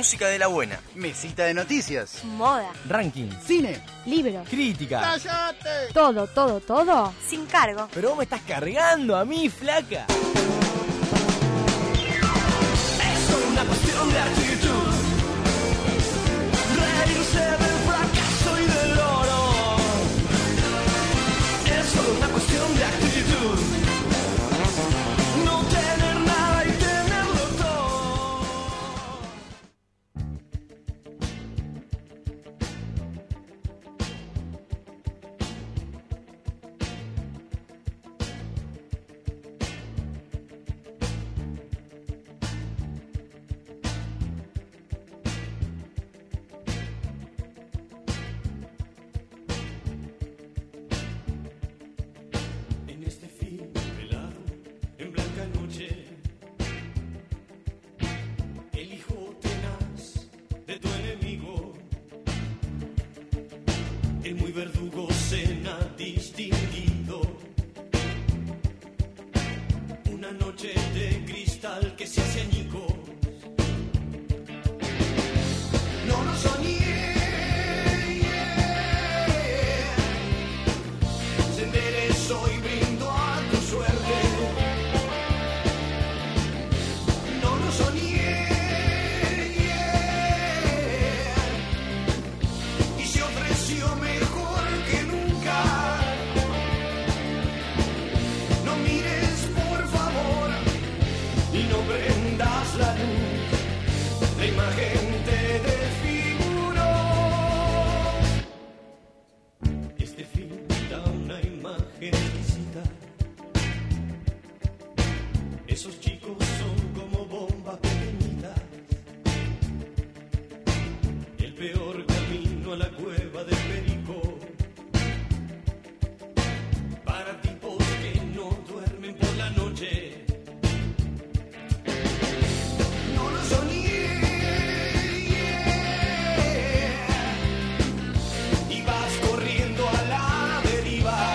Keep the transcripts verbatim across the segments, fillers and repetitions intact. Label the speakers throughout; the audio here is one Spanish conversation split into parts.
Speaker 1: música de la buena.
Speaker 2: Mesita de noticias.
Speaker 3: Moda.
Speaker 4: Ranking.
Speaker 2: Cine.
Speaker 3: Libros.
Speaker 4: Crítica.
Speaker 2: ¡Cállate!
Speaker 3: Todo, todo, todo. Sin cargo.
Speaker 4: Pero vos me estás cargando a mí, flaca.
Speaker 5: Es solo una cuestión de actitud. Reírse del fracaso y del oro. Es solo una cuestión de actitud. No tener nada y tenerlo todo. En este fin velado, en blanca noche, el hijo tenaz de tu enemigo, el muy verdugo cena distinguido, una noche de cristal que se hace añicos. No lo soñé. Se enderezó y brindo a tu suerte. No lo soñé. Y se ofreció mejor que nunca. No mires por favor y no prendas la luz. La imagen te desfiguró. Este fin da una imagen exquisita. Esos chicos son como bombas pequeñitas. El peor camino a la cueva del perico. Para tipos que no duermen por la noche. No lo soñé. Y vas corriendo a la deriva.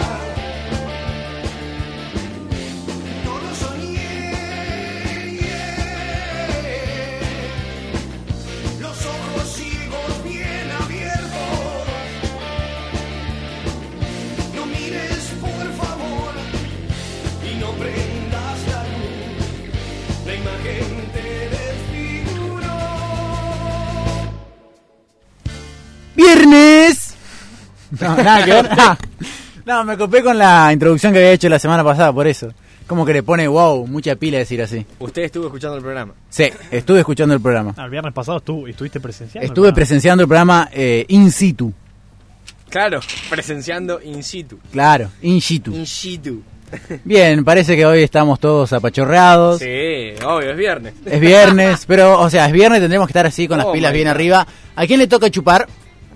Speaker 5: No lo soñé. Los ojos ciegos bien abiertos. No mires por favor y no prendas la luz. La imagen te desfiguró.
Speaker 2: ¡Viernes! No, nada que ver. Ah. No, me copé con la introducción que había hecho la semana pasada, por eso. Como que le pone wow, mucha pila decir así.
Speaker 4: Usted estuvo escuchando el programa.
Speaker 2: Sí, estuve escuchando el programa.
Speaker 6: El viernes pasado estuvo, estuviste presenciando.
Speaker 2: Estuve
Speaker 6: el programa.
Speaker 2: presenciando el programa eh, in situ.
Speaker 4: Claro, presenciando in situ.
Speaker 2: Claro, in situ.
Speaker 4: In situ.
Speaker 2: Bien, parece que hoy estamos todos apachorreados.
Speaker 4: Sí, obvio, es viernes.
Speaker 2: Es viernes, pero, o sea, es viernes, tendremos que estar así con las
Speaker 4: Oh,
Speaker 2: pilas
Speaker 4: my
Speaker 2: bien
Speaker 4: God.
Speaker 2: arriba. ¿A quién le toca chupar?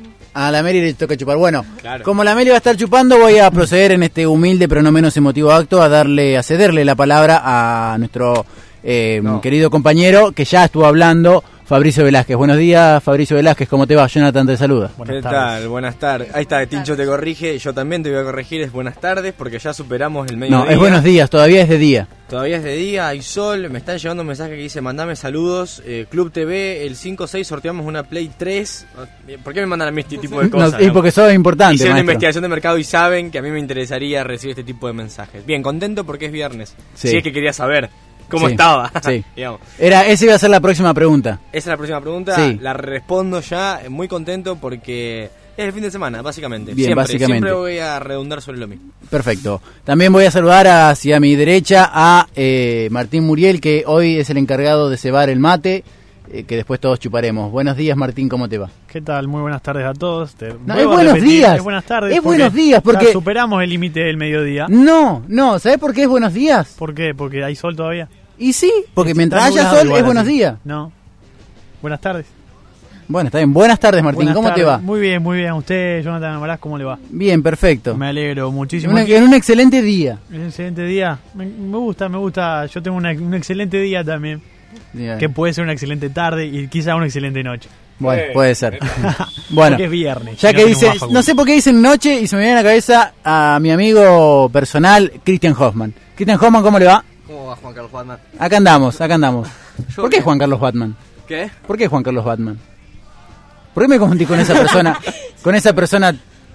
Speaker 2: A la Meli le toca chupar. Bueno,
Speaker 4: Claro.
Speaker 2: como la Meli va a estar chupando, voy a proceder en este humilde pero no menos emotivo acto a darle, a cederle la palabra a nuestro eh,
Speaker 4: No.
Speaker 2: querido compañero que ya estuvo hablando, Fabricio Velázquez. Buenos días, Fabricio Velázquez, ¿cómo te va? Jonathan te saluda.
Speaker 6: Buenas
Speaker 4: ¿Qué
Speaker 6: tardes.
Speaker 4: tal? Buenas tardes. Ahí está, Tincho te corrige. Yo también te voy a corregir. Es buenas tardes porque ya superamos el mediodía.
Speaker 2: No, es buenos días, todavía es de día.
Speaker 4: Todavía es de día, hay sol. Me están llegando un mensaje que dice: mandame saludos. Eh, Club T V, el cinco seis sorteamos una Play tres. ¿Por qué me mandan a mí este tipo de cosas?
Speaker 2: No, y porque sos importante,
Speaker 4: Hicieron una
Speaker 2: maestro.
Speaker 4: investigación de mercado y saben que a mí me interesaría recibir este tipo de mensajes. Bien, contento porque es viernes.
Speaker 2: Sí.
Speaker 4: Si es que quería saber cómo
Speaker 2: Sí,
Speaker 4: estaba.
Speaker 2: sí.
Speaker 4: Digamos.
Speaker 2: Era, esa iba a ser la próxima pregunta.
Speaker 4: Esa es la próxima pregunta.
Speaker 2: Sí.
Speaker 4: La respondo ya, muy contento porque es el fin de semana, básicamente.
Speaker 2: Bien,
Speaker 4: siempre,
Speaker 2: básicamente.
Speaker 4: siempre voy a redundar sobre lo mismo.
Speaker 2: Perfecto. También voy a saludar hacia mi derecha a eh, Martín Muriel, que hoy es el encargado de cebar el mate, eh, que después todos chuparemos. Buenos días, Martín, ¿cómo te va?
Speaker 6: ¿Qué tal? Muy buenas tardes a todos. Te
Speaker 2: No,
Speaker 6: vuelvo
Speaker 2: es
Speaker 6: a
Speaker 2: buenos
Speaker 6: repetir,
Speaker 2: días.
Speaker 6: Es buenas tardes.
Speaker 2: Es
Speaker 6: porque
Speaker 2: buenos días, porque-
Speaker 6: ya superamos el límite del mediodía.
Speaker 2: No, no, ¿sabés por qué es buenos días?
Speaker 6: ¿Por qué? Porque hay sol todavía.
Speaker 2: Y sí, porque
Speaker 6: Está
Speaker 2: mientras haya
Speaker 6: nublado
Speaker 2: sol
Speaker 6: igual
Speaker 2: es buenos
Speaker 6: así.
Speaker 2: días.
Speaker 6: No. Buenas tardes.
Speaker 2: Bueno, está bien. Buenas tardes, Martín,
Speaker 6: Buenas
Speaker 2: ¿cómo te
Speaker 6: tardes.
Speaker 2: va?
Speaker 6: Muy bien, muy bien. ¿Usted, Jonathan Almaraz, cómo le va?
Speaker 2: Bien, perfecto.
Speaker 6: Me alegro muchísimo.
Speaker 2: Una- en un excelente día.
Speaker 6: Un excelente día. Me, me gusta, me gusta. Yo tengo una- un excelente día también.
Speaker 2: Bien.
Speaker 6: Que puede ser una excelente tarde y quizá una excelente noche.
Speaker 2: Bueno, puede ser. Bueno,
Speaker 6: Porque es viernes.
Speaker 2: ya
Speaker 6: y no
Speaker 2: que
Speaker 6: tenemos
Speaker 2: dice,
Speaker 6: más facultad.
Speaker 2: no sé por qué dicen noche y se me viene a la cabeza a mi amigo personal, Christian Hoffman. Christian Hoffman, ¿cómo le va?
Speaker 1: ¿Cómo va Juan Carlos Batman?
Speaker 2: Acá andamos, acá andamos.
Speaker 1: Yo
Speaker 2: ¿Por qué
Speaker 1: bien.
Speaker 2: Juan Carlos Batman?
Speaker 1: ¿Qué?
Speaker 2: ¿Por qué Juan Carlos Batman? ¿Por qué me confundí con esa persona? Con esa persona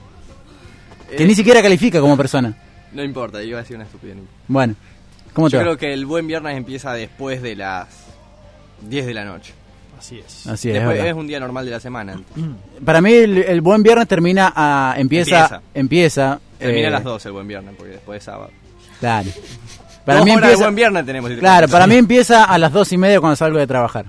Speaker 2: que
Speaker 1: Eh,
Speaker 2: ni siquiera califica como persona.
Speaker 1: No importa, yo iba a decir una estupidez.
Speaker 2: Bueno, ¿cómo te
Speaker 1: Yo
Speaker 2: va?
Speaker 1: creo que el buen viernes empieza después de las diez de la noche.
Speaker 6: Así es.
Speaker 2: Así es,
Speaker 1: Después
Speaker 2: verdad.
Speaker 1: es un día normal de la semana.
Speaker 2: Para mí el, el buen viernes termina a, empieza
Speaker 1: Empieza.
Speaker 2: empieza
Speaker 1: Termina
Speaker 2: eh,
Speaker 1: a las doce el buen viernes, porque después es sábado.
Speaker 2: Claro. Para
Speaker 1: Dos
Speaker 2: mí
Speaker 1: horas de
Speaker 2: empieza
Speaker 1: buen viernes tenemos. si te
Speaker 2: Claro,
Speaker 1: parece.
Speaker 2: para mí empieza a las dos y media cuando salgo de trabajar.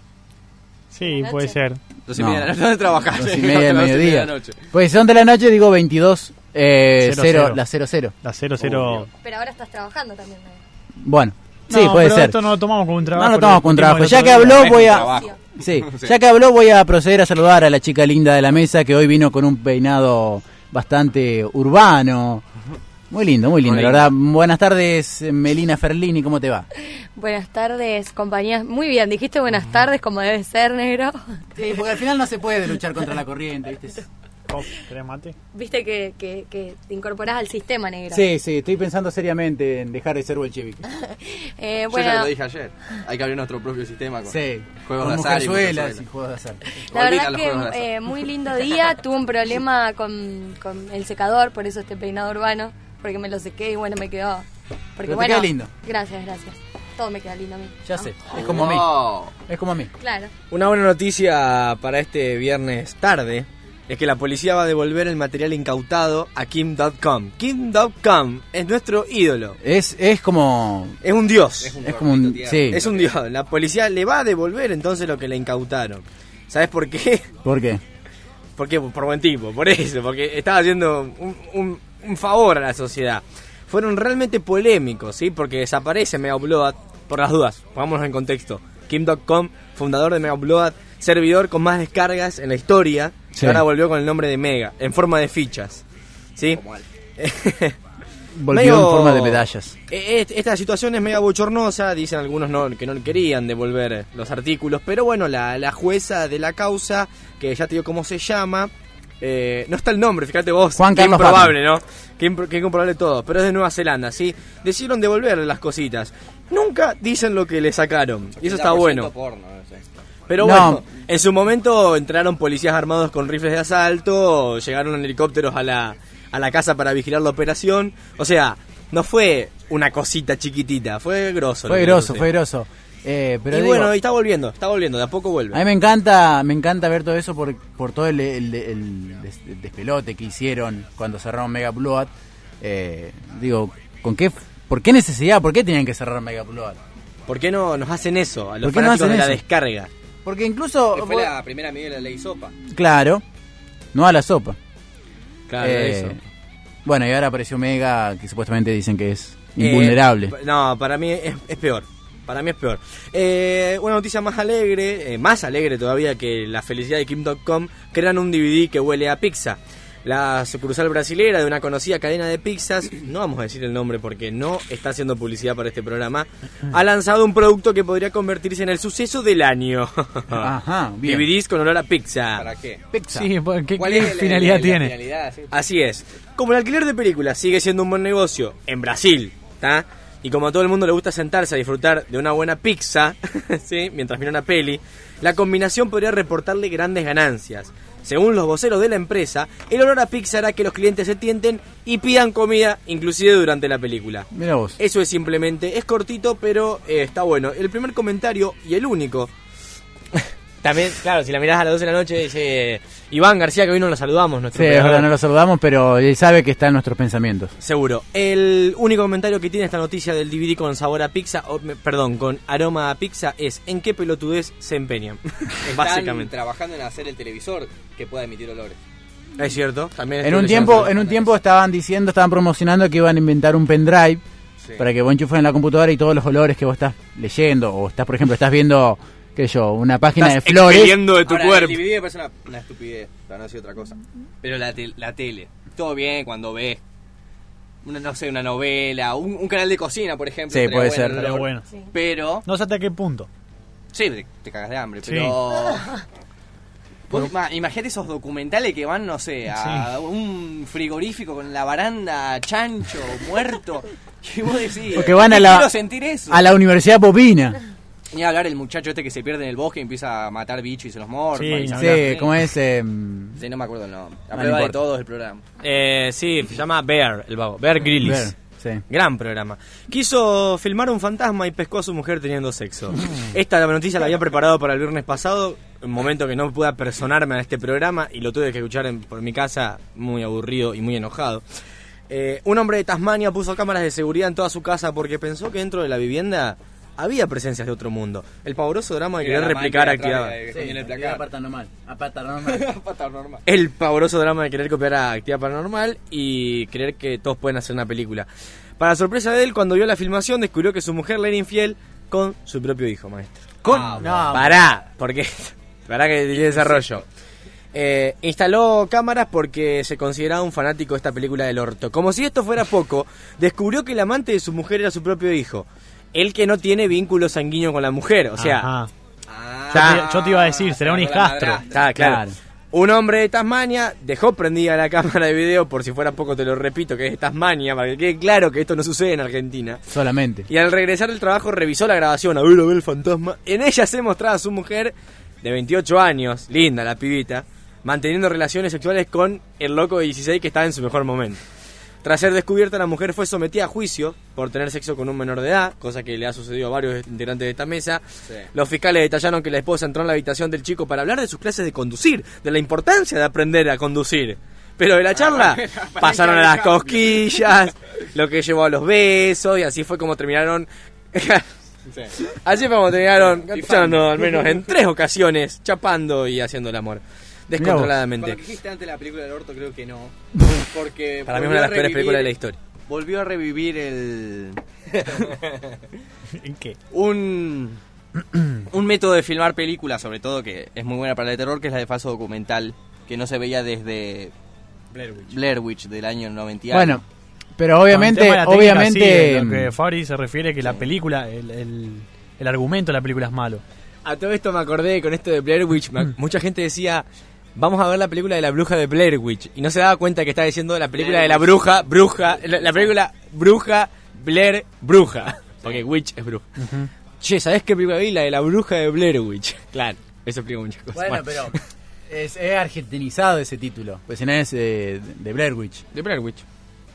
Speaker 6: Sí, puede ser.
Speaker 1: Dos y
Speaker 2: No.
Speaker 1: media de la noche. ¿Dónde trabajás?
Speaker 2: Dos y media del
Speaker 1: Dos y media
Speaker 2: mediodía.
Speaker 1: de la noche.
Speaker 2: Pues si son de la noche digo veintidós eh,
Speaker 6: Cero,
Speaker 2: cero,
Speaker 6: cero.
Speaker 2: la cero cero.
Speaker 6: La cero cero.
Speaker 3: Pero ahora estás trabajando también, ¿no?
Speaker 2: Bueno, sí,
Speaker 6: No,
Speaker 2: puede
Speaker 6: pero
Speaker 2: ser.
Speaker 6: esto no lo tomamos como un trabajo.
Speaker 2: No lo tomamos como un trabajo. Ya que habló voy a Sí, ya que habló voy a proceder a saludar a la chica linda de la mesa que hoy vino con un peinado bastante urbano. Muy lindo, muy lindo,
Speaker 1: Muy
Speaker 2: la
Speaker 1: lindo.
Speaker 2: verdad. Buenas tardes, Melina Ferlini, ¿cómo te va?
Speaker 3: Buenas tardes, compañías. Muy bien, dijiste buenas tardes como debe ser, negro.
Speaker 2: Sí, porque al final no se puede luchar contra la corriente, ¿viste?
Speaker 6: ¿Querés mate?
Speaker 3: Viste que, que, que te incorporás al sistema, negro.
Speaker 2: Sí, sí, estoy pensando seriamente en dejar de ser bolchevique.
Speaker 3: Eh,
Speaker 1: Yo
Speaker 3: bueno,
Speaker 1: ya te lo dije ayer. Hay que abrir nuestro propio sistema con
Speaker 2: Sí,
Speaker 1: juegos
Speaker 2: con
Speaker 1: de azar y
Speaker 2: mujerzuelas
Speaker 1: mujerzuelas.
Speaker 2: y juegos de azar.
Speaker 3: la
Speaker 1: Olvida
Speaker 3: verdad
Speaker 1: los
Speaker 3: que
Speaker 1: juegos de azar.
Speaker 3: eh, muy lindo día. Tuve un problema con, con el secador, por eso este peinado urbano. Porque me lo sequé y bueno, me quedó. Porque
Speaker 2: Pero te
Speaker 3: bueno,
Speaker 2: queda lindo.
Speaker 3: Gracias, gracias. Todo me queda lindo a mí.
Speaker 2: Ya
Speaker 3: ¿no?
Speaker 2: sé, es como a mí.
Speaker 1: Wow.
Speaker 2: Es como a mí.
Speaker 3: Claro.
Speaker 4: Una buena noticia para este viernes tarde es que la policía va a devolver el material incautado a Kim punto com. Kim punto com es nuestro ídolo.
Speaker 2: Es, es como.
Speaker 4: Es un dios.
Speaker 1: Es un
Speaker 2: Es como un.
Speaker 1: gordito
Speaker 2: Sí.
Speaker 1: tierno.
Speaker 4: Es un dios. La policía le va a devolver entonces lo que le incautaron. ¿Sabes por qué?
Speaker 2: ¿Por qué?
Speaker 4: Porque por buen tipo, por eso, porque estaba haciendo un, un- un favor a la sociedad. Fueron realmente polémicos, ¿sí? Porque desaparece Mega Upload, por las dudas, pongámonos en contexto. Kim punto com, fundador de Mega Upload, servidor con más descargas en la historia,
Speaker 2: Sí.
Speaker 4: y ahora volvió con el nombre de Mega, en forma de fichas, ¿sí?
Speaker 1: Como Al.
Speaker 2: Volvió
Speaker 4: Medio-
Speaker 2: en forma de medallas.
Speaker 4: Eh, eh, Esta situación es mega bochornosa, dicen algunos no, que no querían devolver los artículos, pero bueno, la, la jueza de la causa, que ya te digo cómo se llama, eh, no está el nombre, fíjate vos,
Speaker 2: Juan
Speaker 4: qué
Speaker 2: Carlos
Speaker 4: improbable, ¿no? Qué, impro- qué improbable todo, pero es de Nueva Zelanda, ¿sí? Decidieron devolverle las cositas. Nunca dicen lo que le sacaron, y eso está bueno.
Speaker 1: Porno, no sé.
Speaker 4: Pero
Speaker 2: No.
Speaker 4: bueno, en su momento entraron policías armados con rifles de asalto, llegaron en helicópteros a la, a la casa para vigilar la operación. O sea, no fue una cosita chiquitita, fue grosso. lo
Speaker 2: Fue
Speaker 4: que
Speaker 2: grosso,
Speaker 4: sucedió.
Speaker 2: fue grosso. Eh, pero
Speaker 4: y
Speaker 2: digo,
Speaker 4: bueno, y está volviendo, está volviendo, de a poco vuelve.
Speaker 2: a mí me encanta, me encanta ver todo eso por, por todo el, el- el des- el despelote que hicieron cuando cerraron Mega Upload. Eh, digo, ¿con qué, ¿por qué necesidad? ¿Por qué tenían que cerrar Mega Upload?
Speaker 4: ¿Por qué no nos hacen eso a los
Speaker 2: ¿Por qué no
Speaker 4: fanáticos
Speaker 2: hacen
Speaker 4: de la
Speaker 2: eso?
Speaker 4: descarga?
Speaker 2: Porque incluso,
Speaker 1: Que fue la primera medida de la ley Sopa.
Speaker 2: claro, no a la sopa.
Speaker 4: Claro,
Speaker 2: Eh,
Speaker 4: eso.
Speaker 2: Bueno, y ahora apareció Mega, que supuestamente dicen que es
Speaker 4: Eh,
Speaker 2: invulnerable.
Speaker 4: no, para mí es, es peor. Para mí es peor. Eh, una noticia más alegre, eh, más alegre todavía que la felicidad de Kim punto com, crean un D V D que huele a pizza. La sucursal brasilera de una conocida cadena de pizzas, no vamos a decir el nombre porque no está haciendo publicidad para este programa, ha lanzado un producto que podría convertirse en el suceso del año.
Speaker 2: Ajá, bien.
Speaker 4: D V Ds con olor a pizza.
Speaker 1: ¿Para qué?
Speaker 2: Pizza.
Speaker 6: Sí, ¿por ¿qué,
Speaker 1: ¿Cuál
Speaker 6: qué
Speaker 1: es la-
Speaker 6: finalidad
Speaker 1: la- la
Speaker 6: tiene?
Speaker 1: finalidad, sí?
Speaker 4: Así es. Como el alquiler de películas sigue siendo un buen negocio en Brasil, ¿tá? Y como a todo el mundo le gusta sentarse a disfrutar de una buena pizza, ¿sí? Mientras mira una peli, la combinación podría reportarle grandes ganancias. Según los voceros de la empresa, el olor a pizza hará que los clientes se tienten y pidan comida, inclusive durante la película.
Speaker 2: Mira vos.
Speaker 4: Eso es simplemente, es cortito, pero eh, está bueno. El primer comentario y el único. También, claro, si la mirás a las doce de la noche, dice Iván García, que hoy no lo saludamos, nuestro
Speaker 2: Sí, es
Speaker 4: operador.
Speaker 2: verdad, no lo saludamos, pero él sabe que está en nuestros pensamientos.
Speaker 4: Seguro. El único comentario que tiene esta noticia del D V D con sabor a pizza, o, me- perdón, con aroma a pizza es ¿en qué pelotudez se empeñan?
Speaker 1: Están
Speaker 4: Básicamente.
Speaker 1: trabajando en hacer el televisor que pueda emitir olores.
Speaker 4: Es cierto. También
Speaker 2: En
Speaker 4: estuve
Speaker 2: un
Speaker 4: leyendo
Speaker 2: tiempo,
Speaker 4: sobre
Speaker 2: en un
Speaker 4: eso.
Speaker 2: tiempo estaban diciendo, estaban promocionando que iban a inventar un pendrive
Speaker 1: Sí.
Speaker 2: para que vos enchufes en la computadora y todos los olores que vos estás leyendo, o estás, por ejemplo, estás viendo, qué sé yo, una página
Speaker 4: Estás
Speaker 2: de flores.
Speaker 4: expeliendo de tu
Speaker 1: Ahora,
Speaker 4: cuerpo.
Speaker 1: el D V D me parece una, una estupidez, para no decir otra cosa. Pero la, tel- la tele, todo bien cuando ves, una, no sé, una novela, un, un canal de cocina, por ejemplo.
Speaker 2: Sí,
Speaker 1: estaría
Speaker 2: puede
Speaker 1: bueno,
Speaker 2: ser.
Speaker 1: el
Speaker 6: Pero
Speaker 1: olor.
Speaker 6: bueno.
Speaker 3: Sí.
Speaker 1: Pero,
Speaker 6: No sé hasta qué punto.
Speaker 1: sí, te, te cagas de hambre,
Speaker 6: Sí.
Speaker 1: pero... Vos ima- Imagínate esos documentales que van, no sé, a un frigorífico con la baranda chancho, muerto. Y vos decís,
Speaker 2: Porque van a la-
Speaker 1: quiero sentir eso.
Speaker 2: A la Universidad Popina.
Speaker 1: Ni hablar el muchacho este que se pierde en el bosque y empieza a matar bichos y se los morfa.
Speaker 6: Sí,
Speaker 1: y
Speaker 6: no,
Speaker 1: se-
Speaker 2: Sí, ¿cómo es? Eh,
Speaker 1: Sí, no me acuerdo el nombre. La
Speaker 2: No
Speaker 1: prueba de
Speaker 2: importa.
Speaker 1: todos el programa.
Speaker 4: Eh, sí, se llama Bear, el vago. Bear Grylls.
Speaker 2: Ver, sí.
Speaker 4: Gran programa. Quiso filmar un fantasma y pescó a su mujer teniendo sexo. Esta noticia la había preparado para el viernes pasado, un momento que no pude apersonarme a este programa y lo tuve que escuchar en- por mi casa, muy aburrido y muy enojado. Eh, un hombre de Tasmania puso cámaras de seguridad en toda su casa porque pensó que dentro de la vivienda había presencias de otro mundo. El pavoroso drama de querer replicar actividad.
Speaker 1: en el placar.
Speaker 2: Pata normal. A pata normal.
Speaker 1: Pata normal.
Speaker 4: El pavoroso drama de querer copiar a Actividad Paranormal y creer que todos pueden hacer una película. Para sorpresa de él, cuando vio la filmación, descubrió que su mujer le era infiel con su propio hijo, maestro.
Speaker 2: Con...
Speaker 1: Ah,
Speaker 2: no,
Speaker 4: Pará, porque. Pará que tiene desarrollo. Eh, instaló cámaras porque se consideraba un fanático de esta película del orto. Como si esto fuera poco, descubrió que el amante de su mujer era su propio hijo. El que no tiene vínculo sanguíneo con la mujer, o sea.
Speaker 6: Ajá.
Speaker 1: Ah,
Speaker 6: Yo te- yo te iba a decir, será un
Speaker 1: la
Speaker 6: hijastro.
Speaker 1: madrastra.
Speaker 4: Ah, claro.
Speaker 2: Claro.
Speaker 4: Un hombre de Tasmania dejó prendida la cámara de video, por si fuera poco te lo repito, que es de Tasmania, para que quede claro que esto no sucede en Argentina.
Speaker 2: solamente.
Speaker 4: Y al regresar del trabajo revisó la grabación, a ver, a ver el fantasma. En ella se mostraba a su mujer de veintiocho años, linda la pibita, manteniendo relaciones sexuales con el loco de dieciséis que estaba en su mejor momento. Tras ser descubierta, la mujer fue sometida a juicio por tener sexo con un menor de edad, cosa que le ha sucedido a varios integrantes de esta mesa.
Speaker 1: Sí.
Speaker 4: Los fiscales detallaron que la esposa entró en la habitación del chico para hablar de sus clases de conducir, de la importancia de aprender a conducir. Pero de la charla pasaron a las cosquillas, lo que llevó a los besos, y así fue como terminaron.
Speaker 1: Sí.
Speaker 4: Así fue como terminaron
Speaker 1: Pifando.
Speaker 4: chapando, al menos en tres ocasiones, chapando y haciendo el amor.
Speaker 1: Con
Speaker 4: Descontroladamente.
Speaker 1: lo que dijiste antes de la película del orto, creo que no. Porque
Speaker 4: Para mí es
Speaker 1: volvió
Speaker 4: una de
Speaker 1: a
Speaker 4: las peores
Speaker 1: revivir-
Speaker 4: películas de la historia.
Speaker 1: Volvió a revivir el.
Speaker 6: ¿En qué?
Speaker 1: un. un método de filmar películas, sobre todo, que es muy buena para el terror, que es la de falso documental, que no se veía desde Blair Witch del año noventa y algo.
Speaker 2: Bueno, pero
Speaker 6: Con el
Speaker 2: obviamente,
Speaker 6: tema de la técnica,
Speaker 2: obviamente...
Speaker 6: sí, lo que Fabri se refiere es que la película, el, el, el argumento de la película es malo.
Speaker 4: A todo esto me acordé con esto de Blair Witch. me- Mucha gente decía, vamos a ver la película de la bruja de Blair Witch. Y no se daba cuenta que estaba diciendo la película
Speaker 1: Blair
Speaker 4: de la
Speaker 1: Witch.
Speaker 4: bruja, bruja, la, la película bruja, Blair, bruja. Porque Witch es bruja. Che, ¿sabés qué película vi? La de la bruja de Blair Witch. Claro, eso explica muchas cosas.
Speaker 2: Bueno, pero es, es argentinizado ese título, pues si no es eh, de Blair Witch.
Speaker 4: De Blair Witch.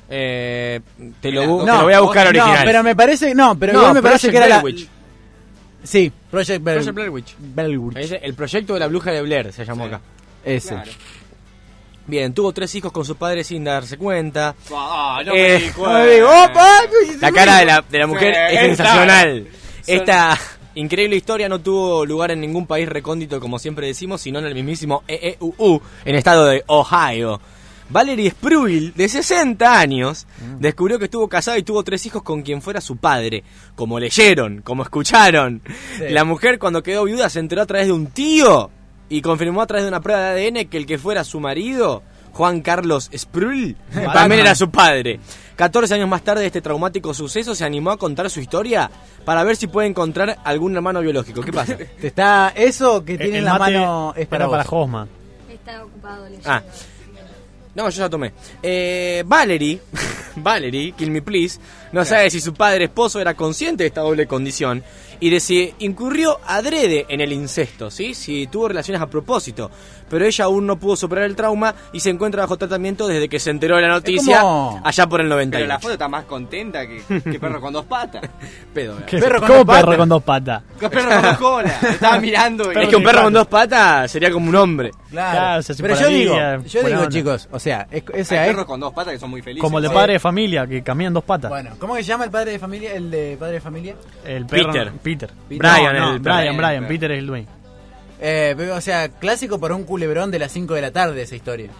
Speaker 4: Eh, te, lo,
Speaker 1: Mira,
Speaker 4: bu-
Speaker 1: no,
Speaker 4: te lo voy a buscar
Speaker 2: no,
Speaker 4: original.
Speaker 2: pero me parece, no, pero
Speaker 4: No,
Speaker 2: igual me parece
Speaker 4: Project
Speaker 2: que era la...
Speaker 4: Blair Witch.
Speaker 2: Sí, Project Blair,
Speaker 4: Project Blair Witch.
Speaker 2: Blair Witch.
Speaker 4: Ese- El proyecto de la bruja de Blair se llamó
Speaker 1: Sí.
Speaker 4: acá.
Speaker 2: Ese.
Speaker 1: Claro.
Speaker 4: Bien, tuvo tres hijos con su padre sin darse cuenta.
Speaker 1: Ah, no
Speaker 4: Eh,
Speaker 1: me di cuenta.
Speaker 4: no me digo, opa, La cara de la, de la mujer
Speaker 1: Sí,
Speaker 4: es sensacional.
Speaker 1: son-
Speaker 4: Esta increíble historia no tuvo lugar en ningún país recóndito, como siempre decimos, sino en el mismísimo E E U U, en el estado de Ohio. Valerie Spruill, de sesenta años, descubrió que estuvo casada y tuvo tres hijos con quien fuera su padre. Como leyeron, como escucharon.
Speaker 2: Sí.
Speaker 4: La mujer, cuando quedó viuda, se enteró a través de un tío y confirmó a través de una prueba de A D N que el que fuera su marido, Juan Carlos Spruill, también era su padre. catorce años más tarde de este traumático suceso, se animó a contar su historia para ver si puede encontrar algún hermano biológico. ¿Qué pasa?
Speaker 2: Te está, eso que tiene
Speaker 6: El
Speaker 2: en la
Speaker 6: mate
Speaker 2: mano es para
Speaker 6: era para
Speaker 2: vos.
Speaker 6: Hosma.
Speaker 3: Está ocupado leyendo.
Speaker 4: Ah. No, yo ya tomé. Eh, Valerie, Valerie, Kill Me Please, no sabe si su padre esposo era consciente de esta doble condición y de si incurrió adrede en el incesto, ¿sí? Si tuvo relaciones a propósito. Pero ella aún no pudo superar el trauma y se encuentra bajo tratamiento desde que se enteró de la noticia
Speaker 2: como-
Speaker 4: allá por el noventa y
Speaker 1: Pero la
Speaker 4: ocho.
Speaker 1: foto está más contenta que, que perro con dos patas.
Speaker 4: Pedo, ¿verdad?
Speaker 6: ¿Qué-
Speaker 2: Perro con
Speaker 6: ¿Cómo
Speaker 2: dos
Speaker 6: perro
Speaker 2: patas?
Speaker 6: con dos patas?
Speaker 1: Que perro con dos colas. Estaba mirando y
Speaker 4: Es que un perro con dos patas sería como un hombre.
Speaker 2: Claro.
Speaker 6: Claro, se
Speaker 2: pero yo
Speaker 6: separaría,
Speaker 2: digo, yo
Speaker 6: buena
Speaker 2: digo
Speaker 6: onda.
Speaker 2: chicos, o sea, es, o
Speaker 1: hay
Speaker 2: sea, es-
Speaker 1: perros con dos patas que son muy felices.
Speaker 6: Como el de
Speaker 2: Sí.
Speaker 6: padre de familia, que caminan dos patas.
Speaker 2: bueno, ¿cómo que se llama el padre de familia? El de padre de familia.
Speaker 6: El perro,
Speaker 4: Peter.
Speaker 6: Peter.
Speaker 4: Brian,
Speaker 6: No, no,
Speaker 4: el-
Speaker 6: Brian,
Speaker 1: Brian,
Speaker 6: Brian,
Speaker 1: el-
Speaker 6: Peter es el dueño.
Speaker 2: Eh, pero, o sea, clásico para un culebrón de las cinco de la tarde esa historia.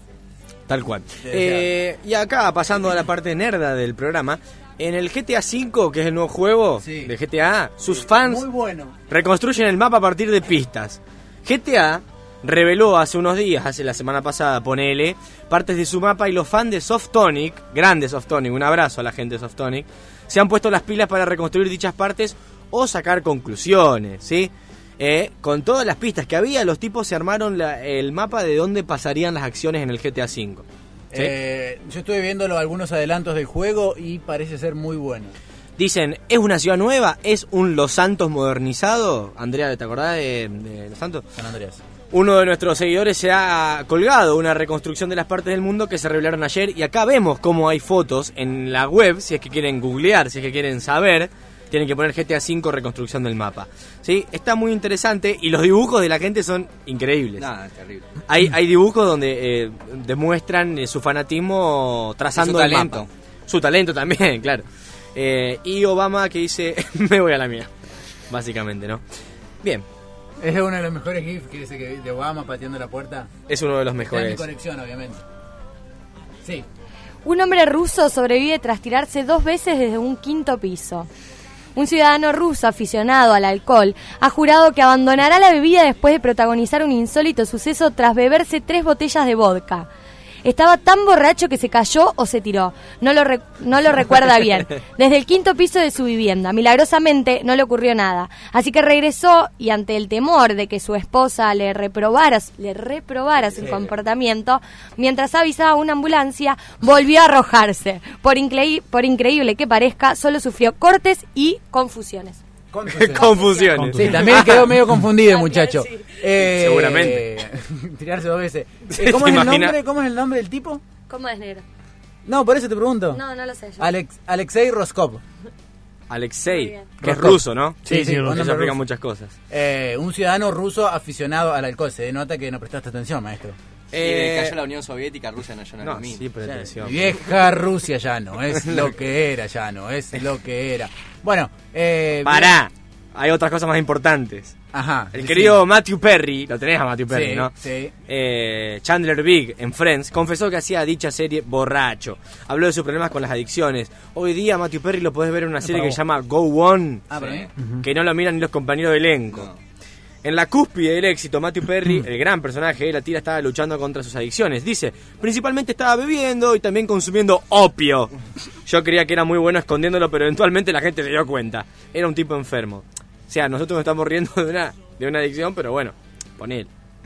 Speaker 4: Tal cual.
Speaker 2: Sí,
Speaker 4: Eh, y acá, pasando a la parte nerda del programa, en el G T A cinco, que es el nuevo juego
Speaker 2: Sí.
Speaker 4: de G T A, sus fans
Speaker 2: Muy bueno.
Speaker 4: reconstruyen el mapa a partir de pistas. G T A reveló hace unos días, hace la semana pasada, ponele, partes de su mapa y los fans de Softonic, grande Softonic, un abrazo a la gente de Softonic, se han puesto las pilas para reconstruir dichas partes o sacar conclusiones, ¿sí? Eh, con todas las pistas que había, los tipos se armaron la- el mapa de dónde pasarían las acciones en el G T A cinco. ¿Sí?
Speaker 2: Eh, yo estuve viendo lo- algunos adelantos del juego y parece ser muy bueno.
Speaker 4: Dicen, ¿es una ciudad nueva? ¿Es un Los Santos modernizado? Andrea, ¿te acordás de, de Los Santos?
Speaker 2: San Andreas.
Speaker 4: Uno de nuestros seguidores se ha colgado una reconstrucción de las partes del mundo que se revelaron ayer y acá vemos cómo hay fotos en la web, si es que quieren googlear, si es que quieren saber, tienen que poner G T A cinco reconstrucción del mapa. ¿Sí? Está muy interesante y los dibujos de la gente son increíbles.
Speaker 1: Nada, es terrible.
Speaker 4: Hay, hay dibujos donde eh, demuestran eh, su fanatismo trazando
Speaker 1: su
Speaker 4: el
Speaker 1: talento.
Speaker 4: mapa. Su talento también, claro. Eh, y Obama que dice, me voy a la mía, básicamente, ¿no? Bien.
Speaker 2: Es uno de los mejores GIFs que dice que de Obama pateando la puerta.
Speaker 4: Es uno de los
Speaker 2: Está en mi
Speaker 4: mejores.
Speaker 2: colección, obviamente. Sí.
Speaker 3: Un hombre ruso sobrevive tras tirarse dos veces desde un quinto piso. Un ciudadano ruso aficionado al alcohol ha jurado que abandonará la bebida después de protagonizar un insólito suceso tras beberse tres botellas de vodka. Estaba tan borracho que se cayó o se tiró. No lo, re- no lo recuerda bien. Desde el quinto piso de su vivienda. Milagrosamente no le ocurrió nada. Así que regresó y ante el temor de que su esposa le reprobara, le reprobara su comportamiento, mientras avisaba a una ambulancia, volvió a arrojarse. Por, increí- por increíble que parezca, solo sufrió cortes y confusiones.
Speaker 4: Confusiones.
Speaker 2: Sí, también quedó medio confundido el muchacho.
Speaker 3: Sí.
Speaker 2: Eh,
Speaker 4: Seguramente.
Speaker 2: Tirarse dos veces. Eh, ¿Cómo, es el
Speaker 4: imagina?
Speaker 2: nombre? ¿Cómo es el nombre del tipo?
Speaker 3: ¿Cómo es negro?
Speaker 2: No, por eso te pregunto.
Speaker 3: No, no lo sé yo.
Speaker 2: Alex, Alexei Roscov.
Speaker 3: Muy
Speaker 4: Alexei,
Speaker 3: bien.
Speaker 4: que es
Speaker 2: Roscov.
Speaker 4: ruso, ¿no?
Speaker 6: Sí, sí,
Speaker 2: un
Speaker 6: ruso.
Speaker 4: Eso
Speaker 2: nombre
Speaker 4: explica
Speaker 2: ruso.
Speaker 4: muchas cosas.
Speaker 2: Eh, un ciudadano ruso aficionado al alcohol. Se denota que no prestaste atención, maestro.
Speaker 1: Y desde que
Speaker 4: Eh,
Speaker 1: cayó la Unión Soviética, Rusia no es
Speaker 4: no,
Speaker 1: lo mismo.
Speaker 4: sí, pero atención.
Speaker 2: Mi vieja Rusia ya no es lo que era, ya no es lo que era. Bueno, eh,
Speaker 4: Pará, hay otras cosas más importantes.
Speaker 2: Ajá.
Speaker 4: El
Speaker 2: sí.
Speaker 4: querido Matthew Perry, lo tenés a Matthew Perry,
Speaker 2: Sí,
Speaker 4: ¿no?
Speaker 2: sí.
Speaker 4: Eh, Chandler Big en Friends confesó que hacía dicha serie borracho. Habló de sus problemas con las adicciones. Hoy día Matthew Perry lo podés ver en una serie que se llama Go On,
Speaker 2: Ah, para mí.
Speaker 4: que no lo miran ni los compañeros de elenco.
Speaker 1: No.
Speaker 4: En la cúspide del éxito, Matthew Perry, el gran personaje de la tira, estaba luchando contra sus adicciones. Dice, principalmente estaba bebiendo y también consumiendo opio. Yo creía que era muy bueno escondiéndolo, pero eventualmente la gente se dio cuenta. Era un tipo enfermo. O sea, nosotros nos estamos riendo de una, de una adicción, pero bueno, ponele.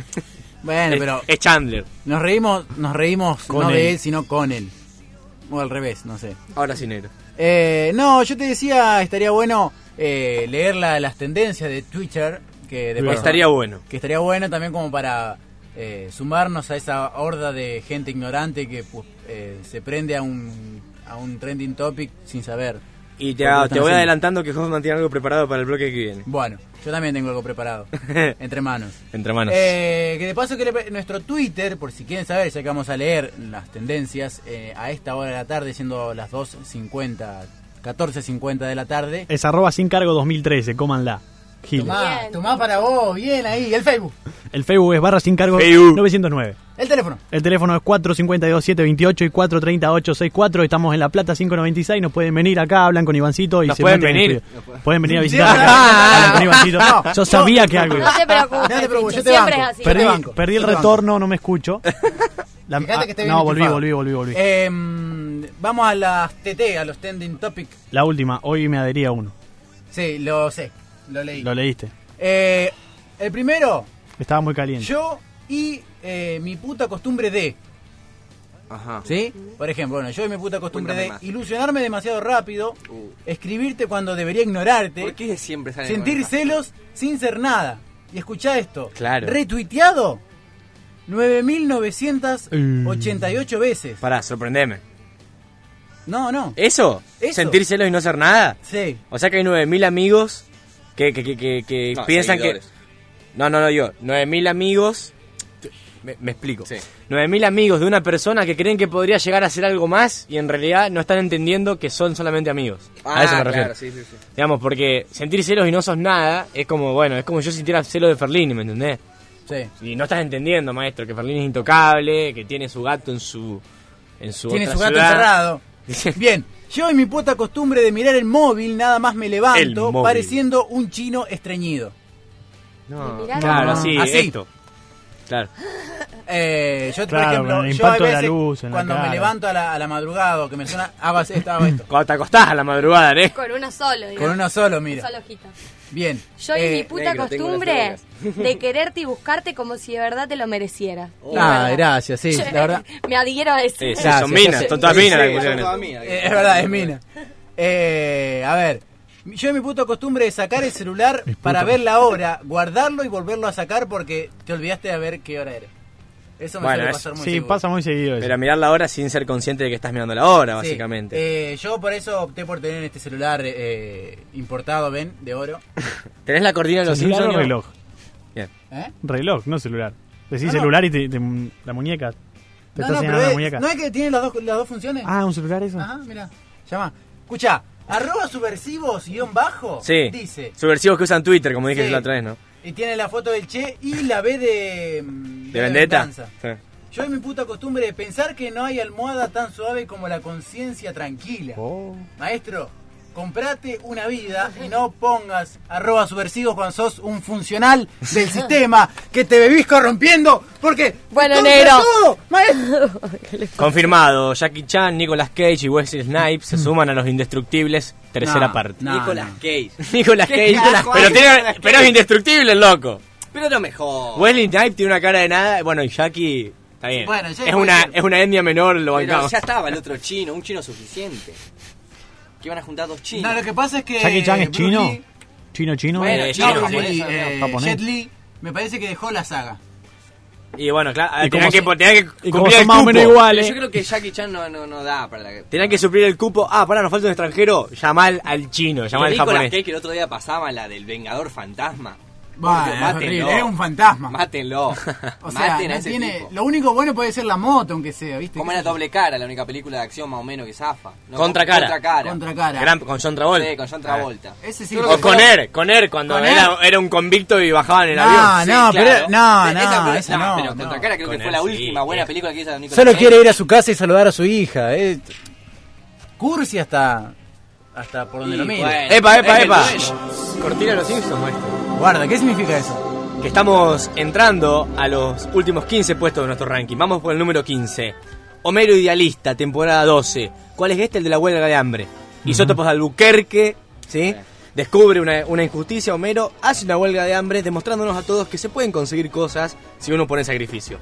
Speaker 2: Bueno,
Speaker 4: Es-
Speaker 2: pero
Speaker 4: es Chandler.
Speaker 2: nos reímos, nos reímos
Speaker 6: Con
Speaker 2: no
Speaker 6: él.
Speaker 2: de él, sino con él. O al revés, no sé.
Speaker 4: Ahora sí, negro.
Speaker 2: Eh, no, yo te decía, estaría bueno eh, leer la- las tendencias de Twitter. Que de
Speaker 6: Bien.
Speaker 2: paso-
Speaker 4: Estaría bueno.
Speaker 2: Que estaría bueno también como para eh, sumarnos a esa horda de gente ignorante que pues, eh, se prende a un, a un trending topic sin saber.
Speaker 4: Y te,
Speaker 2: ¿Por qué lo
Speaker 4: te
Speaker 2: están
Speaker 4: voy
Speaker 2: haciendo?
Speaker 4: adelantando que Hoffman tiene algo preparado para el bloque que viene.
Speaker 2: Bueno, yo también tengo algo preparado. Entre manos.
Speaker 4: Entre manos.
Speaker 2: Eh, que de paso que le- nuestro Twitter, por si quieren saber, ya que vamos a leer las tendencias eh, a esta hora de la tarde, siendo las dos cincuenta, catorce cincuenta de la tarde.
Speaker 6: Es arroba sin cargo dos mil trece, cómanla. Giles.
Speaker 2: Tomá,
Speaker 3: Bien.
Speaker 2: tomá para vos, bien ahí. El Facebook,
Speaker 6: El Facebook es barra sin cargo
Speaker 4: Facebook.
Speaker 6: novecientos nueve.
Speaker 2: el teléfono.
Speaker 6: El teléfono es cuatro cinco dos, siete dos ocho y cuatro tres cero, ocho seis cuatro. Estamos en La Plata cinco noventa y seis. Nos pueden venir acá, hablan con Ivancito y
Speaker 4: Nos
Speaker 6: se
Speaker 4: pueden
Speaker 6: meten en el
Speaker 4: venir.
Speaker 6: estudio. Pueden venir a visitar
Speaker 2: Sí,
Speaker 6: acá.
Speaker 2: ah,
Speaker 6: Hablan con Ivancito.
Speaker 2: no,
Speaker 6: Yo sabía que algo
Speaker 3: No
Speaker 6: iba.
Speaker 3: te preocupes,
Speaker 2: No te preocupes, yo te
Speaker 3: siempre
Speaker 2: banco.
Speaker 3: es así.
Speaker 2: Perdí-
Speaker 6: Perdí,
Speaker 2: banco.
Speaker 6: perdí el
Speaker 2: Yo te
Speaker 6: retorno, no me escucho. La-
Speaker 2: Fíjate que esté
Speaker 6: ah,
Speaker 2: bien
Speaker 6: no, volví,
Speaker 2: enchufado.
Speaker 6: volví, volví, volví.
Speaker 2: Eh, vamos a las T T, a los trending topic.
Speaker 6: La última, hoy me adhería a uno.
Speaker 2: Sí, lo sé, lo leí.
Speaker 6: Lo leíste.
Speaker 2: Eh, el primero,
Speaker 6: Estaba muy caliente.
Speaker 2: yo y eh, mi puta costumbre de.
Speaker 4: Ajá.
Speaker 2: ¿Sí? Por ejemplo, bueno, yo y mi puta costumbre
Speaker 1: Cuéntame
Speaker 2: de
Speaker 1: más.
Speaker 2: ilusionarme demasiado rápido,
Speaker 1: Uh.
Speaker 2: escribirte cuando debería ignorarte,
Speaker 1: ¿Por qué siempre salen
Speaker 2: sentir
Speaker 1: con esa?
Speaker 2: celos sin ser nada. Y escuchá esto.
Speaker 4: Claro.
Speaker 2: Retuiteado nueve mil novecientos ochenta y ocho veces.
Speaker 4: Pará, sorprendeme.
Speaker 2: No, no.
Speaker 4: ¿Eso?
Speaker 2: Eso.
Speaker 4: ¿Sentir celos y no hacer nada?
Speaker 2: Sí.
Speaker 4: O sea que hay nueve mil amigos que, que, que, que, que
Speaker 1: No,
Speaker 4: piensan
Speaker 1: seguidores.
Speaker 4: que... No, no, no, yo. nueve mil amigos... Me, me explico.
Speaker 1: Sí.
Speaker 4: nueve mil amigos de una persona que creen que podría llegar a hacer algo más y en realidad no están entendiendo que son solamente amigos. a
Speaker 1: Ah,
Speaker 4: eso me refiero.
Speaker 1: claro, sí, sí, sí.
Speaker 4: Digamos, porque sentir celos y no sos nada es como, bueno, es como yo sintiera celos de Ferlini, ¿me entendés?
Speaker 2: Sí.
Speaker 4: Y no estás entendiendo, maestro, que Ferlini es intocable, que tiene su gato en su... En su
Speaker 2: Tiene
Speaker 4: otra
Speaker 2: su gato
Speaker 4: ciudad.
Speaker 2: encerrado. Bien, yo y mi puta costumbre de mirar el móvil nada más me
Speaker 4: El
Speaker 2: levanto
Speaker 4: móvil.
Speaker 2: pareciendo un chino estreñido.
Speaker 4: No,
Speaker 3: De mirar
Speaker 4: claro,
Speaker 6: el
Speaker 4: así,
Speaker 2: móvil.
Speaker 4: esto. Claro.
Speaker 2: Eh, yo,
Speaker 6: Claro,
Speaker 2: por ejemplo,
Speaker 6: con el
Speaker 2: yo a
Speaker 6: impacto de la
Speaker 2: veces
Speaker 6: luz en la
Speaker 2: cuando me
Speaker 6: cara.
Speaker 2: levanto a la, a la madrugada o que me suena, hago esto, hago esto.
Speaker 4: Cuando te acostás a la madrugada, ¿eh?
Speaker 3: Con uno solo, digamos.
Speaker 2: Con uno solo,
Speaker 3: Un
Speaker 2: mira.
Speaker 3: solo ojito.
Speaker 2: Bien.
Speaker 3: Yo y
Speaker 2: Eh,
Speaker 3: mi puta
Speaker 1: negro, tengo las
Speaker 3: costumbre de quererte y buscarte como si de verdad te lo mereciera. Y
Speaker 2: Ah,
Speaker 3: es verdad.
Speaker 2: gracias, sí, la verdad.
Speaker 3: Me adhiero a eso.
Speaker 4: Sí, sí,
Speaker 2: Gracias,
Speaker 4: son minas,
Speaker 2: sí,
Speaker 4: son todas
Speaker 2: sí,
Speaker 4: minas
Speaker 2: sí,
Speaker 4: las
Speaker 1: Son
Speaker 4: que
Speaker 1: todas
Speaker 4: pusieron.
Speaker 1: mías.
Speaker 2: Eh, es verdad, es mina. Eh, a ver, yo de mi puta costumbre de sacar el celular para ver la hora, guardarlo y volverlo a sacar porque te olvidaste de ver qué hora era. Eso me
Speaker 4: Bueno,
Speaker 2: suele
Speaker 4: es-
Speaker 2: pasar muy
Speaker 6: Sí,
Speaker 2: seguido.
Speaker 6: pasa muy seguido eso.
Speaker 4: Pero mirar la hora sin ser consciente de que estás mirando la hora,
Speaker 2: Sí,
Speaker 4: básicamente.
Speaker 2: eh, yo por eso opté por tener este celular eh, importado, ven, de oro.
Speaker 4: ¿Tenés la cortina de los
Speaker 6: ¿Celular
Speaker 4: Simpsons?
Speaker 6: o reloj?
Speaker 4: Bien.
Speaker 2: ¿Eh?
Speaker 6: Reloj, no celular. Decís
Speaker 2: No, no.
Speaker 6: celular y te, te- la muñeca. Te
Speaker 2: No,
Speaker 6: está
Speaker 2: no,
Speaker 6: señalando
Speaker 2: pero
Speaker 6: la
Speaker 2: es-
Speaker 6: muñeca.
Speaker 2: ¿no es que tiene las dos, las dos funciones?
Speaker 6: Ah, ¿un celular eso?
Speaker 2: Ajá, mira. Llama. Escucha, arroba subversivos guión bajo.
Speaker 4: Sí.
Speaker 2: Dice.
Speaker 4: Subversivos que usan Twitter, como dije
Speaker 2: Sí.
Speaker 4: la otra vez, ¿no?
Speaker 2: Y tiene la foto del Che y la B de. mm,
Speaker 4: ¿De Vendetta?
Speaker 2: Venganza.
Speaker 4: Sí.
Speaker 2: Yo en mi puta costumbre de pensar que no hay almohada tan suave como la conciencia tranquila.
Speaker 6: Oh.
Speaker 2: Maestro, comprate una vida y no pongas arroba subversivos cuando sos un funcional del sistema que te bebís corrompiendo porque...
Speaker 3: Bueno,
Speaker 2: contra
Speaker 3: negro.
Speaker 2: todo, maestro.
Speaker 4: Confirmado, Jackie Chan, Nicolas Cage y Wesley Snipes se suman a los indestructibles, tercera
Speaker 2: No,
Speaker 4: parte.
Speaker 2: no,
Speaker 1: Nicolas
Speaker 2: no.
Speaker 1: Cage.
Speaker 4: Nicolas Cage,
Speaker 1: carajo
Speaker 4: pero,
Speaker 1: hace
Speaker 4: tiene-
Speaker 1: Nicolas
Speaker 4: pero es indestructible el loco.
Speaker 1: Pero no mejor.
Speaker 4: Wesley Snipes tiene una cara de nada, bueno, y Jackie, está bien.
Speaker 2: Bueno, Jackie
Speaker 4: es, una,
Speaker 2: cualquier-
Speaker 4: es una etnia menor, lo
Speaker 1: Pero
Speaker 4: bancamos.
Speaker 1: ya estaba el otro chino, un chino suficiente. Que iban a juntar dos chinos.
Speaker 2: No, lo que pasa es que...
Speaker 6: ¿Jackie Chan es
Speaker 2: Bruce
Speaker 6: chino?
Speaker 2: Lee-
Speaker 6: ¿Chino, chino?
Speaker 1: Bueno,
Speaker 4: Eh,
Speaker 1: chino,
Speaker 2: no,
Speaker 1: japonés,
Speaker 2: Bruce Lee,
Speaker 1: no,
Speaker 2: eh,
Speaker 6: japonés.
Speaker 2: Jet Li, me parece que dejó la saga.
Speaker 4: Y bueno, claro,
Speaker 6: Y
Speaker 4: tenían que,
Speaker 6: como
Speaker 4: tenían que
Speaker 6: y como
Speaker 4: cumplir
Speaker 6: son
Speaker 4: el
Speaker 6: más o
Speaker 4: cupo.
Speaker 6: menos
Speaker 1: Pero
Speaker 6: iguales.
Speaker 1: yo creo que Jackie Chan no, no, no da para la...
Speaker 4: Tenían que suplir el cupo. Ah, pará, nos falta un extranjero. Llamá al, al chino, llamá al
Speaker 1: Nicolas
Speaker 4: japonés.
Speaker 1: Cage, que el otro día pasaba la del Vengador Fantasma.
Speaker 2: Bueno, es
Speaker 1: Mátenlo.
Speaker 2: horrible, es un fantasma.
Speaker 1: Mátenlo.
Speaker 2: O sea,
Speaker 1: Maten a
Speaker 2: no
Speaker 1: ese
Speaker 2: tiene,
Speaker 1: tipo.
Speaker 2: lo único bueno puede ser la moto, aunque sea, ¿viste?
Speaker 1: Como era Doble Cara, la única película de acción más o menos que zafa. No,
Speaker 4: Contra Cara.
Speaker 1: Contra Cara.
Speaker 2: Contra cara.
Speaker 4: Gran, con John Travolta.
Speaker 1: Sí, con John Travolta.
Speaker 2: Ese sí.
Speaker 1: Yo creo
Speaker 4: O
Speaker 1: que
Speaker 4: con
Speaker 1: fue-
Speaker 4: Air, con Air, cuando
Speaker 2: ¿Con
Speaker 4: era,
Speaker 2: Air?
Speaker 4: era un convicto y bajaban el
Speaker 2: No,
Speaker 4: avión.
Speaker 2: no,
Speaker 1: Sí,
Speaker 2: pero
Speaker 1: claro.
Speaker 2: no,
Speaker 1: Esa-
Speaker 2: no,
Speaker 1: esa-
Speaker 2: esa no,
Speaker 1: pero
Speaker 2: no.
Speaker 1: Contra Cara creo
Speaker 4: Con
Speaker 1: que fue
Speaker 4: él
Speaker 1: la
Speaker 4: sí,
Speaker 1: última buena
Speaker 4: es-
Speaker 1: película que hizo Nicolas
Speaker 2: Solo
Speaker 1: Cage.
Speaker 2: quiere ir a su casa y saludar a su hija. Eh. Cursi hasta hasta por donde
Speaker 1: Y
Speaker 2: lo mire.
Speaker 1: bueno.
Speaker 4: Epa, epa,
Speaker 1: Es el
Speaker 4: epa.
Speaker 1: dueño.
Speaker 4: Cortina de los Simpsons, maestro.
Speaker 2: Guarda, ¿qué significa eso?
Speaker 4: Que estamos entrando a los últimos quince puestos de nuestro ranking. Vamos por el número quince. Homero Idealista, temporada doce. ¿Cuál es este? El de la huelga de hambre. Isótopos de Albuquerque, ¿sí? Descubre una, una injusticia. Homero hace una huelga de hambre demostrándonos a todos que se pueden conseguir cosas si uno pone sacrificio.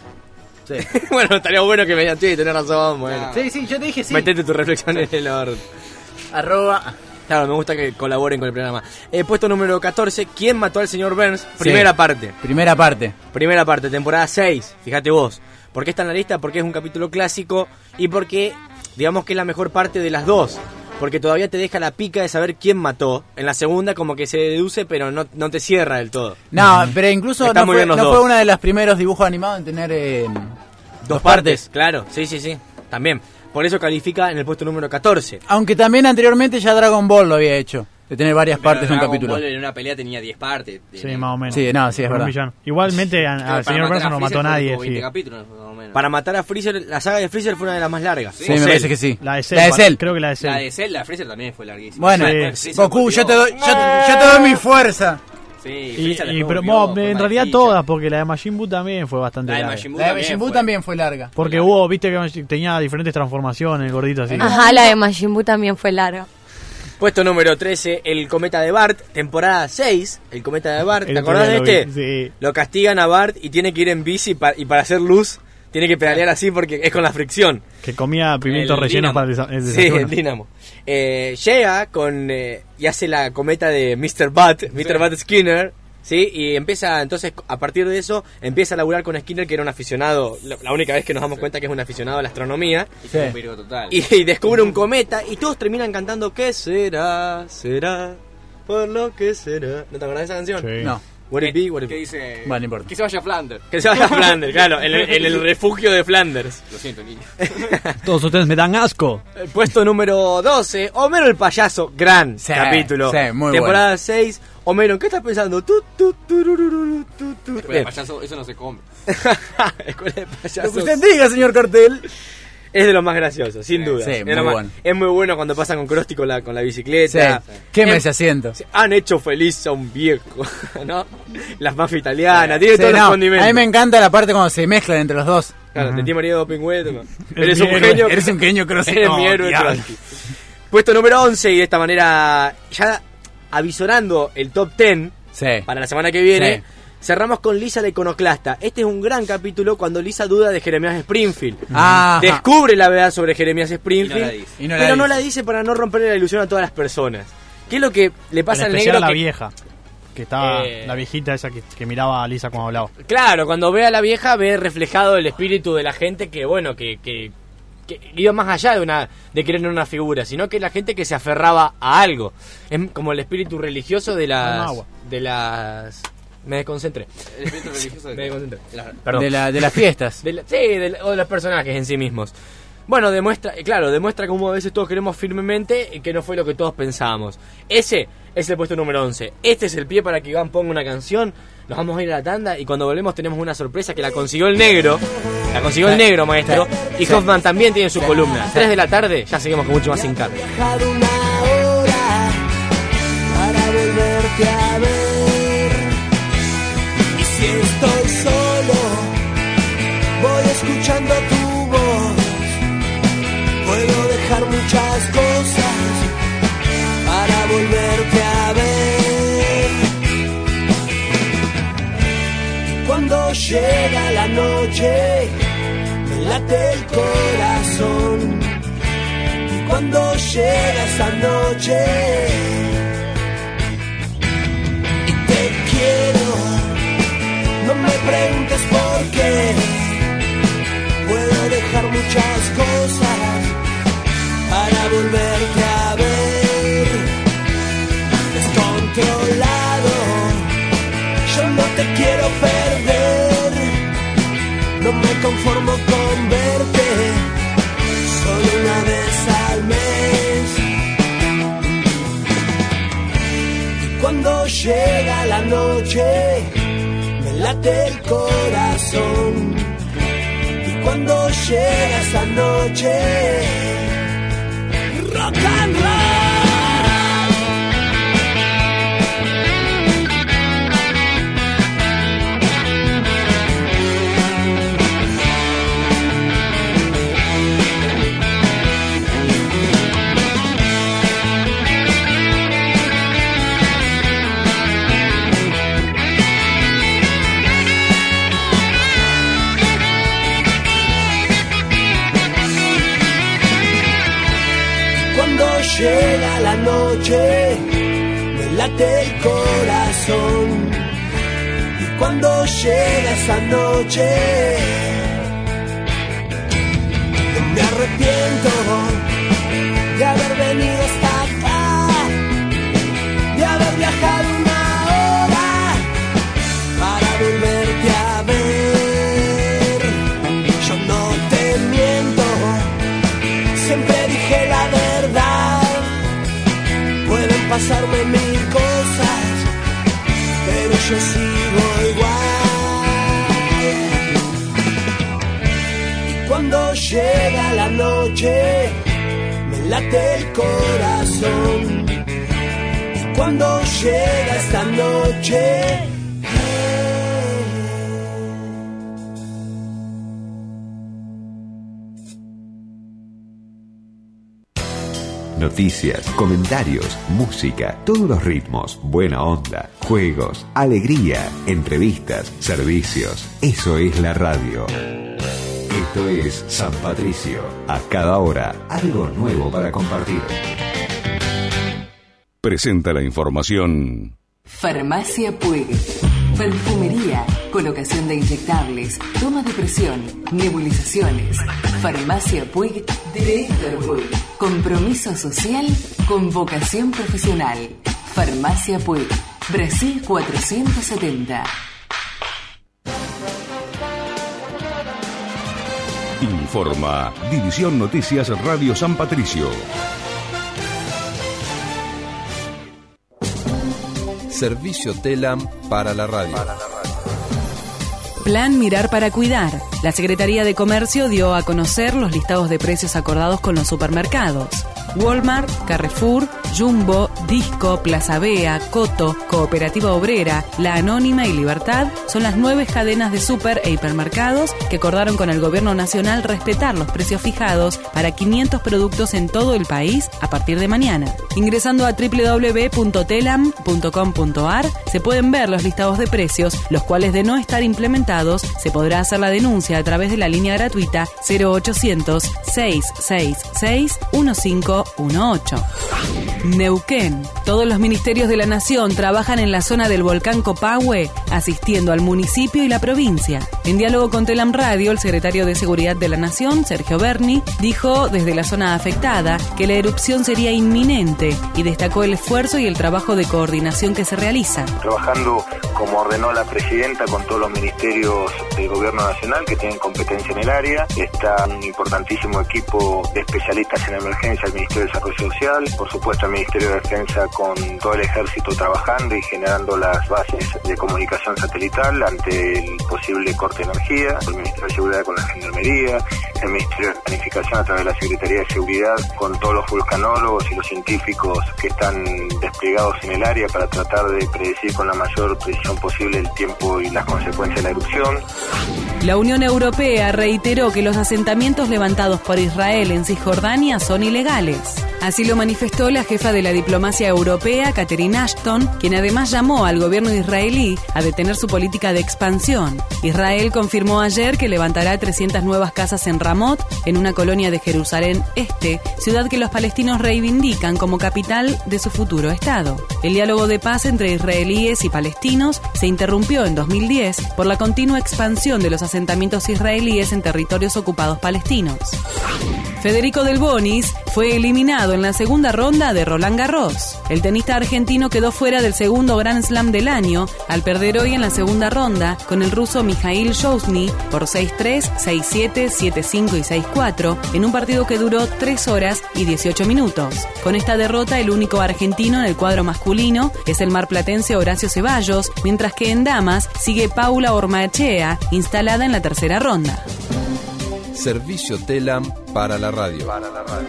Speaker 2: Sí.
Speaker 4: Bueno, estaría bueno que me digan, sí, tenés razón, bueno.
Speaker 1: Claro.
Speaker 2: Sí, sí, yo te dije sí.
Speaker 4: Metete tu reflexión en el orden.
Speaker 2: Arroba.
Speaker 4: Claro, me gusta que colaboren con el programa. Eh, puesto número catorce, ¿Quién mató al señor Burns? Primera parte.
Speaker 2: Primera parte.
Speaker 4: Primera parte, temporada seis. Fíjate vos. ¿Por qué está en la lista? Porque es un capítulo clásico y porque, digamos que es la mejor parte de las dos. Porque todavía te deja la pica de saber quién mató. En la segunda como que se deduce, pero no, no te cierra del todo.
Speaker 2: No, pero incluso
Speaker 4: Está
Speaker 2: no,
Speaker 4: muy
Speaker 2: fue,
Speaker 4: bien los
Speaker 2: no
Speaker 4: dos.
Speaker 2: fue uno de los primeros dibujos animados en tener eh,
Speaker 4: Dos partes, claro. Sí, sí, sí. También. Por eso califica en el puesto número catorce.
Speaker 2: Aunque también anteriormente ya Dragon Ball lo había hecho. De tener varias
Speaker 1: Pero
Speaker 2: partes en un
Speaker 1: Dragon
Speaker 2: capítulo.
Speaker 1: Ball en una pelea tenía diez partes.
Speaker 6: Sí, más o menos.
Speaker 2: Sí, no, sí, es
Speaker 6: Un
Speaker 2: verdad.
Speaker 6: villano. Igualmente a-
Speaker 1: Creo que
Speaker 6: al
Speaker 1: para
Speaker 6: señor
Speaker 1: matar
Speaker 6: Burns
Speaker 1: a
Speaker 6: no mató
Speaker 1: Freezer
Speaker 6: a nadie.
Speaker 1: tuvo veinte
Speaker 6: sí.
Speaker 1: capítulos, más o menos.
Speaker 4: Para matar a Freezer, la saga de Freezer fue una de las más largas.
Speaker 2: Sí,
Speaker 4: O
Speaker 2: me
Speaker 4: Cell.
Speaker 2: parece que sí.
Speaker 6: La de Cell.
Speaker 2: La de Cell.
Speaker 6: Creo que la de Cell.
Speaker 1: La de Cell, la de Freezer también fue larguísima.
Speaker 2: Bueno,
Speaker 6: Sí.
Speaker 1: Freezer
Speaker 2: Goku,
Speaker 1: volvió.
Speaker 2: yo te doy, yo, yo te doy mi fuerza.
Speaker 1: Sí,
Speaker 6: Y,
Speaker 1: Freezer
Speaker 6: y-
Speaker 1: después
Speaker 6: pero
Speaker 1: volvió,
Speaker 6: no,
Speaker 1: fue
Speaker 6: en
Speaker 1: más
Speaker 6: realidad
Speaker 1: ficha.
Speaker 6: todas, porque la de Majin Buu también fue bastante
Speaker 1: La de
Speaker 6: larga.
Speaker 1: Majin Buu
Speaker 2: La de
Speaker 1: también
Speaker 2: Majin Buu
Speaker 1: fue.
Speaker 2: también fue larga.
Speaker 6: Porque hubo, viste que tenía diferentes transformaciones, el gordito así.
Speaker 3: Ajá, la de Majin Buu también fue larga.
Speaker 4: Puesto número trece, El cometa de Bart, temporada seis. El cometa de Bart, ¿te
Speaker 6: El otro
Speaker 4: acordás de
Speaker 6: día lo vi,
Speaker 4: este?
Speaker 6: sí.
Speaker 4: Lo castigan a Bart y tiene que ir en bici pa- y para hacer luz tiene que pedalear así porque es con la fricción.
Speaker 6: Que comía pimientos
Speaker 1: El
Speaker 6: rellenos
Speaker 1: Dínamo.
Speaker 6: para el, desa- el
Speaker 4: Sí,
Speaker 6: desayuno.
Speaker 4: el Dínamo. Eh, llega con eh, y hace la cometa de mister Butt, mister Butt Skinner, ¿sí? Y empieza, entonces, a partir de eso, empieza a laburar con Skinner, que era un aficionado, la, la única vez que nos damos cuenta que es un aficionado a la astronomía,
Speaker 1: Y
Speaker 2: Sí.
Speaker 1: fue un virgo total.
Speaker 4: y, y descubre un cometa, y todos terminan cantando, ¿qué será? ¿Será? ¿Por lo que será? ¿No te acordás de esa canción?
Speaker 6: Sí.
Speaker 2: No.
Speaker 4: What it be, what it
Speaker 1: ¿Qué
Speaker 4: be.
Speaker 1: dice?
Speaker 2: Bueno, no importa.
Speaker 1: Que se vaya a Flanders.
Speaker 4: Que se vaya a Flanders, claro, en el, en el refugio de Flanders.
Speaker 1: Lo siento, niño.
Speaker 6: Todos ustedes me dan asco.
Speaker 4: El puesto número doce, Homero el payaso, gran
Speaker 2: Sí,
Speaker 4: capítulo.
Speaker 2: sí, muy
Speaker 4: Temporada seis, Homero, ¿en qué estás pensando? Tu, tu, turururu, tu, tu.
Speaker 1: Después
Speaker 4: Bien.
Speaker 1: de payaso, eso no se come.
Speaker 4: Escuela de
Speaker 2: Lo que
Speaker 4: payasos.
Speaker 2: usted diga, señor Cartel.
Speaker 4: Es de los más graciosos, sin
Speaker 1: Sí,
Speaker 4: duda.
Speaker 2: sí,
Speaker 4: es,
Speaker 2: muy
Speaker 4: lo más-
Speaker 2: bueno.
Speaker 4: es muy bueno cuando pasan con Krusty con la, con la
Speaker 2: Sí.
Speaker 4: bicicleta.
Speaker 2: Queme
Speaker 4: Em-
Speaker 2: ese asiento.
Speaker 4: Han hecho feliz a un viejo, ¿no? Las mafias italianas, tiene
Speaker 2: Sí,
Speaker 4: todos
Speaker 2: no,
Speaker 4: los
Speaker 2: a
Speaker 4: condimentos.
Speaker 2: mí me encanta la parte cuando se mezclan entre los dos.
Speaker 4: Claro, de ti María Dopingüe,
Speaker 6: Es
Speaker 4: eres
Speaker 6: mi
Speaker 4: un
Speaker 6: héroe,
Speaker 4: genio.
Speaker 2: eres un genio Krusty.
Speaker 4: Eres
Speaker 2: Oh,
Speaker 4: mi héroe
Speaker 2: diablo.
Speaker 4: Krusty. Puesto número once, y de esta manera, ya avisorando el top diez
Speaker 2: Sí.
Speaker 4: para la semana que viene, Cerramos con Lisa la iconoclasta. Este es un gran capítulo cuando Lisa duda de Jeremías Springfield.
Speaker 2: Ah,
Speaker 4: Descubre la verdad sobre Jeremías Springfield,
Speaker 1: Y no la dice.
Speaker 2: Y no la
Speaker 4: pero
Speaker 2: dice.
Speaker 4: no la dice para no romperle la ilusión a todas las personas. ¿Qué es lo que le pasa
Speaker 6: En
Speaker 4: al
Speaker 6: especial
Speaker 4: negro?
Speaker 6: a la
Speaker 4: que-
Speaker 6: vieja, que estaba,
Speaker 4: Eh.
Speaker 6: la viejita esa que, que miraba a Lisa cuando hablaba.
Speaker 4: Claro, cuando ve a la vieja ve reflejado el espíritu de la gente que, bueno, que, que, que iba más allá de una de querer una figura, sino que la gente que se aferraba a algo. Es como el espíritu religioso de
Speaker 6: Un
Speaker 4: las...
Speaker 6: agua.
Speaker 4: de las... Me desconcentré.
Speaker 1: El espíritu religioso de...
Speaker 4: Me desconcentré.
Speaker 1: La-
Speaker 4: Perdón.
Speaker 2: De, la, de las fiestas.
Speaker 4: De la- sí, de la- o de los personajes en sí mismos. Bueno, demuestra, eh, claro, demuestra como a veces todos queremos firmemente que no fue lo que todos pensábamos. Ese es el puesto número once. Este es el pie para que Iván ponga una canción. Nos vamos a ir a la tanda y cuando volvemos tenemos una sorpresa que la consiguió el negro. La consiguió el negro, maestro. Y Hoffman también tiene su columna. tres de la tarde, ya seguimos con mucho más sin carne.
Speaker 5: Viajado una hora para volverte a ver. Y si estoy solo, voy escuchando tu voz. Puedo dejar muchas cosas para volverte a ver. Y cuando llega la noche, me late el corazón. Cuando llega esa noche y te quiero, no me preguntes por qué. Puedo dejar muchas cosas para volverte a ver. Descontrolado, yo no te quiero perder. No me conformo con verte solo una vez al mes. Y cuando llega la noche, me late el corazón. Y cuando llega esa noche, rock and roll. Llega la noche, me late el corazón. Y cuando llega esa noche, no me arrepiento de haber venido hasta acá, de haber viajado una hora para volverte a ver. Yo no te miento, siempre dije la verdad. Pueden pasarme mil cosas, pero yo sigo igual. Y cuando llega la noche, me late el corazón. Y cuando llega esta noche,
Speaker 7: Noticias, comentarios, música, todos los ritmos, buena onda, juegos, alegría, entrevistas, servicios. Eso es la radio. Esto es San Patricio. A cada hora, algo nuevo para compartir.
Speaker 8: Presenta la información.
Speaker 9: Farmacia Puig. Perfumería, colocación de inyectables, toma de presión, nebulizaciones. Farmacia Puig de Héctor Puig. Compromiso social con vocación profesional. Farmacia Puig. Brasil cuatrocientos setenta.
Speaker 8: Informa División Noticias Radio San Patricio.
Speaker 10: Servicio Telam para la radio.
Speaker 11: Plan Mirar para Cuidar. La Secretaría de Comercio dio a conocer los listados de precios acordados con los supermercados. Walmart, Carrefour, Jumbo, Disco, Plaza Bea, Coto, Cooperativa Obrera, La Anónima y Libertad son las nueve cadenas de super e hipermercados que acordaron con el gobierno nacional respetar los precios fijados para quinientos productos en todo el país a partir de mañana. Ingresando a doble u doble u doble u punto telam punto com punto a r se pueden ver los listados de precios, los cuales de no estar implementados se podrá hacer la denuncia a través de la línea gratuita cero ochocientos, seiscientos sesenta y seis, quince dieciocho. Neuquén. Todos los ministerios de la Nación trabajan en la zona del volcán Copahue, asistiendo al municipio y la provincia. En diálogo con Telam Radio, el secretario de Seguridad de la Nación, Sergio Berni, dijo desde la zona afectada que la erupción sería inminente y destacó el esfuerzo y el trabajo de coordinación que se realiza.
Speaker 12: Trabajando como ordenó la presidenta con todos los ministerios del gobierno nacional que tienen competencia en el área. Está un importantísimo equipo de especialistas en emergencia, el Ministerio de Desarrollo Social, por supuesto el Ministerio de Defensa con todo el ejército trabajando y generando las bases de comunicación satelital ante el posible corte de energía, el Ministerio de Seguridad con la Gendarmería, el Ministerio de Planificación a través de la Secretaría de Seguridad con todos los vulcanólogos y los científicos que están desplegados en el área para tratar de predecir con la mayor precisión posible el tiempo y las consecuencias de la erupción.
Speaker 11: La Unión Europea reiteró que los asentamientos levantados por Israel en Cisjordania son ilegales. Así lo manifestó la jefa de la diplomacia europea, Catherine Ashton, quien además llamó al gobierno israelí a detener su política de expansión. Israel confirmó ayer que levantará trescientas nuevas casas en Ramot, en una colonia de Jerusalén Este, ciudad que los palestinos reivindican como capital de su futuro Estado. El diálogo de paz entre israelíes y palestinos se interrumpió en dos mil diez por la continua expansión de los asentamientos israelíes en territorios ocupados palestinos. Federico Del Bonis fue eliminado en la segunda ronda de Roland Garros. El tenista argentino quedó fuera del segundo Grand Slam del año al perder hoy en la segunda ronda con el ruso Mikhail Shosny por seis tres, seis siete, siete cinco y seis cuatro en un partido que duró tres horas y dieciocho minutos. Con esta derrota, el único argentino en el cuadro masculino es el marplatense Horacio Ceballos, mientras que en damas sigue Paula Ormachea, instalada en la tercera ronda.
Speaker 10: Servicio Telam para la radio. Para la radio.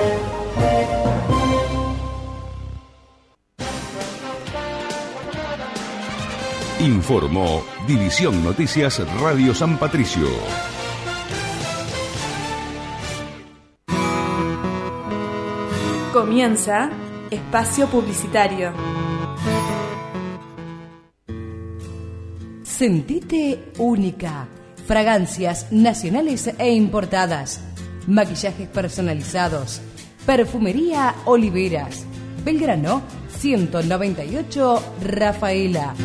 Speaker 8: Informó División Noticias Radio San Patricio.
Speaker 13: Comienza Espacio Publicitario.
Speaker 14: Sentite única. Fragancias nacionales e importadas. Maquillajes personalizados. Perfumería Oliveras. Belgrano ciento noventa y ocho, Rafaela.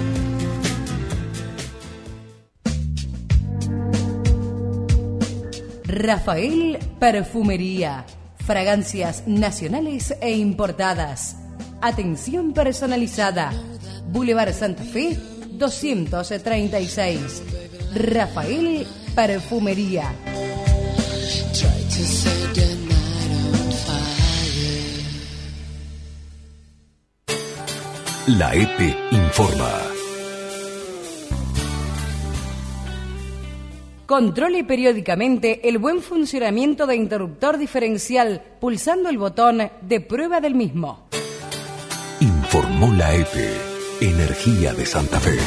Speaker 14: Rafael Perfumería. Fragancias nacionales e importadas. Atención personalizada. Boulevard Santa Fe doscientos treinta y seis. Rafael Perfumería.
Speaker 7: La E P E informa.
Speaker 14: Controle periódicamente el buen funcionamiento de interruptor diferencial pulsando el botón de prueba del mismo.
Speaker 7: Informó la E P E, Energía de Santa Fe.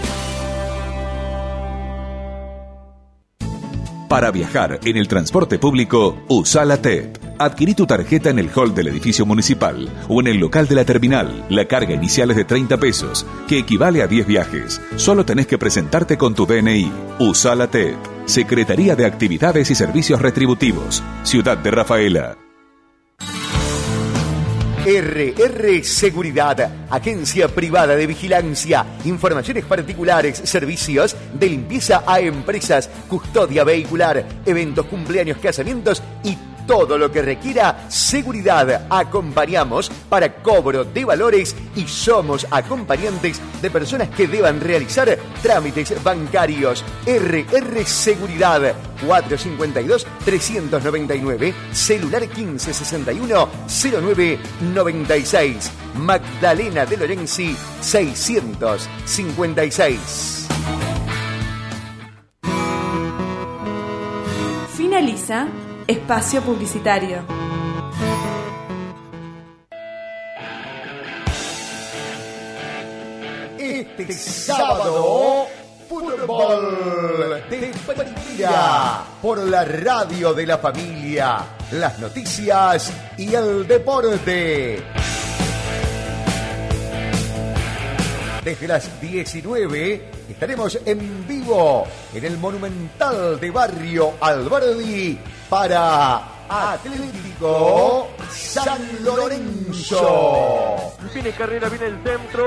Speaker 7: Para viajar en el transporte público, usa la T E P. Adquirí tu tarjeta en el hall del edificio municipal o en el local de la terminal. La carga inicial es de treinta pesos, que equivale a diez viajes. Solo tenés que presentarte con tu D N I. Usa la T E P. Secretaría de Actividades y Servicios Retributivos. Ciudad de Rafaela.
Speaker 15: R R Seguridad, agencia privada de vigilancia, informaciones particulares, servicios de limpieza a empresas, custodia vehicular, eventos, cumpleaños, casamientos y todo lo que requiera seguridad. Acompañamos para cobro de valores y somos acompañantes de personas que deban realizar trámites bancarios. R R Seguridad, cuatrocientos cincuenta y dos, trescientos noventa y nueve, celular quince sesenta y uno, cero nueve noventa y seis, Magdalena de Lorenzi seiscientos cincuenta y seis.
Speaker 13: Finaliza Espacio Publicitario.
Speaker 15: este sábado, fútbol de primera por la radio de la familia, las noticias y el deporte. Desde las diecinueve estaremos en vivo en el Monumental de Barrio Alberdi para Atlético San Lorenzo.
Speaker 5: Viene carrera, viene el centro.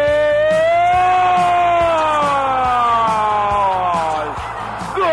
Speaker 5: ¡Gol!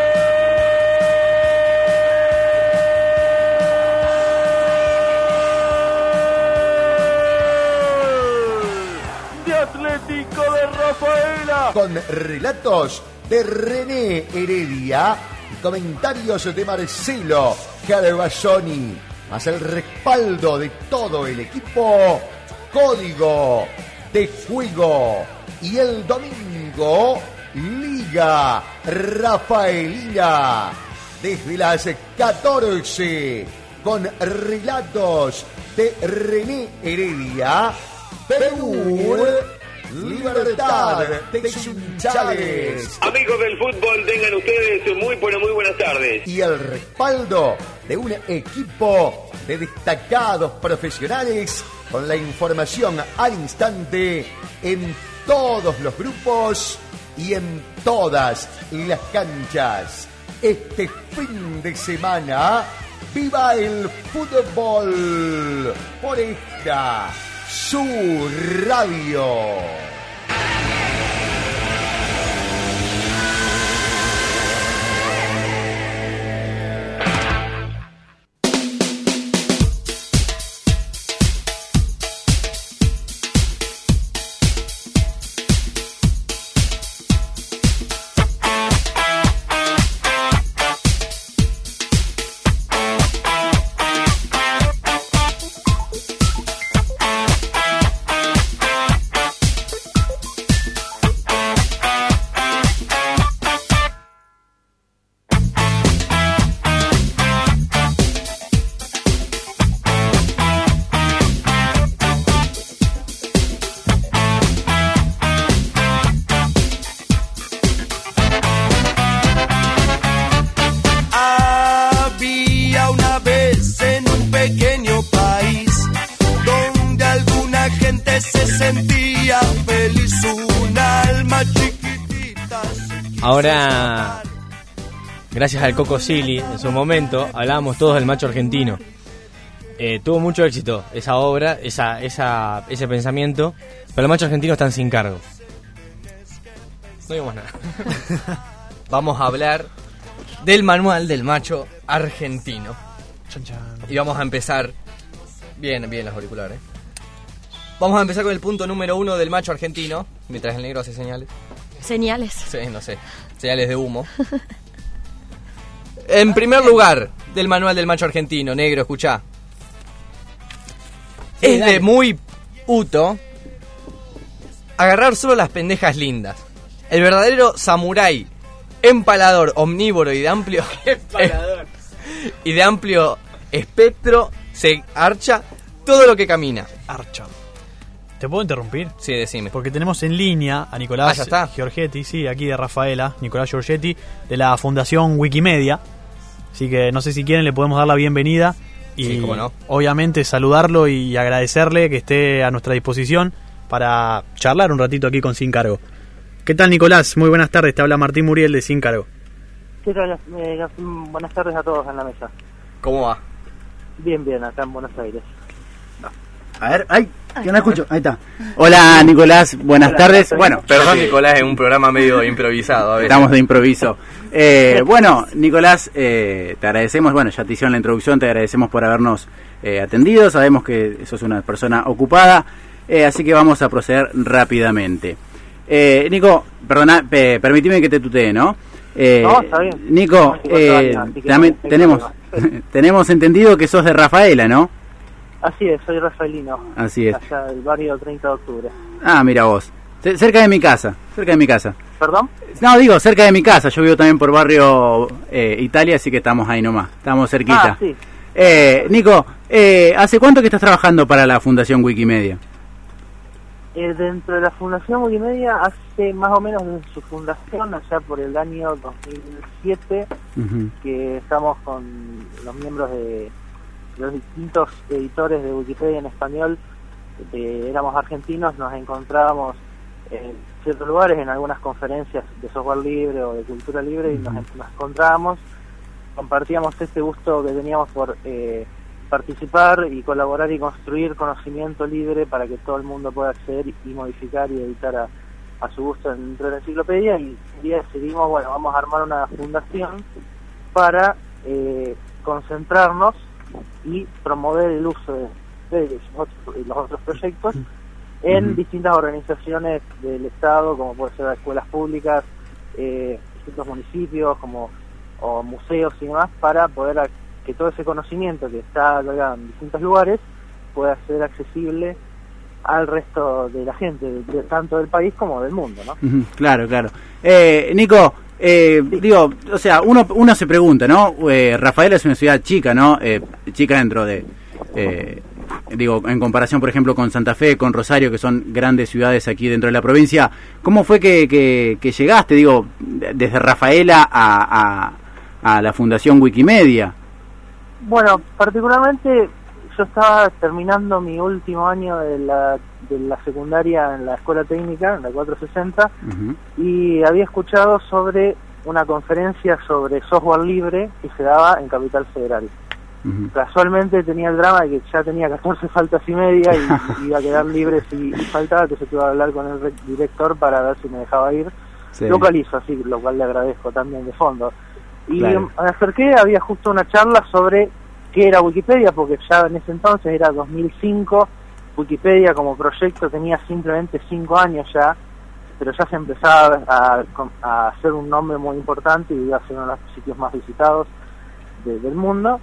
Speaker 5: De Atlético de Rafaela.
Speaker 15: Con relatos de René Heredia y comentarios de Marcelo Carbassoni, más el respaldo de todo el equipo. Código de juego. Y el domingo, Liga Rafaelina, desde las catorce, con relatos de René Heredia. Perú, Libertad de Sunchales.
Speaker 16: Amigos del fútbol, tengan ustedes muy, pero muy buenas tardes.
Speaker 15: Y el respaldo de un equipo de destacados profesionales con la información al instante en todos los grupos y en todas las canchas. Este fin de semana, viva el fútbol por esta su radio.
Speaker 4: Ahora, gracias al Coco Silly, en su momento, hablábamos todos del macho argentino. Eh, tuvo mucho éxito esa obra, esa, esa, ese pensamiento, pero los machos argentinos están sin cargo. No digo más nada. Vamos a hablar del manual del macho argentino.
Speaker 6: Chan, chan.
Speaker 4: Y vamos a empezar... Bien, bien los auriculares. Vamos a empezar con el punto número uno del macho argentino, mientras el negro hace señales.
Speaker 3: Señales.
Speaker 4: Sí, no sé. Señales de humo. En primer lugar, del manual del macho argentino, negro, escuchá.
Speaker 2: Sí,
Speaker 4: es
Speaker 2: dale.
Speaker 4: de muy puto agarrar solo las pendejas lindas. El verdadero samurái, empalador, omnívoro y de amplio...
Speaker 1: Empalador.
Speaker 4: y de amplio espectro, se archa todo lo que camina.
Speaker 6: Archa. ¿Te puedo interrumpir?
Speaker 4: Sí, decime.
Speaker 6: Porque tenemos en línea a Nicolás
Speaker 4: Ah, ¿ya está?
Speaker 6: Giorgetti, sí, aquí de Rafaela, Nicolás Giorgetti, de la Fundación Wikimedia. Así que no sé si quieren, le podemos dar la bienvenida y
Speaker 4: Sí, cómo no.
Speaker 6: obviamente saludarlo y agradecerle que esté a nuestra disposición para charlar un ratito aquí con Sin Cargo. ¿Qué tal, Nicolás? Muy buenas tardes, te habla Martín Muriel de Sin Cargo.
Speaker 17: ¿Qué tal? Eh, buenas tardes a todos en la mesa.
Speaker 4: ¿Cómo va?
Speaker 17: Bien, bien, acá en Buenos Aires.
Speaker 2: A ver, ay, yo no escucho, ahí está. Hola, Nicolás, buenas
Speaker 17: Hola,
Speaker 2: tardes.
Speaker 17: soy-
Speaker 2: Bueno,
Speaker 4: Perdón, Nicolás, es un programa medio improvisado a veces.
Speaker 2: estamos de improviso. Eh, bueno, Nicolás, eh, te agradecemos, bueno, ya te hicieron la introducción, te agradecemos por habernos eh, atendido, sabemos que sos una persona ocupada, eh, así que vamos a proceder rápidamente. Eh, Nico, perdona, pe- permitime que te tutee, ¿no? Eh,
Speaker 17: No, está bien.
Speaker 2: Nico,
Speaker 17: No,
Speaker 2: eh,
Speaker 17: años, así que
Speaker 2: también
Speaker 17: no,
Speaker 2: tenemos, tenemos entendido que sos de Rafaela, ¿no?
Speaker 17: Así es, soy rafaelino.
Speaker 2: Así es.
Speaker 17: Allá del barrio treinta de octubre.
Speaker 2: Ah, mira vos. C- cerca de mi casa, cerca de mi casa.
Speaker 17: ¿Perdón?
Speaker 2: No, digo, cerca de mi casa. Yo vivo también por barrio eh, Italia, así que estamos ahí nomás. Estamos cerquita.
Speaker 17: Ah, sí.
Speaker 2: Eh, Nico, eh, ¿hace cuánto que estás trabajando para la Fundación Wikimedia?
Speaker 17: Eh, dentro de la Fundación Wikimedia, hace más o menos desde su fundación, allá por el año dos mil siete, uh-huh. que estamos con los miembros de los distintos editores de Wikipedia en español, eh, éramos argentinos, nos encontrábamos en ciertos lugares, en algunas conferencias de software libre o de cultura libre, uh-huh. y nos, nos encontrábamos, compartíamos este gusto que teníamos por... Eh, participar y colaborar y construir conocimiento libre para que todo el mundo pueda acceder y modificar y editar a, a su gusto dentro de la enciclopedia, y un día decidimos, bueno, vamos a armar una fundación para eh, concentrarnos y promover el uso de, de los, otros, de los otros proyectos en uh-huh. distintas organizaciones del Estado, como puede ser escuelas públicas, eh, distintos municipios como o museos y demás, para poder que todo ese conocimiento que está acá en distintos lugares pueda ser accesible al resto de la gente, de, de, tanto del país como del mundo, ¿no?
Speaker 2: Uh-huh, claro, claro. Eh, Nico, eh, sí. digo, o sea, uno uno se pregunta, ¿no? Eh, Rafaela es una ciudad chica, ¿no? Eh, chica dentro de, eh, digo, en comparación, por ejemplo, con Santa Fe, con Rosario, que son grandes ciudades aquí dentro de la provincia. ¿Cómo fue que, que, que llegaste, digo, desde Rafaela a, a, a la Fundación Wikimedia?
Speaker 17: Bueno, particularmente yo estaba terminando mi último año de la, de la secundaria en la escuela técnica, en la cuatrocientos sesenta, uh-huh. y había escuchado sobre una conferencia sobre software libre que se daba en Capital Federal. Uh-huh. Casualmente tenía el drama de que ya tenía catorce faltas y media y iba a quedar libre si, si faltaba, entonces tuve que hablar con el director para ver si me dejaba ir. Sí. Lo cual hizo, así, lo cual le agradezco también de fondo. Y claro. me acerqué, había justo una charla sobre qué era Wikipedia, porque ya en ese entonces era dos mil cinco, Wikipedia como proyecto tenía simplemente cinco años ya, pero ya se empezaba a, a hacer un nombre muy importante y iba a ser uno de los sitios más visitados de, del mundo,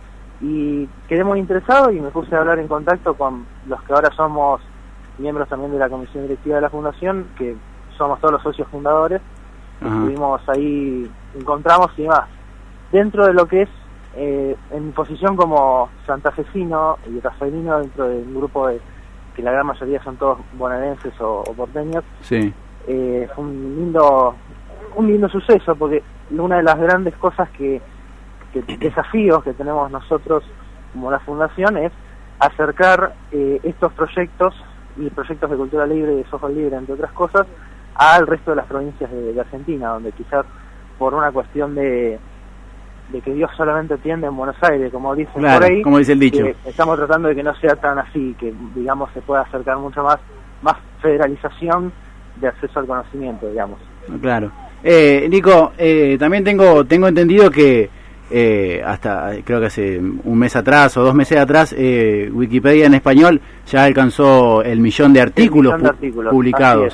Speaker 17: y quedé muy interesado y me puse a hablar en contacto con los que ahora somos miembros también de la comisión directiva de la fundación, que somos todos los socios fundadores. Uh-huh. Estuvimos ahí, encontramos y demás. Dentro de lo que es, eh, en mi posición como santafesino y rafaelino dentro de un grupo de, que la gran mayoría son todos bonaerenses o, o porteños,
Speaker 2: sí.
Speaker 17: eh, fue un lindo, un lindo suceso, porque una de las grandes cosas que, que desafíos que tenemos nosotros como la fundación es acercar eh, estos proyectos y proyectos de cultura libre y de software libre, entre otras cosas, al resto de las provincias de, de Argentina, donde quizás por una cuestión de de que Dios solamente atiende en Buenos Aires, como dicen
Speaker 2: claro,
Speaker 17: por ahí,
Speaker 2: como dice el dicho.
Speaker 17: Estamos tratando de que no sea tan así, que digamos se pueda acercar mucho más, más federalización de acceso al conocimiento, digamos.
Speaker 2: Claro. Eh, Nico, eh, también tengo tengo entendido que eh, hasta creo que hace un mes atrás o dos meses atrás, eh, Wikipedia en español ya alcanzó el millón de artículos,
Speaker 17: millón de artículos
Speaker 2: pu- publicados.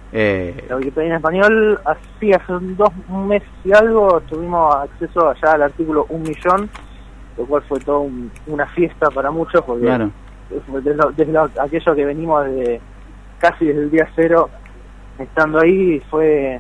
Speaker 2: Eh,
Speaker 17: la Wikipedia en español, así hace dos meses y algo tuvimos acceso allá al artículo un millón, lo cual fue todo un, una fiesta para muchos, porque
Speaker 2: claro.
Speaker 17: desde, lo, desde lo, aquello que venimos de casi desde el día cero estando ahí, fue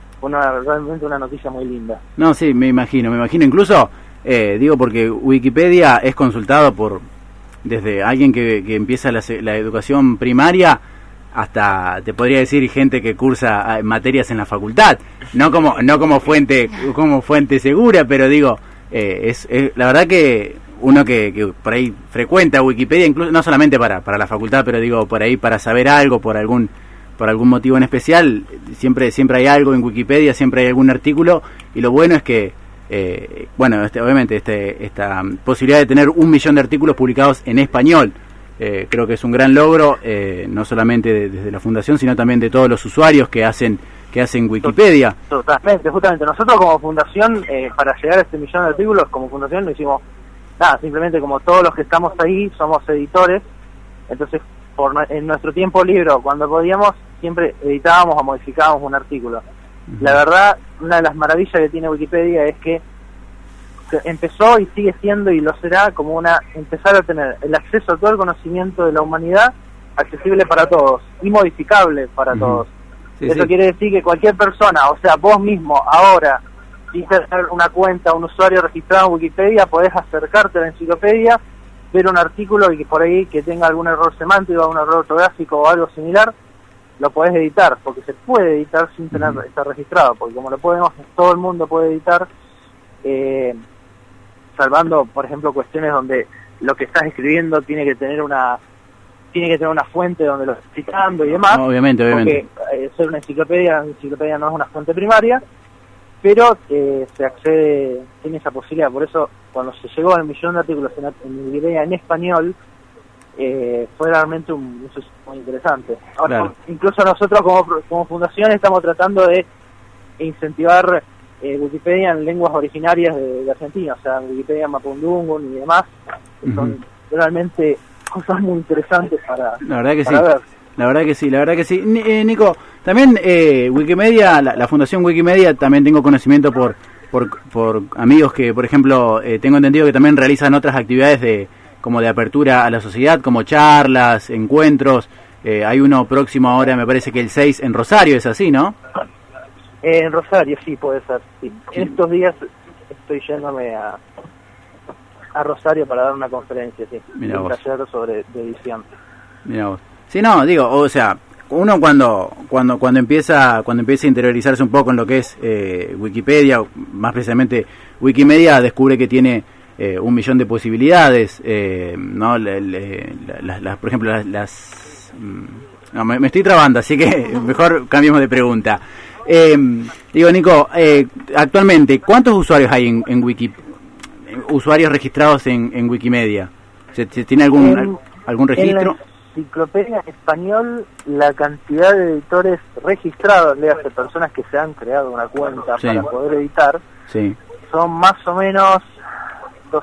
Speaker 17: una realmente una noticia muy linda.
Speaker 2: No, sí, me imagino, me imagino. Incluso, eh, digo, porque Wikipedia es consultado por desde alguien que, que empieza la, la educación primaria hasta, te podría decir, gente que cursa materias en la facultad, no como no como fuente como fuente segura, pero digo, eh, es, es la verdad que uno que, que por ahí frecuenta Wikipedia, incluso no solamente para para la facultad, pero digo, por ahí para saber algo, por algún por algún motivo en especial, siempre siempre hay algo en Wikipedia, siempre hay algún artículo, y lo bueno es que eh, bueno, este, obviamente este, esta posibilidad de tener un millón de artículos publicados en español, eh, creo que es un gran logro, eh, no solamente de, desde la fundación, sino también de todos los usuarios que hacen que hacen Wikipedia.
Speaker 17: Totalmente, justamente nosotros como fundación, eh, para llegar a este millón de artículos, como fundación no hicimos nada, simplemente como todos los que estamos ahí somos editores, entonces por en nuestro tiempo libre, cuando podíamos, siempre editábamos o modificábamos un artículo. Uh-huh. La verdad, una de las maravillas que tiene Wikipedia es que empezó y sigue siendo y lo será como una empezar a tener el acceso a todo el conocimiento de la humanidad accesible para todos y modificable para uh-huh. todos. Sí, Eso sí. quiere decir que cualquier persona, o sea, vos mismo ahora, sin tener una cuenta, un usuario registrado en Wikipedia, podés acercarte a la enciclopedia, ver un artículo y que por ahí que tenga algún error semántico, algún error ortográfico o algo similar, lo podés editar, porque se puede editar sin tener uh-huh. estar registrado, porque como lo podemos, todo el mundo puede editar, eh, salvando, por ejemplo, cuestiones donde lo que estás escribiendo tiene que tener una tiene que tener una fuente donde lo estás citando y demás.
Speaker 2: No, obviamente, obviamente.
Speaker 17: Porque eh, ser una enciclopedia, una enciclopedia no es una fuente primaria, pero eh, se accede, tiene esa posibilidad. Por eso, cuando se llegó al millón de artículos en, en Wikipedia en español, eh, fue realmente un, un suceso muy interesante. Ahora, claro. Incluso nosotros como, como fundación estamos tratando de incentivar eh, Wikipedia en lenguas originarias de, de Argentina, o sea, Wikipedia Mapudungun y demás, que uh-huh. son realmente cosas muy interesantes para,
Speaker 2: la verdad que
Speaker 17: para
Speaker 2: sí.
Speaker 17: ver.
Speaker 2: La verdad que sí, la verdad que sí. Eh, Nico, también eh, Wikimedia, la, la Fundación Wikimedia, también tengo conocimiento por por, por amigos que, por ejemplo, eh, tengo entendido que también realizan otras actividades de como de apertura a la sociedad, como charlas, encuentros. Eh, hay uno próximo ahora, me parece que el seis en Rosario, es así, ¿no?
Speaker 17: Eh, en Rosario, sí, puede ser. Sí. En estos días estoy yéndome a, a Rosario para dar una conferencia, sí.
Speaker 2: Mirá
Speaker 17: un
Speaker 2: vos.
Speaker 17: taller sobre de edición.
Speaker 2: Mirá vos. Sí, no, digo, o sea, uno cuando cuando cuando empieza cuando empieza a interiorizarse un poco en lo que es eh, Wikipedia, más precisamente Wikimedia, descubre que tiene eh, un millón de posibilidades, eh, no, le, le, la, la, por ejemplo, las, las no, me, me estoy trabando, así que mejor cambiemos de pregunta. Eh, digo, Nico, eh, actualmente, ¿cuántos usuarios hay en, en Wiki, usuarios registrados en, en Wikimedia? ¿Se, se tiene algún
Speaker 17: en,
Speaker 2: algún registro?
Speaker 17: En la enciclopedia en español, la cantidad de editores registrados, le hace personas que se han creado una cuenta sí. para poder editar,
Speaker 2: sí.
Speaker 17: son más o menos dos,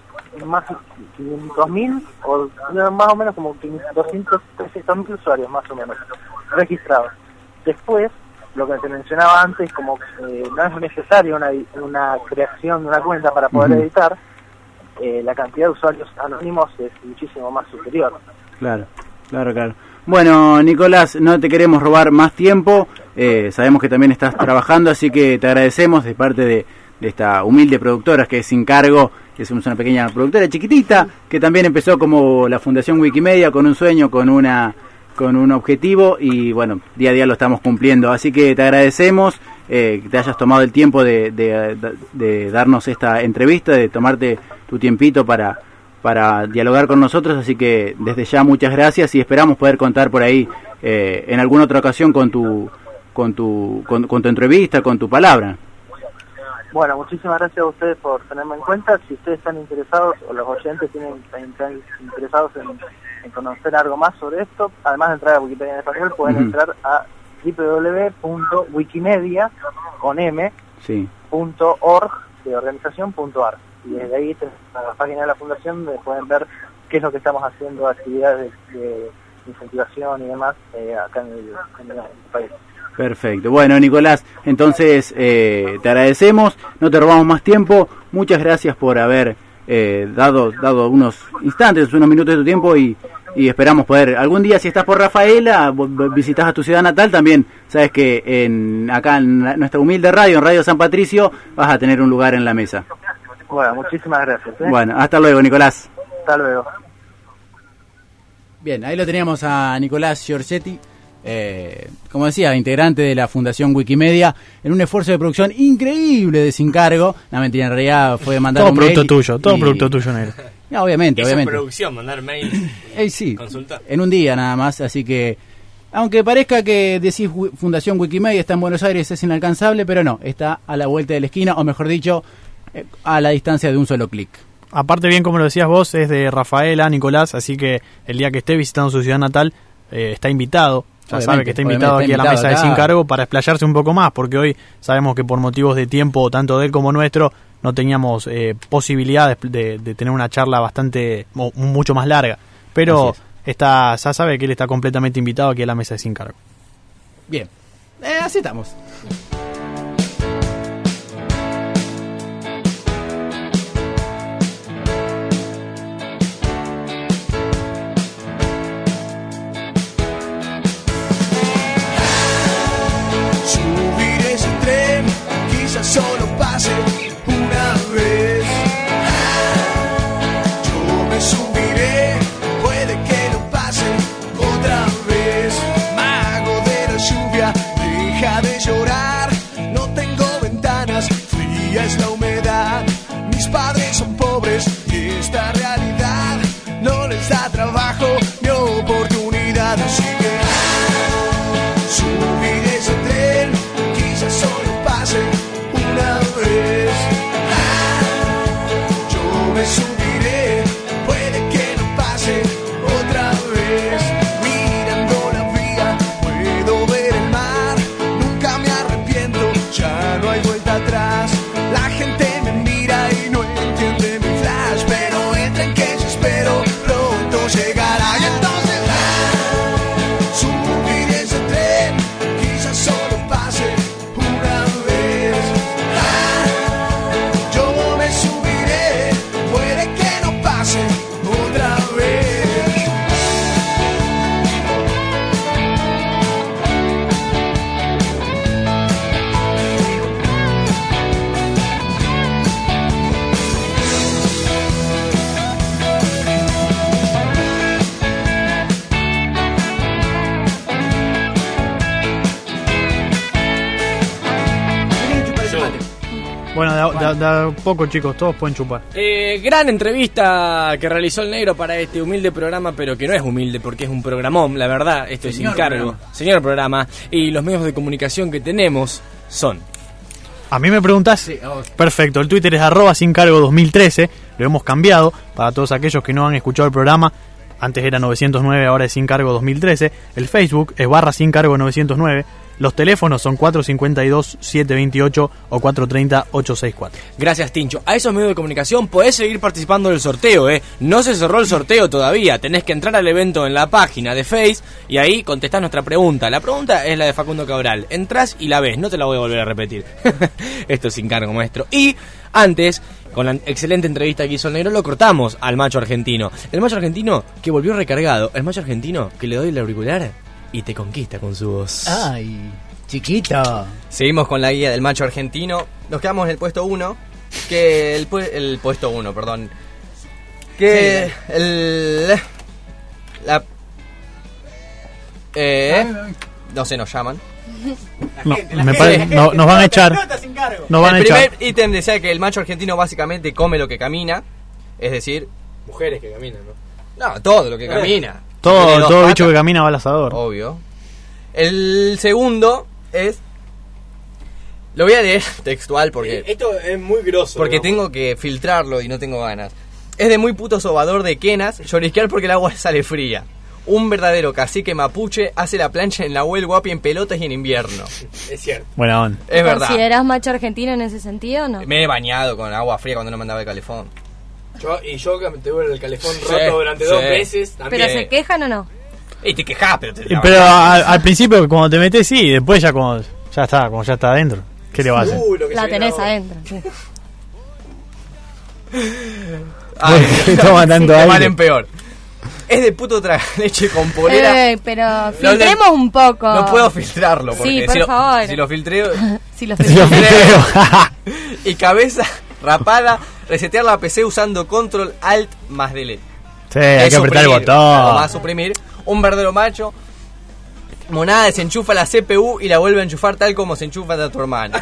Speaker 17: más quinientos mil o no, más o menos como doscientos, trescientos mil usuarios más o menos registrados. Después, lo que te mencionaba antes, como eh, no es necesario una, una creación de una cuenta para poder uh-huh. editar, eh, la cantidad de usuarios anónimos es muchísimo más superior.
Speaker 2: Claro, claro, claro. Bueno, Nicolás, no te queremos robar más tiempo, eh, sabemos que también estás trabajando, así que te agradecemos de parte de, de esta humilde productora que es Sin Cargo, que es una pequeña productora chiquitita, que también empezó como la Fundación Wikimedia, con un sueño, con una con un objetivo, y bueno, día a día lo estamos cumpliendo, así que te agradecemos eh, que te hayas tomado el tiempo de, de, de, de darnos esta entrevista, de tomarte tu tiempito para para dialogar con nosotros, así que desde ya muchas gracias y esperamos poder contar por ahí eh, en alguna otra ocasión con tu con tu con, con tu entrevista, con tu palabra.
Speaker 17: Bueno, muchísimas gracias a ustedes por tenerme en cuenta. Si ustedes están interesados o los oyentes tienen están interesados en, en conocer algo más sobre esto, además de entrar a Wikipedia en español, pueden uh-huh. entrar a doble u doble u doble u punto wikimedia con m
Speaker 2: sí.
Speaker 17: punto org de organización punto ar. Y desde ahí, a la página de la fundación, pueden ver qué es lo que estamos haciendo, actividades de, de incentivación y demás eh, acá en el, en el país.
Speaker 2: Perfecto. Bueno, Nicolás, entonces eh, te agradecemos, no te robamos más tiempo, muchas gracias por haber eh, dado dado unos instantes, unos minutos de tu tiempo y, y esperamos poder, algún día si estás por Rafaela, visitas a tu ciudad natal, también sabes que en acá en nuestra humilde radio, en Radio San Patricio, vas a tener un lugar en la mesa.
Speaker 17: Bueno, muchísimas gracias. ¿eh?
Speaker 2: Bueno, hasta luego, Nicolás.
Speaker 17: Hasta luego.
Speaker 2: Bien, ahí lo teníamos a Nicolás Giorgetti, eh, como decía, integrante de la Fundación Wikimedia, en un esfuerzo de producción increíble de Sin Cargo. No, mentira, en realidad fue mandar
Speaker 6: todo
Speaker 2: un
Speaker 6: producto
Speaker 2: mail
Speaker 6: tuyo, todo
Speaker 2: y...
Speaker 6: producto tuyo, negro.
Speaker 2: No, obviamente,
Speaker 4: Eso
Speaker 2: obviamente.
Speaker 4: Es producción, mandar mail,
Speaker 2: eh, sí,
Speaker 4: consultar.
Speaker 2: En un día nada más, así que... Aunque parezca que decís Fundación Wikimedia está en Buenos Aires, es inalcanzable, pero no, está a la vuelta de la esquina, o mejor dicho, a la distancia de un solo clic.
Speaker 6: Aparte, bien como lo decías vos, es de Rafaela, Nicolás, así que el día que esté visitando su ciudad natal eh, está invitado, ya obviamente, sabe que está invitado aquí está a la mesa acá. de Sin Cargo para explayarse un poco más, porque hoy sabemos que por motivos de tiempo, tanto de él como nuestro, no teníamos eh, posibilidades de, de tener una charla bastante, o mucho más larga, pero está, ya sabe que él está completamente invitado aquí a la mesa de Sin Cargo.
Speaker 2: Bien, eh, así estamos.
Speaker 5: Solo pase una vez. Yo me subiré, puede que no pase otra vez. Mago de
Speaker 6: Bueno, de, de, de a poco, chicos, todos pueden chupar.
Speaker 4: Eh, gran entrevista que realizó el Negro para este humilde programa, pero que no es humilde porque es un programón, la verdad, esto es sin cargo. Señor programa, y los medios de comunicación que tenemos son...
Speaker 6: A mí me preguntás, sí, perfecto, el Twitter es arroba sin cargo dos mil trece, lo hemos cambiado para todos aquellos que no han escuchado el programa. Antes era novecientos nueve, ahora es sin cargo dos mil trece. El Facebook es barra sin cargo novecientos nueve. Los teléfonos son cuatro cinco dos, siete dos ocho o cuatro tres cero, ocho seis cuatro.
Speaker 4: Gracias, Tincho. A esos medios de comunicación podés seguir participando del sorteo, ¿eh? No se cerró el sorteo todavía. Tenés que entrar al evento en la página de Face y ahí contestás nuestra pregunta. La pregunta es la de Facundo Cabral. Entrás y la ves, no te la voy a volver a repetir. Esto es sin cargo, maestro. Y antes, con la excelente entrevista que hizo el Negro, lo cortamos al macho argentino. El macho argentino que volvió recargado. El macho argentino que le doy el auricular y te conquista con su voz.
Speaker 2: Ay, chiquito.
Speaker 1: Seguimos con la guía del macho argentino. Nos quedamos en el puesto uno. Que el, pu- el puesto uno, perdón. Que sí, el... La... Eh... No sé, nos llaman.
Speaker 6: No, me pare, no, nos van a echar. Nos van
Speaker 1: el
Speaker 6: a echar.
Speaker 1: primer ítem decía que el macho argentino básicamente come lo que camina. Es decir...
Speaker 4: Mujeres que caminan, ¿no?
Speaker 1: No, todo lo que camina.
Speaker 6: Todo, todo
Speaker 1: patas.
Speaker 6: bicho que camina va al asador.
Speaker 1: Obvio. El segundo es... Lo voy a leer textual porque...
Speaker 4: Eh, esto es muy grosso.
Speaker 1: Porque
Speaker 4: ¿no?
Speaker 1: tengo que filtrarlo y no tengo ganas. Es de muy puto sobador de quenas, llorisquear porque el agua sale fría. Un verdadero cacique mapuche hace la plancha en la Nahuel Huapi en pelotas y en invierno.
Speaker 4: Es cierto.
Speaker 6: Buena onda.
Speaker 1: Es verdad.
Speaker 3: ¿Considerás macho argentino en ese sentido o no?
Speaker 1: Me he bañado con agua fría cuando no me andaba el calefón.
Speaker 4: Yo, y yo que tuve el calefón
Speaker 1: Sí,
Speaker 4: roto durante
Speaker 1: sí.
Speaker 4: dos meses también.
Speaker 3: ¿Pero se quejan o no?
Speaker 1: Y te quejás, pero te
Speaker 6: Y, pero a- al principio cuando te metes sí, y después ya como ya está, como ya está adentro. ¿Qué le va a hacer?
Speaker 4: Uh, lo que
Speaker 3: La
Speaker 4: se viene
Speaker 3: tenés
Speaker 4: ahora.
Speaker 3: adentro. Sí.
Speaker 1: Ay,
Speaker 6: Toma tanto
Speaker 1: de
Speaker 6: aire.
Speaker 1: mal en peor. Es de puto tragar leche con polera.
Speaker 3: Eh, pero filtremos un poco.
Speaker 1: No puedo filtrarlo porque
Speaker 3: Sí, por
Speaker 1: si, lo,
Speaker 3: favor.
Speaker 1: si lo filtreo
Speaker 3: Si lo
Speaker 6: Si lo filtreo.
Speaker 1: y cabeza rapada, resetear la P C usando control alt más delete.
Speaker 6: Sí, hay que apretar el botón.
Speaker 1: Más suprimir. Un verdadero macho. Monada desenchufa la C P U y la vuelve a enchufar tal como se enchufa a tu hermano.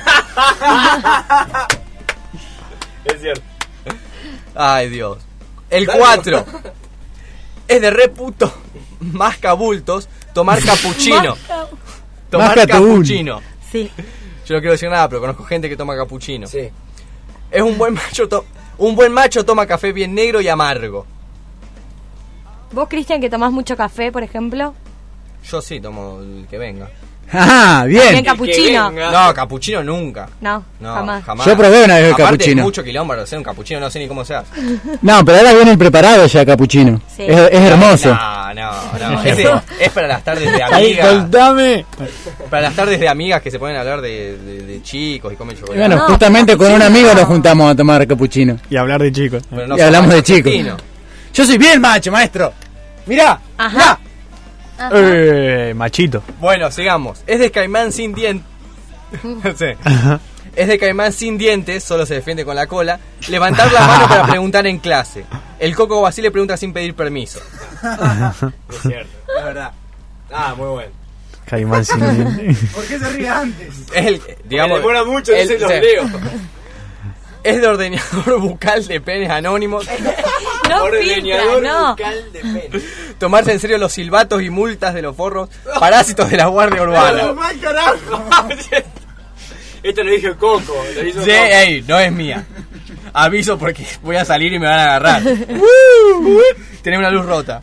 Speaker 4: Es cierto.
Speaker 1: Ay, Dios. El cuatro. Es de re puto mascabultos tomar capuchino. Tomar
Speaker 6: Mascatún.
Speaker 1: capuchino.
Speaker 3: Sí.
Speaker 1: Yo no quiero decir nada, pero conozco gente que toma capuchino.
Speaker 4: Sí.
Speaker 1: Es un buen macho, to- un buen macho toma café bien negro y amargo.
Speaker 3: ¿Vos, Cristian, que tomás mucho café, por ejemplo?
Speaker 1: Yo sí tomo el que venga.
Speaker 2: Ah,
Speaker 3: Bien
Speaker 2: bien.
Speaker 3: capuchino.
Speaker 1: No, capuchino nunca.
Speaker 3: No,
Speaker 1: No,
Speaker 3: jamás.
Speaker 1: jamás.
Speaker 2: Yo probé una vez el
Speaker 1: Aparte,
Speaker 2: capuchino.
Speaker 1: mucho quilombo para hacer un capuchino, no sé ni cómo se hace.
Speaker 2: No, pero ahora viene el preparado ya, capuchino.
Speaker 3: Sí.
Speaker 2: Es, es hermoso.
Speaker 1: No, no, no. Ese es para las tardes de
Speaker 6: Ahí,
Speaker 1: amigas.
Speaker 6: contame.
Speaker 1: Para las tardes de amigas que se ponen a hablar de, de, de chicos y comen
Speaker 2: Y
Speaker 1: chocolate.
Speaker 2: bueno,
Speaker 3: No,
Speaker 2: justamente con un
Speaker 3: capuchino
Speaker 2: amigo
Speaker 3: no.
Speaker 2: nos juntamos a tomar capuchino.
Speaker 6: Y hablar de chicos.
Speaker 1: Pero no
Speaker 2: Y hablamos
Speaker 1: somos
Speaker 2: de chicos.
Speaker 1: argentinos.
Speaker 2: Yo soy bien macho, maestro. Mirá.
Speaker 3: Ajá. Ajá.
Speaker 6: Eh, machito.
Speaker 1: Bueno, sigamos. Es de caimán sin dientes. Sí. Es de caimán sin dientes, solo se defiende con la cola. Levantar la mano para preguntar en clase. El Coco Basile pregunta sin pedir permiso.
Speaker 4: Es cierto. Es verdad. Ah, muy bueno.
Speaker 6: Caimán sin dientes.
Speaker 2: ¿Por qué se ríe antes?
Speaker 1: Es el, digamos,
Speaker 4: Me demora mucho,
Speaker 1: el-
Speaker 4: entonces los
Speaker 1: sí.
Speaker 4: leo.
Speaker 1: Es de ordeñador bucal de penes anónimos.
Speaker 3: No
Speaker 4: Ordeñador
Speaker 3: filtra, no.
Speaker 4: bucal de pene.
Speaker 1: Tomarse en serio los silbatos y multas de los forros. Parásitos de la guardia urbana.
Speaker 4: ¡Mal carajo! Esto lo dijo el Coco. Lo hizo
Speaker 1: Sí,
Speaker 4: Coco.
Speaker 1: ey, no es mía. Aviso porque voy a salir y me van a agarrar. Tiene una luz rota.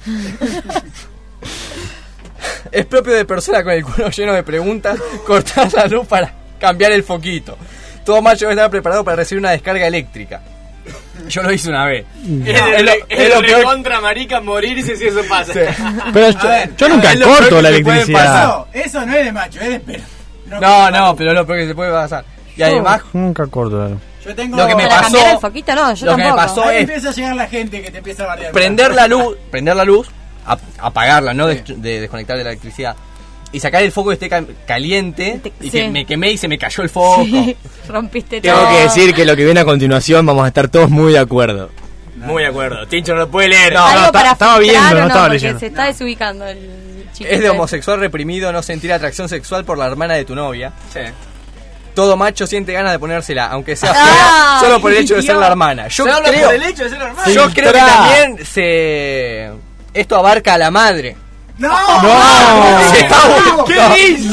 Speaker 1: Es propio de persona con el culo lleno de preguntas cortar la luz para cambiar el foquito. Todo macho debe estar preparado para recibir una descarga eléctrica. Yo lo hice una vez.
Speaker 4: Es
Speaker 1: Es
Speaker 4: de,
Speaker 1: lo-
Speaker 4: es
Speaker 1: es lo
Speaker 4: de
Speaker 1: peor-
Speaker 4: contra marica morirse si eso pasa.
Speaker 1: Sí.
Speaker 6: Pero yo,
Speaker 1: ver,
Speaker 6: yo nunca
Speaker 1: es lo peor
Speaker 6: corto
Speaker 1: que
Speaker 6: la
Speaker 1: te puede
Speaker 6: electricidad.
Speaker 1: pasar.
Speaker 2: Eso no es de macho, es de perro.
Speaker 1: No, no, pero es lo peor que se puede pasar. Y además,
Speaker 6: Nunca corto la luz.
Speaker 2: Yo tengo...
Speaker 1: lo que me
Speaker 3: Para
Speaker 1: pasó,
Speaker 3: cambiar el foquito, no, yo
Speaker 1: lo que me
Speaker 3: tampoco.
Speaker 1: pasó
Speaker 2: Ahí
Speaker 1: es
Speaker 2: empieza a llegar la gente que te empieza a bardear.
Speaker 1: prender la luz, prender la luz, ap- apagarla, no de, de desconectar de la electricidad. Y sacar el foco que esté ca- caliente y que
Speaker 3: Sí.
Speaker 1: me quemé y se me cayó el foco.
Speaker 3: Sí, rompiste
Speaker 4: Tengo
Speaker 3: todo.
Speaker 4: que decir que lo que viene a continuación vamos a estar todos muy de acuerdo. Muy de acuerdo. Tincho no lo puede leer.
Speaker 1: No,
Speaker 3: Algo
Speaker 6: no,
Speaker 3: para
Speaker 6: estaba
Speaker 3: filtrar
Speaker 6: viendo,
Speaker 3: o
Speaker 6: no estaba
Speaker 3: porque
Speaker 6: leyendo.
Speaker 3: se está desubicando el chico.
Speaker 1: Es de homosexual reprimido no sentir atracción sexual por la hermana de tu novia.
Speaker 4: Sí.
Speaker 1: Todo macho siente ganas de ponérsela, aunque sea fea,
Speaker 3: Ah,
Speaker 1: solo por el hecho de ser la hermana. Yo
Speaker 4: Se habla
Speaker 1: creo,
Speaker 4: por el hecho de ser la hermana.
Speaker 1: yo creo que también se esto abarca a la madre.
Speaker 18: ¡No!
Speaker 1: ¡No! Se está-
Speaker 4: ¿Qué dices?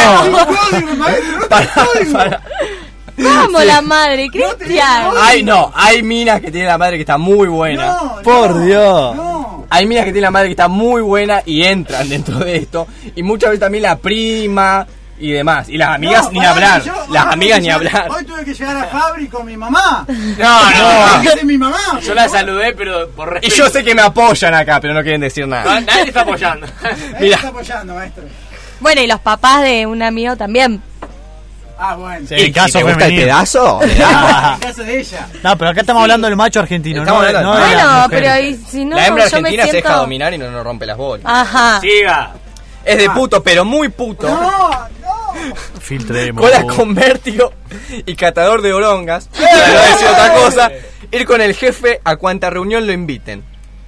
Speaker 1: ¡No! Pará, pará.
Speaker 3: ¿Cómo
Speaker 1: Sí.
Speaker 3: la madre, Cristian?
Speaker 1: Ay, no, hay minas que tiene la madre que está muy buena.
Speaker 6: Por Dios.
Speaker 1: Hay minas que tiene la madre que está muy buena y entran dentro de esto. Y muchas veces también la prima y demás. Y las amigas
Speaker 18: No,
Speaker 1: ni
Speaker 18: pará,
Speaker 1: hablar.
Speaker 18: yo-
Speaker 1: Las
Speaker 18: hoy
Speaker 1: amigas
Speaker 18: tuve
Speaker 1: ni
Speaker 18: que
Speaker 1: hablar.
Speaker 18: llegar- Hoy tuve que llegar a Fabri con mi mamá.
Speaker 4: No, no.
Speaker 18: Esa es mi mamá.
Speaker 4: Yo la saludé, pero por
Speaker 1: Y
Speaker 4: respeto.
Speaker 1: yo sé que me apoyan acá, pero no quieren decir
Speaker 4: No,
Speaker 1: nada.
Speaker 4: nadie te está apoyando.
Speaker 18: Ahí
Speaker 1: Mira.
Speaker 18: está apoyando, maestro.
Speaker 3: Bueno, y los papás de un amigo también.
Speaker 18: Ah, bueno.
Speaker 6: Sí, el caso
Speaker 1: ¿Te gusta el
Speaker 6: femenino.
Speaker 1: pedazo?
Speaker 6: Ah.
Speaker 18: En caso de ella.
Speaker 6: No, pero acá estamos hablando del macho argentino,
Speaker 1: Estamos
Speaker 6: no, de-
Speaker 1: hablando
Speaker 6: no
Speaker 1: del
Speaker 6: de las
Speaker 3: Bueno,
Speaker 6: mujeres.
Speaker 3: pero y si no,
Speaker 1: La hembra
Speaker 3: yo me
Speaker 1: argentina se
Speaker 3: siento...
Speaker 1: deja dominar y no nos rompe las bolas.
Speaker 3: Ajá.
Speaker 4: Siga.
Speaker 1: Es de puto, pero muy puto.
Speaker 18: No, no.
Speaker 6: Filtremos.
Speaker 1: Cola con vértigo y catador de orongas. Para no decir otra cosa, ir con el jefe a cuanta reunión lo inviten.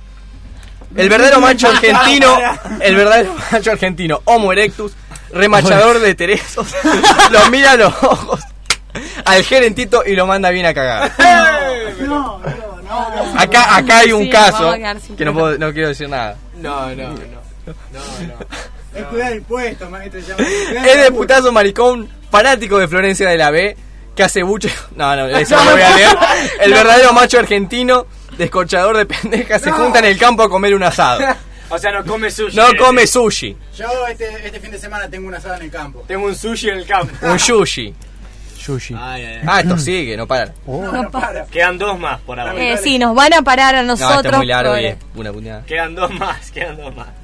Speaker 1: El verdadero macho argentino, el verdadero macho argentino, Homo erectus, remachador de teresos, lo mira a los ojos al gerentito y lo manda bien a cagar.
Speaker 18: No, no, no.
Speaker 1: Acá, acá hay un
Speaker 3: Sí,
Speaker 1: caso
Speaker 3: vamos a quedar sin
Speaker 1: que no, puedo, no quiero decir nada.
Speaker 4: No, no, no. No, no.
Speaker 18: Es cuidar el puesto, maestro. ya me- cuidar
Speaker 1: Es
Speaker 18: el
Speaker 1: de
Speaker 18: puesto.
Speaker 1: putazo maricón, fanático de Florencia de la B, que hace buche. No, no, eso no lo voy a leer. El verdadero macho argentino, descorchador de pendejas, se
Speaker 18: No.
Speaker 1: junta en el campo a comer un asado.
Speaker 4: O sea, no come sushi.
Speaker 1: No come sushi,
Speaker 18: Yo este, este fin de semana tengo una asada en el campo.
Speaker 4: Tengo un sushi en el campo.
Speaker 1: un sushi.
Speaker 6: Sushi.
Speaker 4: Ay, ay, ay.
Speaker 1: Ah, esto sigue, no para.
Speaker 18: No, para.
Speaker 4: Quedan dos más por ahora.
Speaker 3: Eh, sí, nos van a parar a
Speaker 1: No, esto
Speaker 3: nosotros.
Speaker 1: es muy largo y
Speaker 3: por-
Speaker 1: es una puñada.
Speaker 4: Quedan dos más, quedan dos más.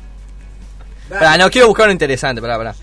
Speaker 1: Pará, no quiero buscar uno interesante, pará, pará.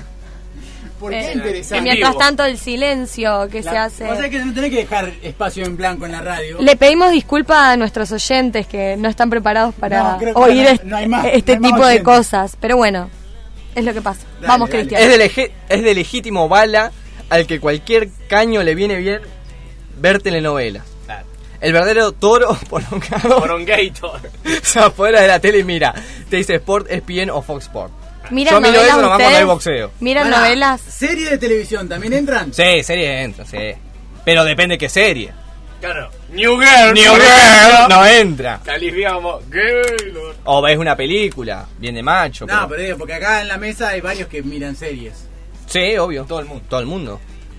Speaker 18: ¿Por
Speaker 3: Eh,
Speaker 18: qué
Speaker 3: Y
Speaker 18: interesante?
Speaker 3: mientras
Speaker 4: vivo.
Speaker 3: tanto el silencio que se
Speaker 18: La-
Speaker 3: hace...
Speaker 18: O sea que no tenés que dejar espacio en blanco en la radio.
Speaker 3: Le pedimos disculpas a nuestros oyentes que no están preparados para
Speaker 18: No, creo que
Speaker 3: oír
Speaker 18: no-
Speaker 3: est-
Speaker 18: no hay más-
Speaker 3: este
Speaker 18: no hay más
Speaker 3: tipo de
Speaker 18: oyentes.
Speaker 3: cosas. Pero bueno, es lo que pasa.
Speaker 18: Dale,
Speaker 3: Vamos,
Speaker 18: dale.
Speaker 3: Cristian.
Speaker 1: Es de, lege- es de legítimo bala al que cualquier caño le viene bien ver telenovelas.
Speaker 4: Claro.
Speaker 1: El verdadero toro porongado
Speaker 4: Porongator.
Speaker 1: se afuera de la tele y mira, te dice Sport, E S P N o Fox Sport.
Speaker 3: ¿Miran
Speaker 1: Yo miro
Speaker 3: novelas
Speaker 1: eso nomás cuando hay
Speaker 3: ustedes?
Speaker 1: boxeo.
Speaker 3: ¿Miran
Speaker 18: Pará,
Speaker 3: novelas?
Speaker 18: ¿Serie de televisión también entran?
Speaker 1: Sí, serie entra, sí. Pero depende qué serie.
Speaker 4: Claro. New Girl.
Speaker 1: New Girl no entra.
Speaker 4: Calificamos Gaylord.
Speaker 1: O ves una película, bien de macho.
Speaker 18: No, pero digo, porque acá en la mesa hay varios que miran series.
Speaker 1: Sí, obvio. Todo el mundo. Todo el mundo.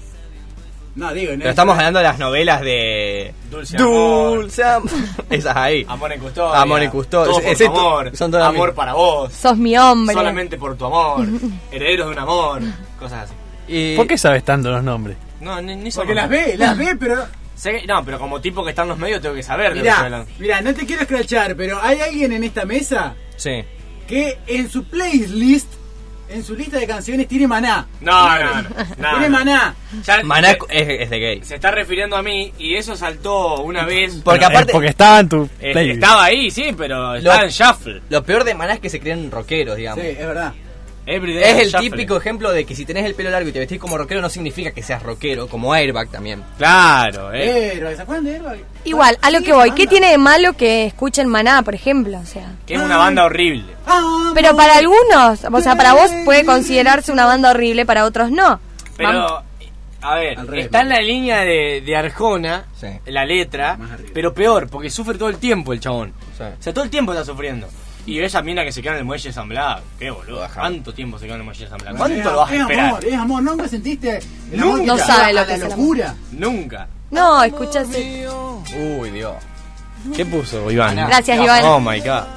Speaker 18: No, digo, no
Speaker 1: Pero
Speaker 18: es-
Speaker 1: estamos hablando de las novelas de...
Speaker 4: Dulce amor.
Speaker 1: Dulce amor. Esas ahí.
Speaker 4: Amor en custodia.
Speaker 1: Amor en custodia.
Speaker 4: Todo por
Speaker 1: Ese-
Speaker 4: tu amor.
Speaker 1: son todas
Speaker 4: amor
Speaker 1: las
Speaker 4: para vos.
Speaker 3: Sos mi hombre.
Speaker 4: Solamente por tu amor. Herederos de un amor. Cosas así.
Speaker 1: Y...
Speaker 6: ¿Por qué sabes tanto los nombres?
Speaker 4: No, ni, ni
Speaker 18: Porque
Speaker 4: somos-
Speaker 18: las ve, las ve, pero...
Speaker 4: Sé que- no, pero como tipo que está en los medios tengo que saber de lo que estoy
Speaker 18: Mirá,
Speaker 4: hablando.
Speaker 18: mirá, no te quiero escrachar, pero hay alguien en esta mesa
Speaker 1: Sí.
Speaker 18: que en su playlist, en su lista de canciones, tiene Maná.
Speaker 4: No, no, no. no,
Speaker 18: Tiene
Speaker 4: no.
Speaker 18: Maná.
Speaker 4: Ya-
Speaker 1: Maná
Speaker 4: se,
Speaker 1: es, es de gay.
Speaker 4: se está refiriendo a mí y eso saltó una vez.
Speaker 1: Porque
Speaker 6: Pero,
Speaker 1: aparte-
Speaker 6: eh, porque estaba en tu
Speaker 4: Eh,
Speaker 6: playlist.
Speaker 4: estaba ahí, sí, pero estaba en Shuffle.
Speaker 1: Lo peor de Maná es que se creen rockeros, digamos.
Speaker 18: Sí, es verdad.
Speaker 4: Everyday
Speaker 1: Es el
Speaker 4: Shuffle.
Speaker 1: típico ejemplo de que si tenés el pelo largo y te vestís como rockero no significa que seas rockero, como Airbag también.
Speaker 4: Claro, eh.
Speaker 18: Pero, ¿se acuerdan de Airbag?
Speaker 3: Igual, a lo
Speaker 18: Sí,
Speaker 3: que voy.
Speaker 18: banda.
Speaker 3: ¿Qué tiene de malo que escuchen Maná, por ejemplo? O sea...
Speaker 4: Que es una banda horrible.
Speaker 18: Ah,
Speaker 3: Pero para algunos, o sea, para vos puede considerarse una banda horrible, para otros no.
Speaker 4: Pero,
Speaker 3: Vamos.
Speaker 4: a ver,
Speaker 18: Al revés,
Speaker 4: está en la línea de, de Arjona,
Speaker 1: Sí.
Speaker 4: la letra,
Speaker 18: Más arriba.
Speaker 4: pero peor, porque sufre todo el tiempo el chabón.
Speaker 1: Sí.
Speaker 4: O sea, todo el tiempo está sufriendo. Y esa mina que se queda en el muelle de San Blas, qué boludo.
Speaker 1: Ajá.
Speaker 4: ¿Cuánto tiempo se queda en el muelle de San Blas?
Speaker 18: Es-
Speaker 4: ¿Cuánto lo vas a
Speaker 18: es
Speaker 4: esperar?
Speaker 18: amor, es amor. ¿Nunca sentiste el amor
Speaker 3: No
Speaker 18: que te
Speaker 3: sabe
Speaker 18: lleva
Speaker 3: lo
Speaker 18: a
Speaker 3: que
Speaker 18: la
Speaker 3: es el amor.
Speaker 18: locura?
Speaker 4: Nunca.
Speaker 3: No, escuchase.
Speaker 1: Uy, Dios.
Speaker 4: ¿Qué puso, Iván?
Speaker 3: Gracias, Iván.
Speaker 4: Oh my god.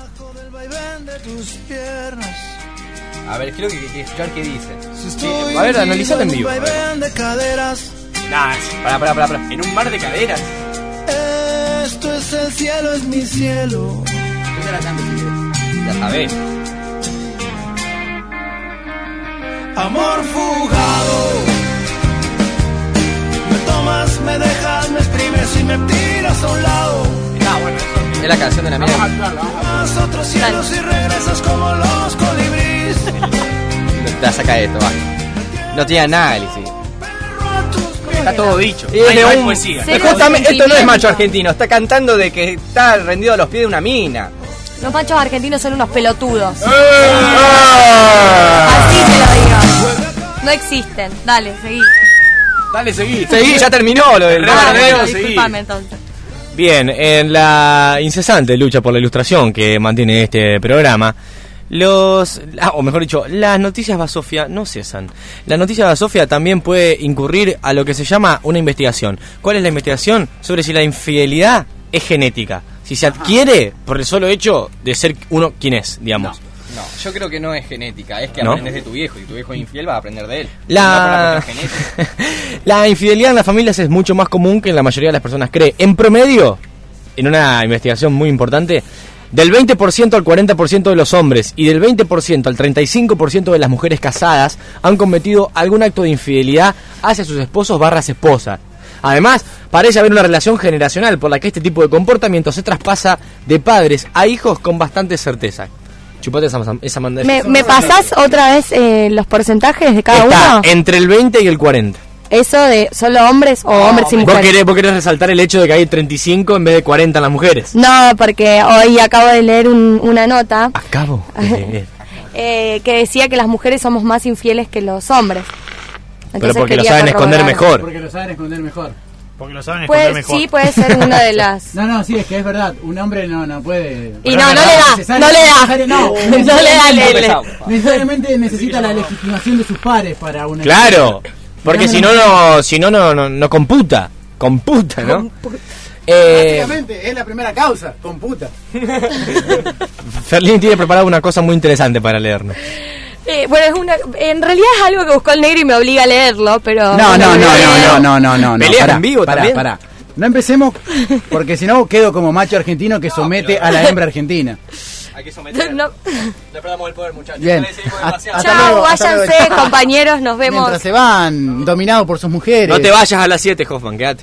Speaker 1: A ver, creo que quiero escuchar qué dice. Sí, a ver, analizalo en vivo. a ver.
Speaker 5: de caderas,
Speaker 4: Nah,
Speaker 1: Pará, pará, pará, pará.
Speaker 4: en un mar de caderas.
Speaker 5: esto es el cielo, es mi cielo.
Speaker 18: Yo la canto si querés.
Speaker 1: Ya sabés.
Speaker 5: Amor fugado, me tomas, me dejas, me exprimes y me tiras a un lado.
Speaker 4: Ah, bueno, eso.
Speaker 1: Es la canción de la
Speaker 18: Vamos a
Speaker 1: mía.
Speaker 18: actuarla, vamos a
Speaker 5: Vas a otros cielos y regresas como los colibríes.
Speaker 1: La saca esto, va. No tiene análisis.
Speaker 4: Está todo dicho.
Speaker 1: Y es
Speaker 4: Hay-
Speaker 1: de
Speaker 4: hay
Speaker 1: un-
Speaker 4: poesía.
Speaker 3: Cero
Speaker 1: Es justamente- esto no es
Speaker 3: sentimiento.
Speaker 1: macho argentino, está cantando de que está rendido a los pies de una mina.
Speaker 3: Los machos argentinos son unos pelotudos.
Speaker 1: ¡Ah!
Speaker 3: Así te lo digo. No existen. Dale, seguí.
Speaker 4: Dale, seguí.
Speaker 1: Seguí, ya terminó lo del
Speaker 3: Ah,
Speaker 1: recreo,
Speaker 3: bueno,
Speaker 1: seguí.
Speaker 3: disculpame entonces.
Speaker 4: Bien, en la incesante lucha por la ilustración que mantiene este programa, los, ah, o mejor dicho, las noticias basofia no cesan. La noticia basofia también puede incurrir a lo que se llama una investigación. ¿Cuál es la investigación? Sobre si la infidelidad es genética. Si se adquiere por el solo hecho de ser uno quien es, digamos.
Speaker 1: No, yo creo que no es genética, es que
Speaker 4: ¿No?
Speaker 1: aprendes de tu viejo y tu viejo es infiel, vas a aprender de él.
Speaker 4: La...
Speaker 1: No por una cuestión genética.
Speaker 4: La infidelidad en las familias es mucho más común que en la mayoría de las personas cree. En promedio, en una investigación muy importante, del veinte por ciento al cuarenta por ciento de los hombres y del veinte por ciento al treinta y cinco por ciento de las mujeres casadas han cometido algún acto de infidelidad hacia sus esposos barras esposas. Además, parece haber una relación generacional por la que este tipo de comportamiento se traspasa de padres a hijos con bastante certeza. Chupate esa, esa manda-
Speaker 3: ¿Me, ¿Me pasás otra vez eh, los porcentajes de cada
Speaker 4: Está
Speaker 3: uno?
Speaker 4: entre el veinte y el cuarenta.
Speaker 3: ¿Eso de solo hombres o hombres y
Speaker 4: ¿Vos
Speaker 3: mujeres?
Speaker 4: querés, vos querés resaltar el hecho de que hay treinta y cinco en vez de cuarenta en las mujeres?
Speaker 3: No, porque hoy acabo de leer un- una nota
Speaker 4: Acabo de leer.
Speaker 3: eh, que decía que las mujeres somos más infieles que los hombres.
Speaker 4: Pero porque lo
Speaker 3: quería
Speaker 4: saben esconder
Speaker 3: corroborar.
Speaker 4: mejor.
Speaker 18: Porque lo saben esconder mejor.
Speaker 6: Porque lo saben
Speaker 3: Puede-
Speaker 6: esconder mejor.
Speaker 3: sí, puede ser una de las...
Speaker 18: No, no, sí, es que es verdad. Un hombre no, no puede.
Speaker 3: Y no, no le da,
Speaker 18: Necesario-
Speaker 3: no le da.
Speaker 18: necesario- No,
Speaker 3: No le da, Lele.
Speaker 18: necesariamente necesita la legitimación de sus pares para una.
Speaker 4: Claro, porque si no, no, si no, no, no, no computa. Computa, ¿no? Eh,
Speaker 18: Básicamente, es la primera causa, computa.
Speaker 4: Ferlín tiene preparado una cosa muy interesante para leernos.
Speaker 3: Eh, bueno, es una, en realidad es algo que buscó el negro y me obliga a leerlo, pero...
Speaker 2: No, no, no, no, no, no, no, no.
Speaker 4: ¿Peleas
Speaker 2: pará,
Speaker 4: en vivo
Speaker 2: pará,
Speaker 4: también?
Speaker 2: pará. No empecemos, porque si no quedo como macho argentino que somete a la hembra argentina.
Speaker 1: Hay que someter.
Speaker 3: No.
Speaker 1: Le perdamos el poder, muchachos.
Speaker 2: Bien.
Speaker 1: Dale, seguimos
Speaker 2: Ha-
Speaker 1: demasiado.
Speaker 2: hasta
Speaker 3: Chao,
Speaker 2: luego, hasta
Speaker 3: váyanse,
Speaker 2: luego.
Speaker 3: compañeros, nos vemos.
Speaker 2: Mientras se van dominados por sus mujeres.
Speaker 4: No te vayas a las siete, Hoffman, quédate.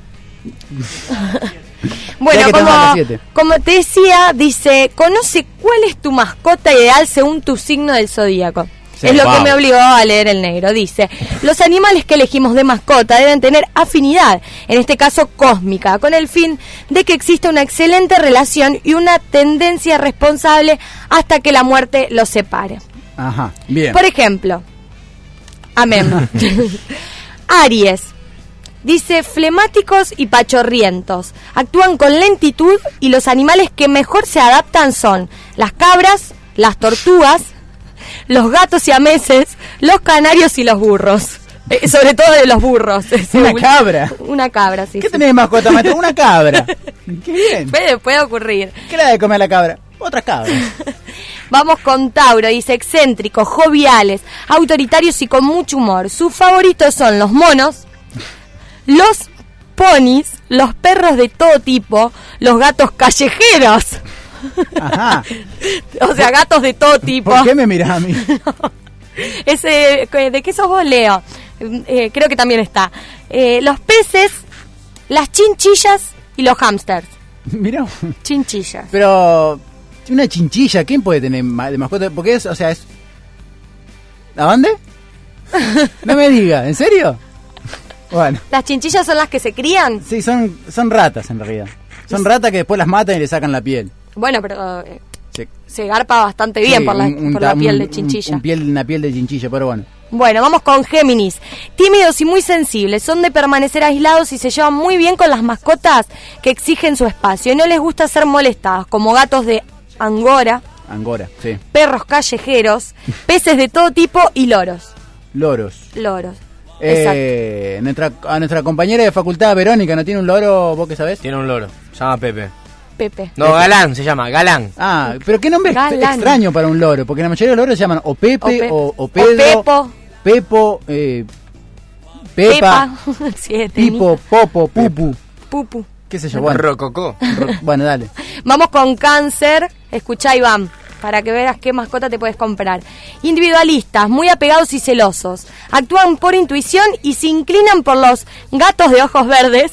Speaker 3: Bueno,
Speaker 2: Ya que estamos a las
Speaker 3: como,
Speaker 2: siete.
Speaker 3: como te decía, dice, conoce cuál es tu mascota ideal según tu signo del zodíaco.
Speaker 2: Sí,
Speaker 3: es lo
Speaker 2: wow.
Speaker 3: que me obligó a leer el negro. Dice, los animales que elegimos de mascota deben tener afinidad, en este caso cósmica, con el fin de que exista una excelente relación y una tendencia responsable hasta que la muerte los separe.
Speaker 2: Ajá, bien.
Speaker 3: Por ejemplo, amén. Aries. Dice, flemáticos y pachorrientos. Actúan con lentitud y los animales que mejor se adaptan son las cabras, las tortugas, los gatos siameses, los canarios y los burros. Eh, sobre todo de los burros. ese
Speaker 2: Una
Speaker 3: ul-
Speaker 2: cabra.
Speaker 3: Una cabra, sí.
Speaker 2: ¿Qué
Speaker 3: sí.
Speaker 2: tenés de mascota, maestro? Una cabra. Qué bien.
Speaker 3: Puede, puede ocurrir.
Speaker 2: ¿Qué le da de comer a la cabra? Otra cabra.
Speaker 3: Vamos con Tauro, dice excéntricos, joviales, autoritarios y con mucho humor. Sus favoritos son los monos, los ponis, los perros de todo tipo, los gatos callejeros.
Speaker 2: Ajá.
Speaker 3: O sea, gatos de todo tipo.
Speaker 2: ¿Por qué me mirás a mí?
Speaker 3: Ese, ¿de qué sos vos, Leo? Eh, creo que también está. Eh, los peces, las chinchillas y los hámsters.
Speaker 2: Mirá.
Speaker 3: Chinchillas.
Speaker 2: Pero una chinchilla, ¿quién puede tener ma- de mascota? Porque es, o sea, es... ¿A dónde? No me diga, ¿en serio? Bueno,
Speaker 3: ¿Las chinchillas son las que se crían?
Speaker 2: sí, son, son ratas en realidad. Son ratas que después las matan y le sacan la piel.
Speaker 3: Bueno, pero eh,
Speaker 2: Sí.
Speaker 3: se garpa bastante bien
Speaker 2: Sí,
Speaker 3: por la,
Speaker 2: un- un
Speaker 3: por la
Speaker 2: ta-
Speaker 3: piel
Speaker 2: un-
Speaker 3: de chinchilla.
Speaker 2: un piel, una piel de chinchilla, pero bueno.
Speaker 3: Bueno, vamos con Géminis. Tímidos y muy sensibles, son de permanecer aislados y se llevan muy bien con las mascotas que exigen su espacio y no les gusta ser molestados, como gatos de Angora,
Speaker 2: Angora, sí.
Speaker 3: perros callejeros, peces de todo tipo y loros.
Speaker 2: Loros.
Speaker 3: Loros. Exacto.
Speaker 2: Eh, nuestra, a nuestra compañera de facultad, Verónica, ¿no tiene un loro? ¿Vos qué sabés?
Speaker 4: Tiene un loro, se llama Pepe.
Speaker 3: Pepe.
Speaker 4: No, Galán se llama, Galán.
Speaker 2: Ah, pero qué nombre ex-
Speaker 3: Galán.
Speaker 2: extraño para un loro, porque la mayoría de los loros se llaman o Pepe,
Speaker 3: O Pe-
Speaker 2: o, o
Speaker 3: o
Speaker 2: Pedro,
Speaker 3: Pepo.
Speaker 2: Pepo, eh, Pepa,
Speaker 3: Pepa. Siete,
Speaker 2: Pipo, Popo, Pupu,
Speaker 3: Pupu.
Speaker 2: qué sé yo, bueno.
Speaker 4: Rococó.
Speaker 2: Ro- bueno, dale.
Speaker 3: Vamos con Cáncer. Escuchá, Iván, para que veas qué mascota te puedes comprar. Individualistas, muy apegados y celosos. Actúan por intuición y se inclinan por los gatos de ojos verdes.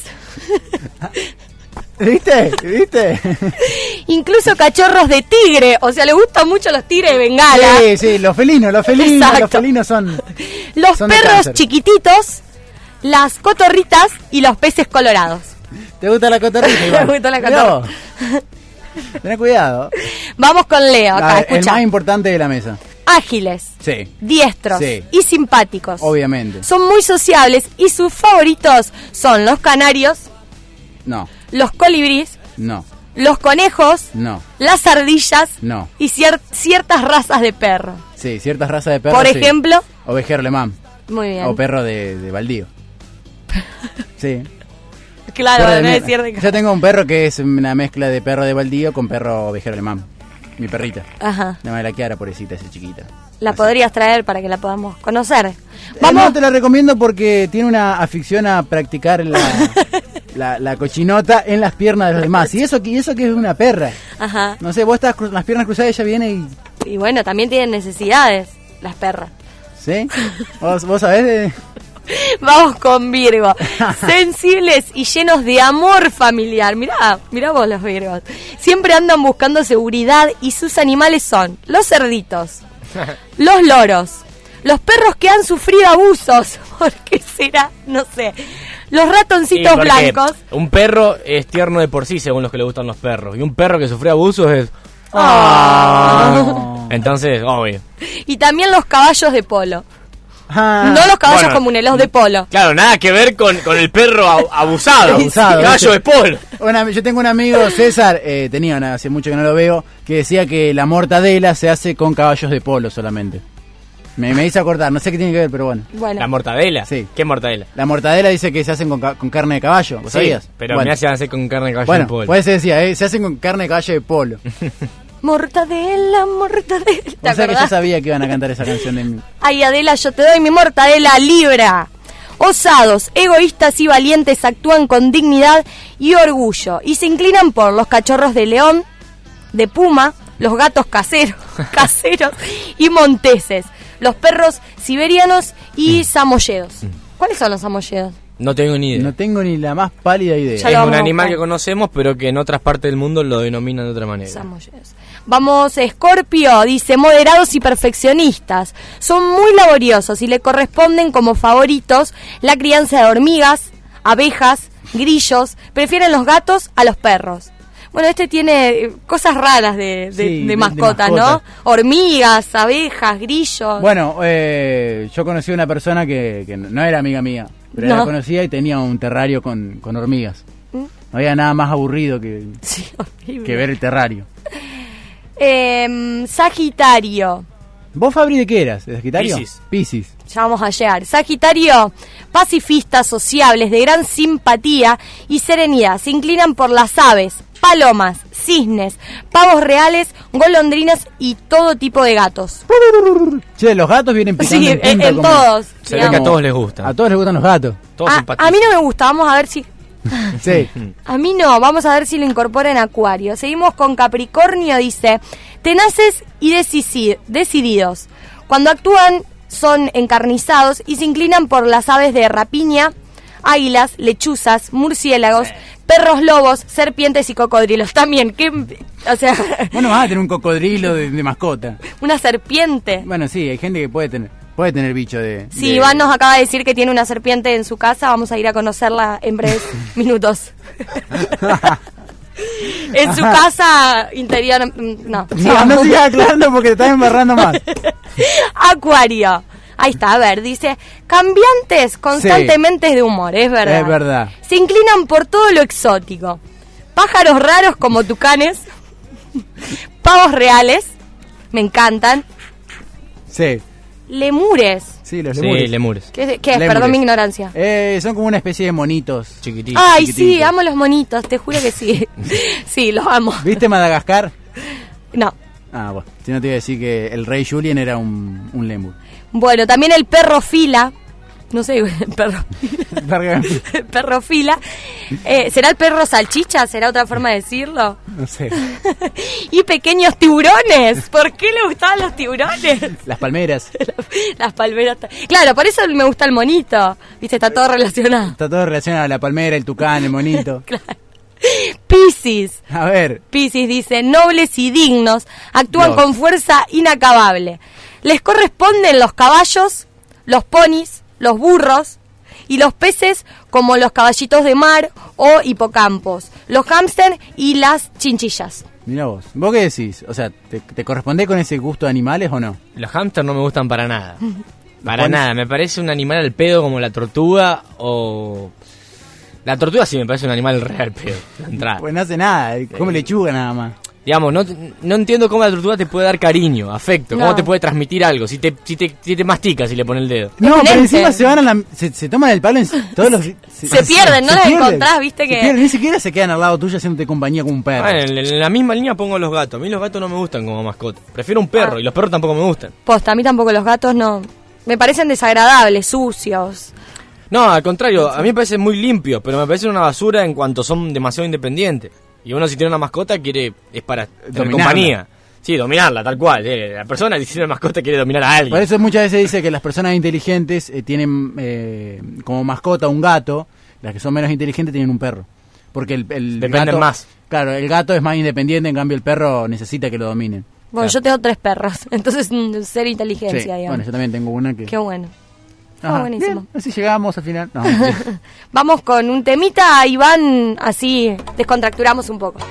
Speaker 2: ¿Viste? ¿Viste?
Speaker 3: Incluso cachorros de tigre. O sea, le gustan mucho los tigres de Bengala.
Speaker 2: Sí, sí, los felinos, los felinos,
Speaker 3: Exacto.
Speaker 2: los felinos son...
Speaker 3: Los
Speaker 2: son de
Speaker 3: perros
Speaker 2: cáncer.
Speaker 3: chiquititos, las cotorritas y los peces colorados.
Speaker 2: ¿Te gusta la cotorrita, Iván?
Speaker 3: Me gusta la
Speaker 2: Mirá
Speaker 3: cotorra.
Speaker 2: vos. Ten cuidado.
Speaker 3: Vamos con Leo
Speaker 2: A
Speaker 3: acá,
Speaker 2: ver, el
Speaker 3: escucha.
Speaker 2: más importante de la mesa.
Speaker 3: Ágiles,
Speaker 2: Sí.
Speaker 3: diestros
Speaker 2: Sí.
Speaker 3: y simpáticos.
Speaker 2: Obviamente.
Speaker 3: Son muy sociables y sus favoritos son los canarios,
Speaker 2: No,
Speaker 3: los colibríes,
Speaker 2: no,
Speaker 3: los conejos,
Speaker 2: no,
Speaker 3: las ardillas
Speaker 2: no.
Speaker 3: y cier- ciertas razas de perro.
Speaker 2: Sí, ciertas razas de perros.
Speaker 3: Por
Speaker 2: sí.
Speaker 3: ejemplo,
Speaker 2: Ovejero alemán.
Speaker 3: muy bien.
Speaker 2: O perro de, de baldío. Sí.
Speaker 3: Claro,
Speaker 2: Perro de
Speaker 3: no
Speaker 2: mi-
Speaker 3: es cierto.
Speaker 2: Yo tengo un perro que es una mezcla de perro de baldío con perro ovejero alemán. Mi perrita.
Speaker 3: Ajá.
Speaker 2: La madre la Kiara, pobrecita, esa chiquita.
Speaker 3: La podrías traer para que la podamos conocer.
Speaker 2: Vamos.
Speaker 3: Vamos.
Speaker 2: No te la recomiendo porque tiene una afición a practicar la, la, la cochinota en las piernas de los demás. Y eso, que- y eso que es una perra.
Speaker 3: Ajá.
Speaker 2: No sé, vos estás con las piernas cruzadas, ella viene y...
Speaker 3: Y bueno, también tienen necesidades las perras.
Speaker 2: ¿Sí? ¿Vos, vos sabés de...?
Speaker 3: Vamos con Virgo. Sensibles y llenos de amor familiar. Mirá, mirá vos los Virgos. Siempre andan buscando seguridad y sus animales son los cerditos, los loros, los perros que han sufrido abusos. ¿Por qué será? No sé. Los ratoncitos
Speaker 4: Sí, porque
Speaker 3: blancos.
Speaker 4: Un perro es tierno de por sí, según los que le gustan los perros. Y un perro que sufrió abusos es...
Speaker 3: Ah.
Speaker 4: Entonces, obvio.
Speaker 3: Y también los caballos de polo.
Speaker 2: Ah.
Speaker 3: No los caballos
Speaker 4: Bueno,
Speaker 3: comunes, los de polo.
Speaker 4: Claro, nada que ver con, con el perro a- abusado.
Speaker 2: Abusado,
Speaker 4: Caballo
Speaker 2: ¿viste?
Speaker 4: de polo.
Speaker 2: Una- yo tengo un amigo, César, eh, tenía una- hace mucho que no lo veo, que decía que la mortadela se hace con caballos de polo solamente. Me, me hice acordar, no sé qué tiene que ver, pero bueno.
Speaker 3: Bueno.
Speaker 4: ¿La mortadela?
Speaker 2: Sí.
Speaker 4: ¿Qué mortadela?
Speaker 2: La mortadela dice que se hacen con, ca- con carne de caballo, ¿vos
Speaker 4: Sí,
Speaker 2: sabías?
Speaker 4: pero
Speaker 2: bueno,
Speaker 4: me hace hacer con carne de caballo
Speaker 2: bueno,
Speaker 4: de polo.
Speaker 2: pues se decía, eh, se hacen con carne de caballo de polo.
Speaker 3: Mortadela, mortadela. ¿Te
Speaker 2: O sea que yo
Speaker 3: acordás?
Speaker 2: sabía que iban a cantar esa canción de mí.
Speaker 3: Ay, Adela, yo te doy mi mortadela libra. Osados, egoístas y valientes actúan con dignidad y orgullo y se inclinan por los cachorros de león, de puma, los gatos caseros, caseros y monteses, los perros siberianos y samoyedos. ¿Cuáles son los samoyedos?
Speaker 4: No tengo ni idea.
Speaker 2: No tengo ni la más pálida idea.
Speaker 3: Ya
Speaker 4: Es
Speaker 3: lo
Speaker 4: un
Speaker 3: vamos a
Speaker 4: animal
Speaker 3: buscar.
Speaker 4: que conocemos, pero que en otras partes del mundo lo denominan de otra manera.
Speaker 3: Samoyedos. Vamos, Scorpio, dice, moderados y perfeccionistas. Son muy laboriosos y le corresponden como favoritos la crianza de hormigas, abejas, grillos. Prefieren los gatos a los perros. Bueno, este tiene eh, cosas raras de, de,
Speaker 2: Sí,
Speaker 3: de
Speaker 2: de- de
Speaker 3: mascotas,
Speaker 2: mascota.
Speaker 3: ¿no? Hormigas, abejas, grillos.
Speaker 2: Bueno, eh, yo conocí a una persona que, que no era amiga mía, pero
Speaker 3: No.
Speaker 2: la conocía y tenía un terrario con, con hormigas.
Speaker 3: ¿Mm?
Speaker 2: No había nada más aburrido que,
Speaker 3: Sí, horrible.
Speaker 2: que ver el terrario.
Speaker 3: Em, Sagitario.
Speaker 2: ¿Vos, Fabri, de qué eras? ¿De Sagitario?
Speaker 4: Piscis.
Speaker 2: Piscis.
Speaker 3: Ya vamos a llegar. Sagitario, pacifistas, sociables, de gran simpatía y serenidad. Se inclinan por las aves, palomas, cisnes, pavos reales, golondrinas y todo tipo de gatos.
Speaker 2: Che, los gatos vienen picando
Speaker 3: Sí,
Speaker 2: en,
Speaker 3: en,
Speaker 2: punta
Speaker 3: en
Speaker 2: como-
Speaker 3: todos.
Speaker 4: Se ve que a todos les gusta.
Speaker 2: A todos les gustan los gatos.
Speaker 4: Todos
Speaker 3: A,
Speaker 4: simpatizan.
Speaker 3: a mí no me gusta, vamos a ver si...
Speaker 2: Sí.
Speaker 3: A mí no, vamos a ver si lo incorpora en Acuario. Seguimos con Capricornio, dice, tenaces y decisi- decididos. Cuando actúan son encarnizados y se inclinan por las aves de rapiña, águilas, lechuzas, murciélagos, perros lobos, serpientes y cocodrilos. También, ¿qué? O sea,
Speaker 2: Bueno, vas a tener un cocodrilo de, de mascota.
Speaker 3: una serpiente.
Speaker 2: Bueno, sí, hay gente que puede tener puede tener bicho de...
Speaker 3: Sí,
Speaker 2: de-
Speaker 3: Iván nos acaba de decir que tiene una serpiente en su casa. Vamos a ir a conocerla en breves minutos. En su casa interior. mm, No.
Speaker 2: No, no sigas aclarando porque te estás embarrando más.
Speaker 3: Acuario. Ahí está, a ver, dice, cambiantes constantemente de humor, es verdad.
Speaker 2: Es verdad.
Speaker 3: Se inclinan por todo lo exótico. Pájaros raros como tucanes, pavos reales, me encantan,
Speaker 2: Sí,
Speaker 3: lemures.
Speaker 2: sí, los
Speaker 4: Sí,
Speaker 2: lemures.
Speaker 4: lemures.
Speaker 3: ¿Qué, es- qué es?
Speaker 2: Lemures.
Speaker 3: Perdón mi ignorancia.
Speaker 2: Eh, son como una especie de monitos.
Speaker 4: Chiquititos.
Speaker 3: Ay, sí,
Speaker 2: chiquititos.
Speaker 3: amo los monitos, te juro que sí. Sí, los amo.
Speaker 2: ¿Viste Madagascar?
Speaker 3: No.
Speaker 2: Ah, bueno, si no te iba a decir que el rey Julien era un, un lemur.
Speaker 3: Bueno, también el perro fila. No sé, perro, perro fila. Eh, ¿Será el perro salchicha? ¿Será otra forma de decirlo?
Speaker 2: No sé.
Speaker 3: Y pequeños tiburones. ¿Por qué le gustaban los tiburones?
Speaker 2: Las palmeras.
Speaker 3: Las palmeras. Claro, por eso me gusta el monito. Viste, está todo relacionado.
Speaker 2: Está todo relacionado a la palmera, el tucán, el monito.
Speaker 3: Piscis.
Speaker 2: A ver,
Speaker 3: Piscis dice, nobles y dignos, actúan
Speaker 2: Dios.
Speaker 3: con fuerza inacabable. Les corresponden los caballos, los ponis, los burros y los peces como los caballitos de mar o hipocampos, los hámster y las chinchillas.
Speaker 2: Mirá vos. ¿Vos qué decís? O sea, ¿te, te correspondés con ese gusto de animales o no?
Speaker 4: Los hámsters no me gustan para nada. Para
Speaker 2: ¿Pones?
Speaker 4: nada. Me parece un animal al pedo como la tortuga o... La tortuga sí me parece un animal real pedo. De entrada.
Speaker 2: Pues no hace nada, come
Speaker 4: Sí.
Speaker 2: lechuga nada más.
Speaker 4: Digamos, no, no entiendo cómo la tortuga te puede dar cariño, afecto, cómo
Speaker 2: No.
Speaker 4: te puede transmitir algo, si te, si te, si te mastica, si le pone el dedo.
Speaker 2: No, pero encima se van a la, se, se toman el palo en todos los... Se,
Speaker 3: Se pierden, no las
Speaker 2: pierden.
Speaker 3: encontrás, viste
Speaker 2: Se
Speaker 3: que...
Speaker 2: pierden, ni siquiera se quedan al lado tuyo haciéndote compañía como un perro.
Speaker 4: Bueno, en, en la misma línea pongo los gatos. A mí los gatos no me gustan como mascota. Prefiero un perro
Speaker 3: Ah.
Speaker 4: y los perros tampoco me gustan.
Speaker 3: Posta, a mí tampoco los gatos no... Me parecen desagradables, sucios.
Speaker 4: No, al contrario, a mí me parece muy limpio, pero me parece una basura en cuanto son demasiado independientes. Y uno si tiene una mascota quiere es para tener
Speaker 2: Dominarla.
Speaker 4: compañía. Sí, dominarla, tal cual. eh. La persona si tiene una mascota quiere dominar a alguien.
Speaker 2: Por eso muchas veces dice que las personas inteligentes eh, tienen eh, como mascota un gato, las que son menos inteligentes tienen un perro. Porque el, el
Speaker 4: Dependen
Speaker 2: gato,
Speaker 4: más.
Speaker 2: Claro, el gato es más independiente, en cambio el perro necesita que lo dominen.
Speaker 3: Bueno, yo tengo tres perros, entonces mm, ser
Speaker 2: Sí,
Speaker 3: inteligencia, digamos.
Speaker 2: bueno, yo también tengo una que...
Speaker 3: Qué bueno.
Speaker 2: Ajá,
Speaker 3: Ah, buenísimo.
Speaker 2: bien, así llegamos al final. No,
Speaker 3: Vamos con un temita, Iván, así descontracturamos un poco.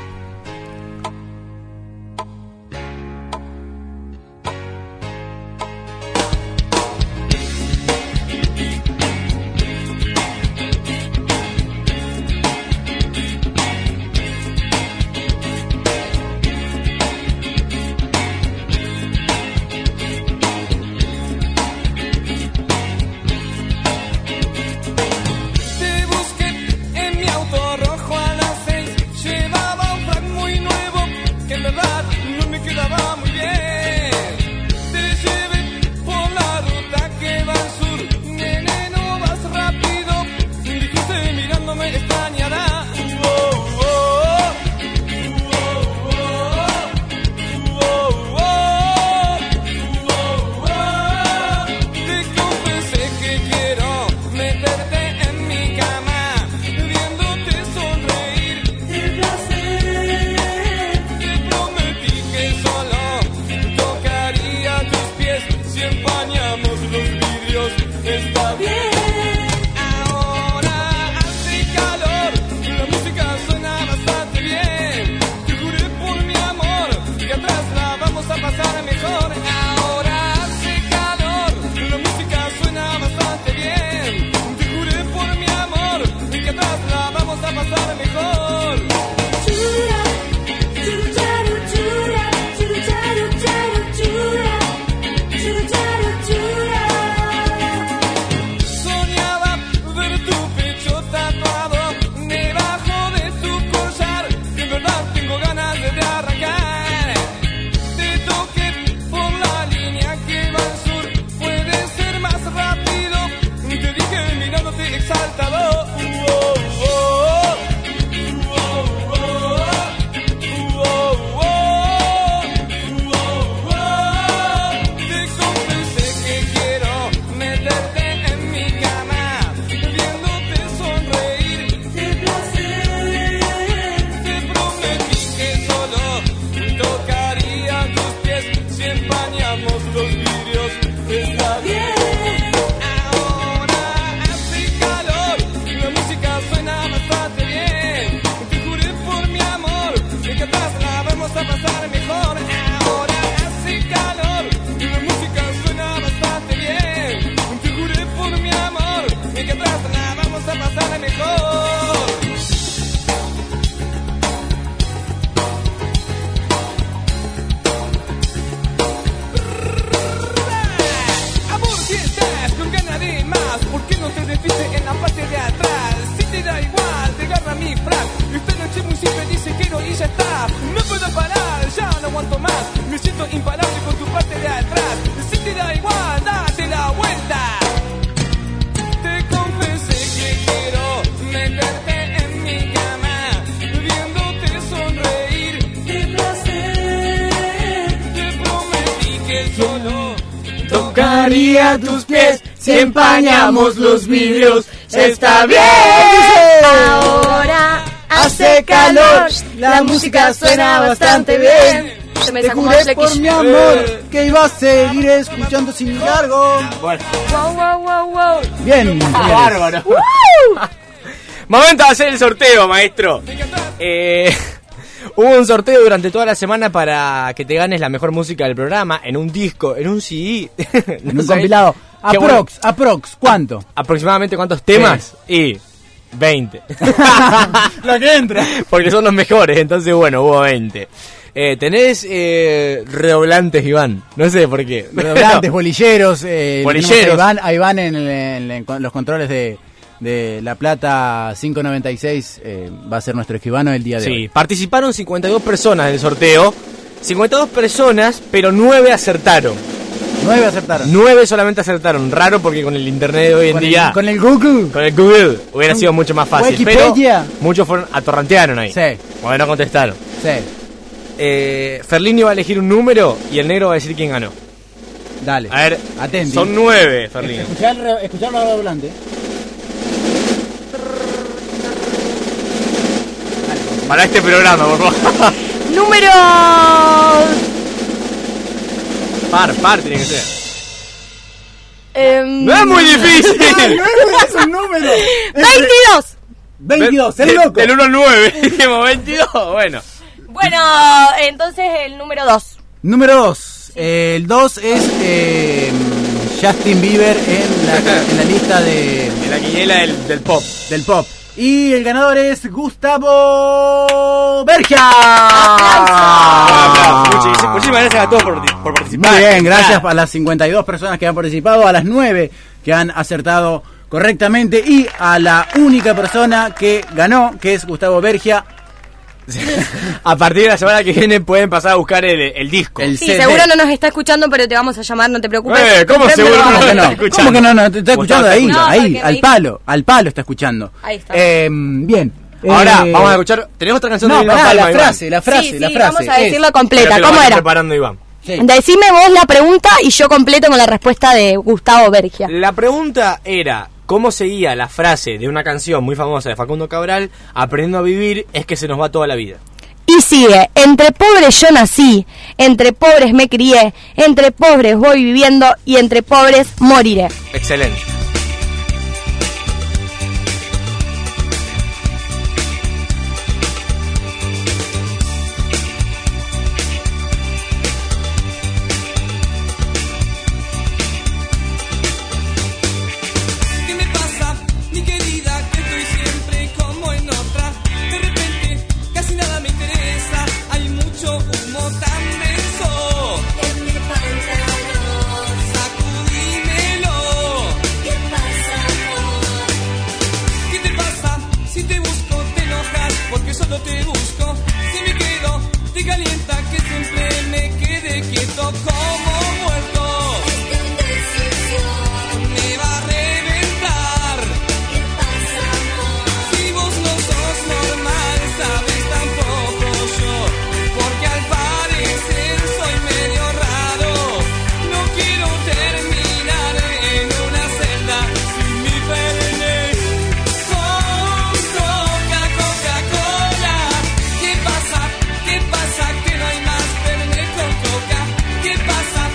Speaker 5: Te busqué en mi auto rojo a las seis. Llevaba un frac muy nuevo que en verdad no me quedaba muy bien. Te llevé por la ruta que va al sur. Nene, no vas rápido. Dijiste mirándome extrañada. Uh, oh, oh. Uh, oh, oh. Uh, oh, oh. Uh, oh, oh. Te confesé que quiero meterte en mi cama, viéndote sonreír. ¡Qué placer! Te prometí que solo tocaría tus pies si empañamos los vidrios. Está bien. Ahora hace calor, la música suena bastante bien. Te juré por mi amor que atrás la vamos a pasar mejor. Ahora hace calor, la música suena bastante bien. Te juré por mi amor que atrás la vamos a pasar mejor. Soñaba ver tu pecho tatuado debajo de tu collar. De verdad tengo ganas de arrancar. Te toqué por la línea que va al sur. Puede ser más rápido. Te dije mirándote exaltado. Uh, oh, oh. Uh, oh, oh. Uh, oh, oh. Uh, oh, oh. Te confesé que quiero meterte en mi cama, viéndote sonreír. ¡Qué placer! Te prometí que solo tocaría tus pies si empañamos los vidrios. Está bien. Ahora hace calor, la música suena bastante bien. Te juré por mi amor que atrás la vamos a pasar mejor. Ahora hace calor, la música suena bastante bien. Te juré por mi amor que atrás la vamos a pasar mejor. Amor, si estás con ganas de más, ¿por qué no te desviste en la parte de atrás? Si te da igual, te agarra mi frac. Esta noche muy simple dice quiero y ya está. No puedo parar, ya no aguanto más. Me siento imparable con tu parte de atrás. Si te da igual, date la vuelta. Te confesé que quiero meterte en mi cama, viéndote sonreír. ¡Qué placer! Te prometí que solo
Speaker 4: Tocaría tus pies si empañamos los vidrios. Está bien.
Speaker 3: Ahora
Speaker 2: hace calor, la música suena bastante bien.
Speaker 3: Se me
Speaker 2: Te
Speaker 3: sacó un
Speaker 2: juré
Speaker 3: flequillo.
Speaker 2: por mi amor que iba a seguir escuchando sin largo.
Speaker 4: Bueno.
Speaker 3: Wow, wow, wow, wow.
Speaker 2: Bien, señores.
Speaker 4: Bárbaro. Momento de hacer el sorteo, maestro. Eh, Hubo un sorteo durante toda la semana para que te ganes la mejor música del programa en un disco, en un C D.
Speaker 2: En un compilado. Aprox, bueno. aprox, ¿cuánto?
Speaker 4: ¿Aproximadamente cuántos temas? Sí. Y veinte.
Speaker 2: Lo que entra.
Speaker 4: Porque son los mejores, entonces bueno, hubo veinte. Eh, tenés eh, redoblantes, Iván. No sé por qué.
Speaker 2: Redoblantes, bolilleros. Eh,
Speaker 4: bolilleros.
Speaker 2: A Iván, a Iván en, en, en, en los controles de, de La Plata cinco noventa y seis. Eh, va a ser nuestro escribano el día de
Speaker 4: sí,
Speaker 2: hoy.
Speaker 4: Sí, participaron cincuenta y dos personas del sorteo. cincuenta y dos personas, pero nueve acertaron.
Speaker 2: nueve acertaron.
Speaker 4: nueve solamente acertaron. Raro porque con el internet de hoy en
Speaker 2: con
Speaker 4: día.
Speaker 2: El, con el Google.
Speaker 4: Con el Google hubiera sido mucho más fácil.
Speaker 2: Wikipedia.
Speaker 4: Pero muchos fueron, atorrantearon ahí.
Speaker 2: Sí.
Speaker 4: Bueno, no contestaron.
Speaker 2: Sí.
Speaker 4: Eh, Ferlini va a elegir un número y el negro va a decir quién ganó.
Speaker 2: Dale.
Speaker 4: A ver,
Speaker 2: atenti.
Speaker 4: Son nueve, Ferlini.
Speaker 2: Escuchar, escuchar los redoblantes.
Speaker 4: Para este programa, por favor.
Speaker 3: Número...
Speaker 4: Par, par tiene que ser.
Speaker 3: Eh,
Speaker 4: no es muy difícil.
Speaker 2: No es un número.
Speaker 3: veintidós.
Speaker 2: veintidós, el loco.
Speaker 4: Del uno al nueve. Dijimos veintidós, bueno.
Speaker 3: Bueno, entonces el número dos.
Speaker 2: Número dos. Eh, el dos es eh, Justin Bieber en la, en la lista de...
Speaker 4: En la quiniela del, del pop.
Speaker 2: Del pop. Y el ganador es Gustavo Bergia.
Speaker 4: Muchísimas, muchísimas gracias a todos por, por participar.
Speaker 2: Muy bien, gracias a las cincuenta y dos personas que han participado, a las nueve que han acertado correctamente y a la única persona que ganó, que es Gustavo Bergia.
Speaker 4: A partir de la semana que viene pueden pasar a buscar el, el disco.
Speaker 3: El sí, C D. Seguro no nos está escuchando, pero te vamos a llamar, no te preocupes.
Speaker 4: Eh, ¿Cómo seguro no nos está escuchando?
Speaker 2: ¿Cómo que no? no te está escuchando ahí,
Speaker 3: no,
Speaker 2: ahí, al palo, al palo está escuchando.
Speaker 3: Ahí está.
Speaker 2: Eh, bien.
Speaker 4: Ahora,
Speaker 2: eh,
Speaker 4: vamos a escuchar. Tenemos otra canción
Speaker 2: no,
Speaker 4: de Vilma
Speaker 2: pará,
Speaker 4: Palma,
Speaker 2: la
Speaker 4: Iván.
Speaker 2: frase, la frase,
Speaker 3: sí,
Speaker 2: la
Speaker 3: sí,
Speaker 2: frase.
Speaker 3: vamos a decirlo
Speaker 2: es,
Speaker 3: completa. ¿Cómo era?
Speaker 4: Preparando, Iván.
Speaker 3: Sí. Decime vos la pregunta y yo completo con la respuesta de Gustavo Bergia.
Speaker 4: La pregunta era: ¿cómo seguía la frase de una canción muy famosa de Facundo Cabral? Aprendiendo a vivir es que se nos va toda la vida.
Speaker 3: Y sigue: entre pobres yo nací, entre pobres me crié, entre pobres voy viviendo y entre pobres moriré.
Speaker 4: Excelente.
Speaker 5: ¿Qué pasa?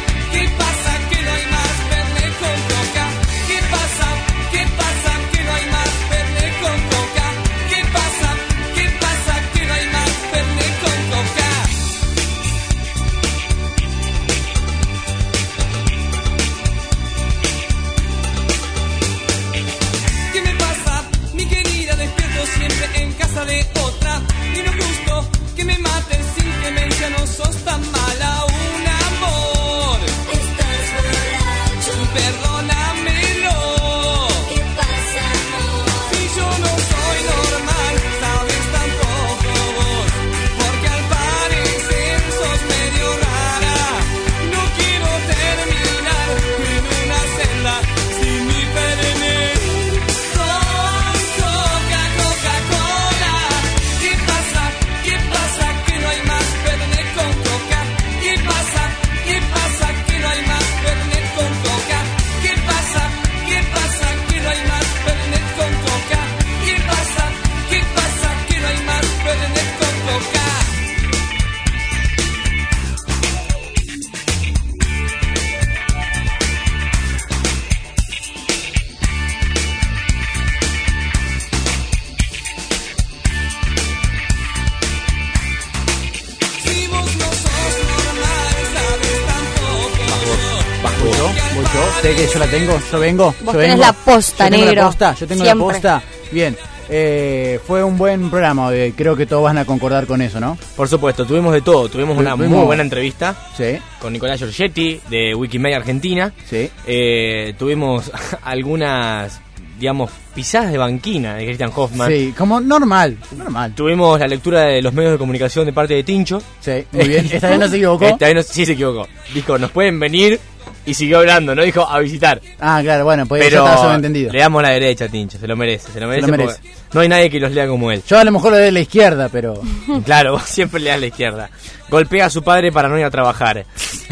Speaker 2: Voy yo, sé que yo la tengo, yo vengo.
Speaker 3: Vos
Speaker 2: yo
Speaker 3: tenés
Speaker 2: vengo.
Speaker 3: la posta,
Speaker 2: yo tengo
Speaker 3: negro.
Speaker 2: La posta, yo tengo
Speaker 3: Siempre.
Speaker 2: la posta. Bien, eh, fue un buen programa, eh, creo que todos van a concordar con eso, ¿no?
Speaker 4: Por supuesto, tuvimos de todo. Tuvimos una
Speaker 2: Tuvimos-
Speaker 4: muy buena entrevista
Speaker 2: Sí.
Speaker 4: con Nicolás Giorgetti de Wikimedia Argentina.
Speaker 2: Sí.
Speaker 4: Eh, tuvimos algunas, digamos, pisadas de banquina de Christian Hoffman.
Speaker 2: Sí, como normal, normal.
Speaker 4: Tuvimos la lectura de los medios de comunicación de parte de Tincho.
Speaker 2: Sí, muy bien. Esta vez no se equivocó.
Speaker 4: Esta vez no, sí se equivocó. Dijo, nos pueden venir y siguió hablando, no dijo a visitar.
Speaker 2: Ah, claro, bueno, pues
Speaker 4: Pero
Speaker 2: ya estaba sobreentendido.
Speaker 4: le damos la derecha a Tincho, se lo merece, se lo merece,
Speaker 2: lo merece.
Speaker 4: porque no hay nadie que los lea como él.
Speaker 2: Yo a lo mejor lo de la izquierda, pero...
Speaker 4: Claro, vos siempre le das a la izquierda. Golpea a su padre para no ir a trabajar.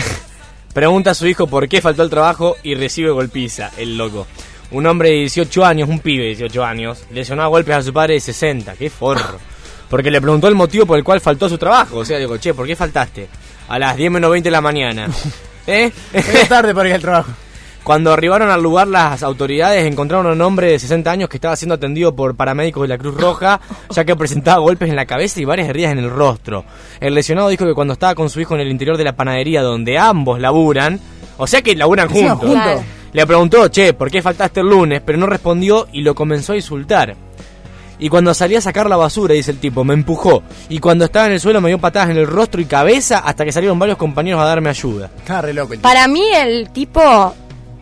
Speaker 4: Pregunta a su hijo por qué faltó al trabajo y recibe golpiza, el loco. Un hombre de dieciocho años, un pibe de dieciocho años, lesionó a golpes a su padre de sesenta. ¡Qué forro! Porque le preguntó el motivo por el cual faltó a su trabajo. O sea, digo, che, ¿por qué faltaste? A las diez menos veinte de la mañana. ¿Eh?
Speaker 2: Es tarde para ir al trabajo.
Speaker 4: Cuando arribaron al lugar, las autoridades encontraron a un hombre de sesenta años que estaba siendo atendido por paramédicos de la Cruz Roja, ya que presentaba golpes en la cabeza y varias heridas en el rostro. El lesionado dijo que cuando estaba con su hijo en el interior de la panadería donde ambos laburan, o sea que laburan
Speaker 2: Encima
Speaker 4: juntos,
Speaker 2: juntos. Claro.
Speaker 4: le preguntó, che, ¿por qué faltaste el lunes? Pero no respondió y lo comenzó a insultar. Y cuando salí a sacar la basura, dice el tipo, me empujó. Y cuando estaba en el suelo me dio patadas en el rostro y cabeza hasta que salieron varios compañeros a darme ayuda.
Speaker 2: Está re loco el tipo.
Speaker 3: Para mí el tipo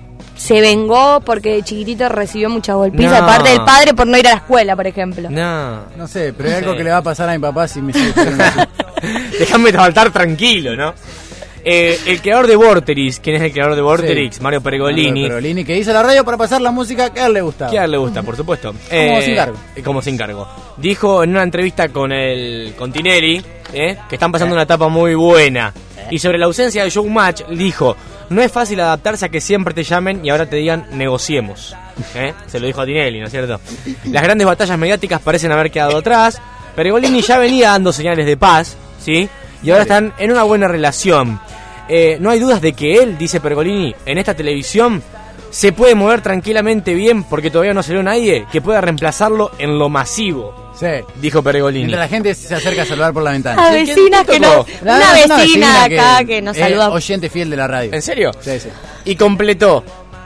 Speaker 3: se vengó porque de chiquitito recibió mucha golpiza
Speaker 4: No.
Speaker 3: de parte del padre por no ir a la escuela, por ejemplo.
Speaker 4: No.
Speaker 2: No sé, pero hay
Speaker 4: No
Speaker 2: algo
Speaker 4: sé.
Speaker 2: que le va a pasar a mi papá si me sigue escribiendo así.
Speaker 4: Déjame faltar tranquilo, ¿no? Eh, el creador de Vorterix, ¿quién es el creador de Vorterix?
Speaker 2: Sí.
Speaker 4: Mario Pergolini.
Speaker 2: Mario Pergolini, que hizo la radio para pasar la música que a él le gustaba.
Speaker 4: Que a él le gusta, por supuesto.
Speaker 2: Como sin cargo.
Speaker 4: eh, Como sin cargo. Dijo en una entrevista con el con Tinelli eh, que están pasando una etapa muy buena. Y sobre la ausencia de Showmatch, dijo, no es fácil adaptarse a que siempre te llamen y ahora te digan negociemos. ¿Eh? Se lo dijo a Tinelli, ¿no es cierto? Las grandes batallas mediáticas parecen haber quedado atrás. Pergolini ya venía dando señales de paz, ¿sí? Y ahora están en una buena relación. Eh, no hay dudas de que él, dice Pergolini, en esta televisión se puede mover tranquilamente bien porque todavía no salió nadie que pueda reemplazarlo en lo masivo.
Speaker 2: Sí.
Speaker 4: Dijo Pergolini.
Speaker 2: Mientras la gente se acerca a saludar por la ventana.
Speaker 3: A vecinas que no,
Speaker 2: La-
Speaker 3: una
Speaker 2: una
Speaker 3: vecina de acá que, nos
Speaker 2: es
Speaker 3: saluda.
Speaker 2: oyente fiel de la radio.
Speaker 4: ¿En serio?
Speaker 2: Sí, sí.
Speaker 4: Y completó.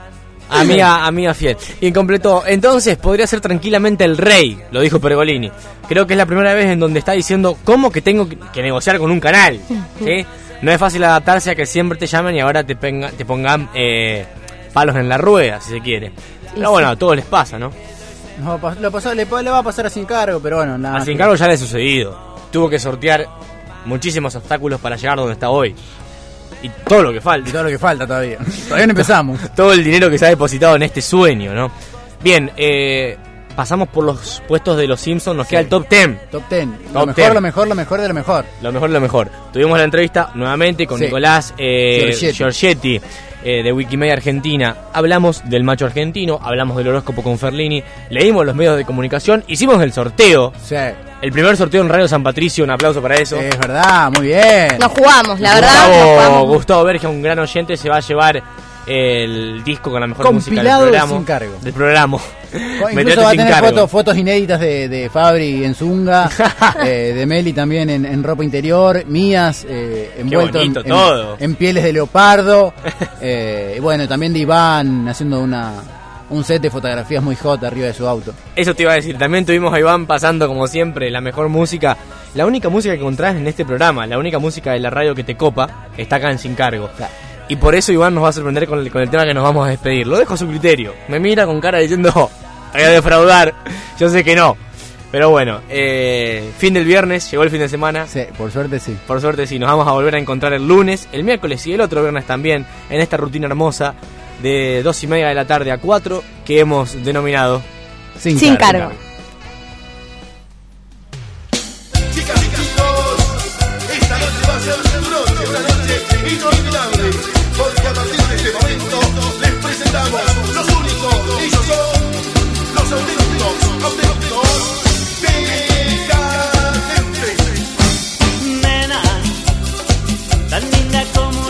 Speaker 4: Amiga, amiga fiel. Y completó. Entonces podría ser tranquilamente el rey, lo dijo Pergolini. Creo que es la primera vez en donde está diciendo cómo que tengo que, que negociar con un canal. ¿Sí? No es fácil adaptarse a que siempre te llamen y ahora te, penga- te pongan eh, palos en la rueda, si se quiere. Pero bueno, a todos les pasa, ¿no?
Speaker 2: No, pa- lo pasó- le, le va a pasar a Sin Cargo, pero bueno, nada.
Speaker 4: A Sin Cargo ya le ha sucedido. Tuvo que sortear muchísimos obstáculos para llegar donde está hoy. Y todo lo que falta.
Speaker 2: Y todo lo que falta todavía. Todavía no empezamos.
Speaker 4: Todo el dinero que se ha depositado en este sueño, ¿no? Bien, eh, pasamos por los puestos de los Simpsons, nos
Speaker 2: Sí.
Speaker 4: queda el top diez.
Speaker 2: Top diez. Lo
Speaker 4: Top
Speaker 2: mejor,
Speaker 4: diez.
Speaker 2: lo mejor, lo mejor de lo mejor.
Speaker 4: Lo mejor de lo mejor. Tuvimos la entrevista nuevamente con
Speaker 2: Sí.
Speaker 4: Nicolás eh,
Speaker 2: Giorgetti.
Speaker 4: Giorgetti eh, de Wikimedia Argentina. Hablamos del macho argentino, hablamos del horóscopo con Ferlini, leímos los medios de comunicación, hicimos el sorteo.
Speaker 2: Sí.
Speaker 4: El primer sorteo en Radio San Patricio, un aplauso para eso.
Speaker 2: Es verdad, muy bien.
Speaker 3: Nos jugamos, la verdad. nos
Speaker 4: Gustavo,
Speaker 3: jugamos.
Speaker 4: Gustavo Berge, un gran oyente, se va a llevar el disco con la mejor música del
Speaker 2: Compilado de
Speaker 4: programa.
Speaker 2: Sin Cargo.
Speaker 4: Del programa.
Speaker 2: Incluso
Speaker 4: Metete
Speaker 2: va a
Speaker 4: sin
Speaker 2: tener
Speaker 4: cargo.
Speaker 2: fotos, fotos inéditas de, de Fabri en Zunga, eh, de Meli también en, en ropa interior, mías eh, envuelto en,
Speaker 4: bonito
Speaker 2: en-
Speaker 4: todo.
Speaker 2: en pieles de leopardo. eh, y bueno, también de Iván haciendo una un set de fotografías muy hot arriba de su auto.
Speaker 4: Eso te iba a decir. También tuvimos a Iván pasando, como siempre, la mejor música. La única música que encontrás en este programa, la única música de la radio que te copa, está acá en Sin Cargo. Y por eso Iván nos va a sorprender con el, con el tema que nos vamos a despedir. Lo dejo a su criterio. Me mira con cara diciendo, oh, voy a defraudar. Yo sé que no. Pero bueno, eh, fin del viernes, llegó el fin de semana.
Speaker 2: Sí, por suerte sí.
Speaker 4: Por suerte sí, nos vamos a volver a encontrar el lunes, el miércoles y el otro viernes también, en esta rutina hermosa de dos y media de la tarde a cuatro que hemos denominado
Speaker 2: Sin,
Speaker 3: Sin cargo.
Speaker 5: Chicas y chicos, esta noche va a ser su noche, una noche inolvidable, porque a partir de este momento les presentamos los únicos, ellos son los auténticos, auténticos, Decadentes.
Speaker 19: Nena, tan linda como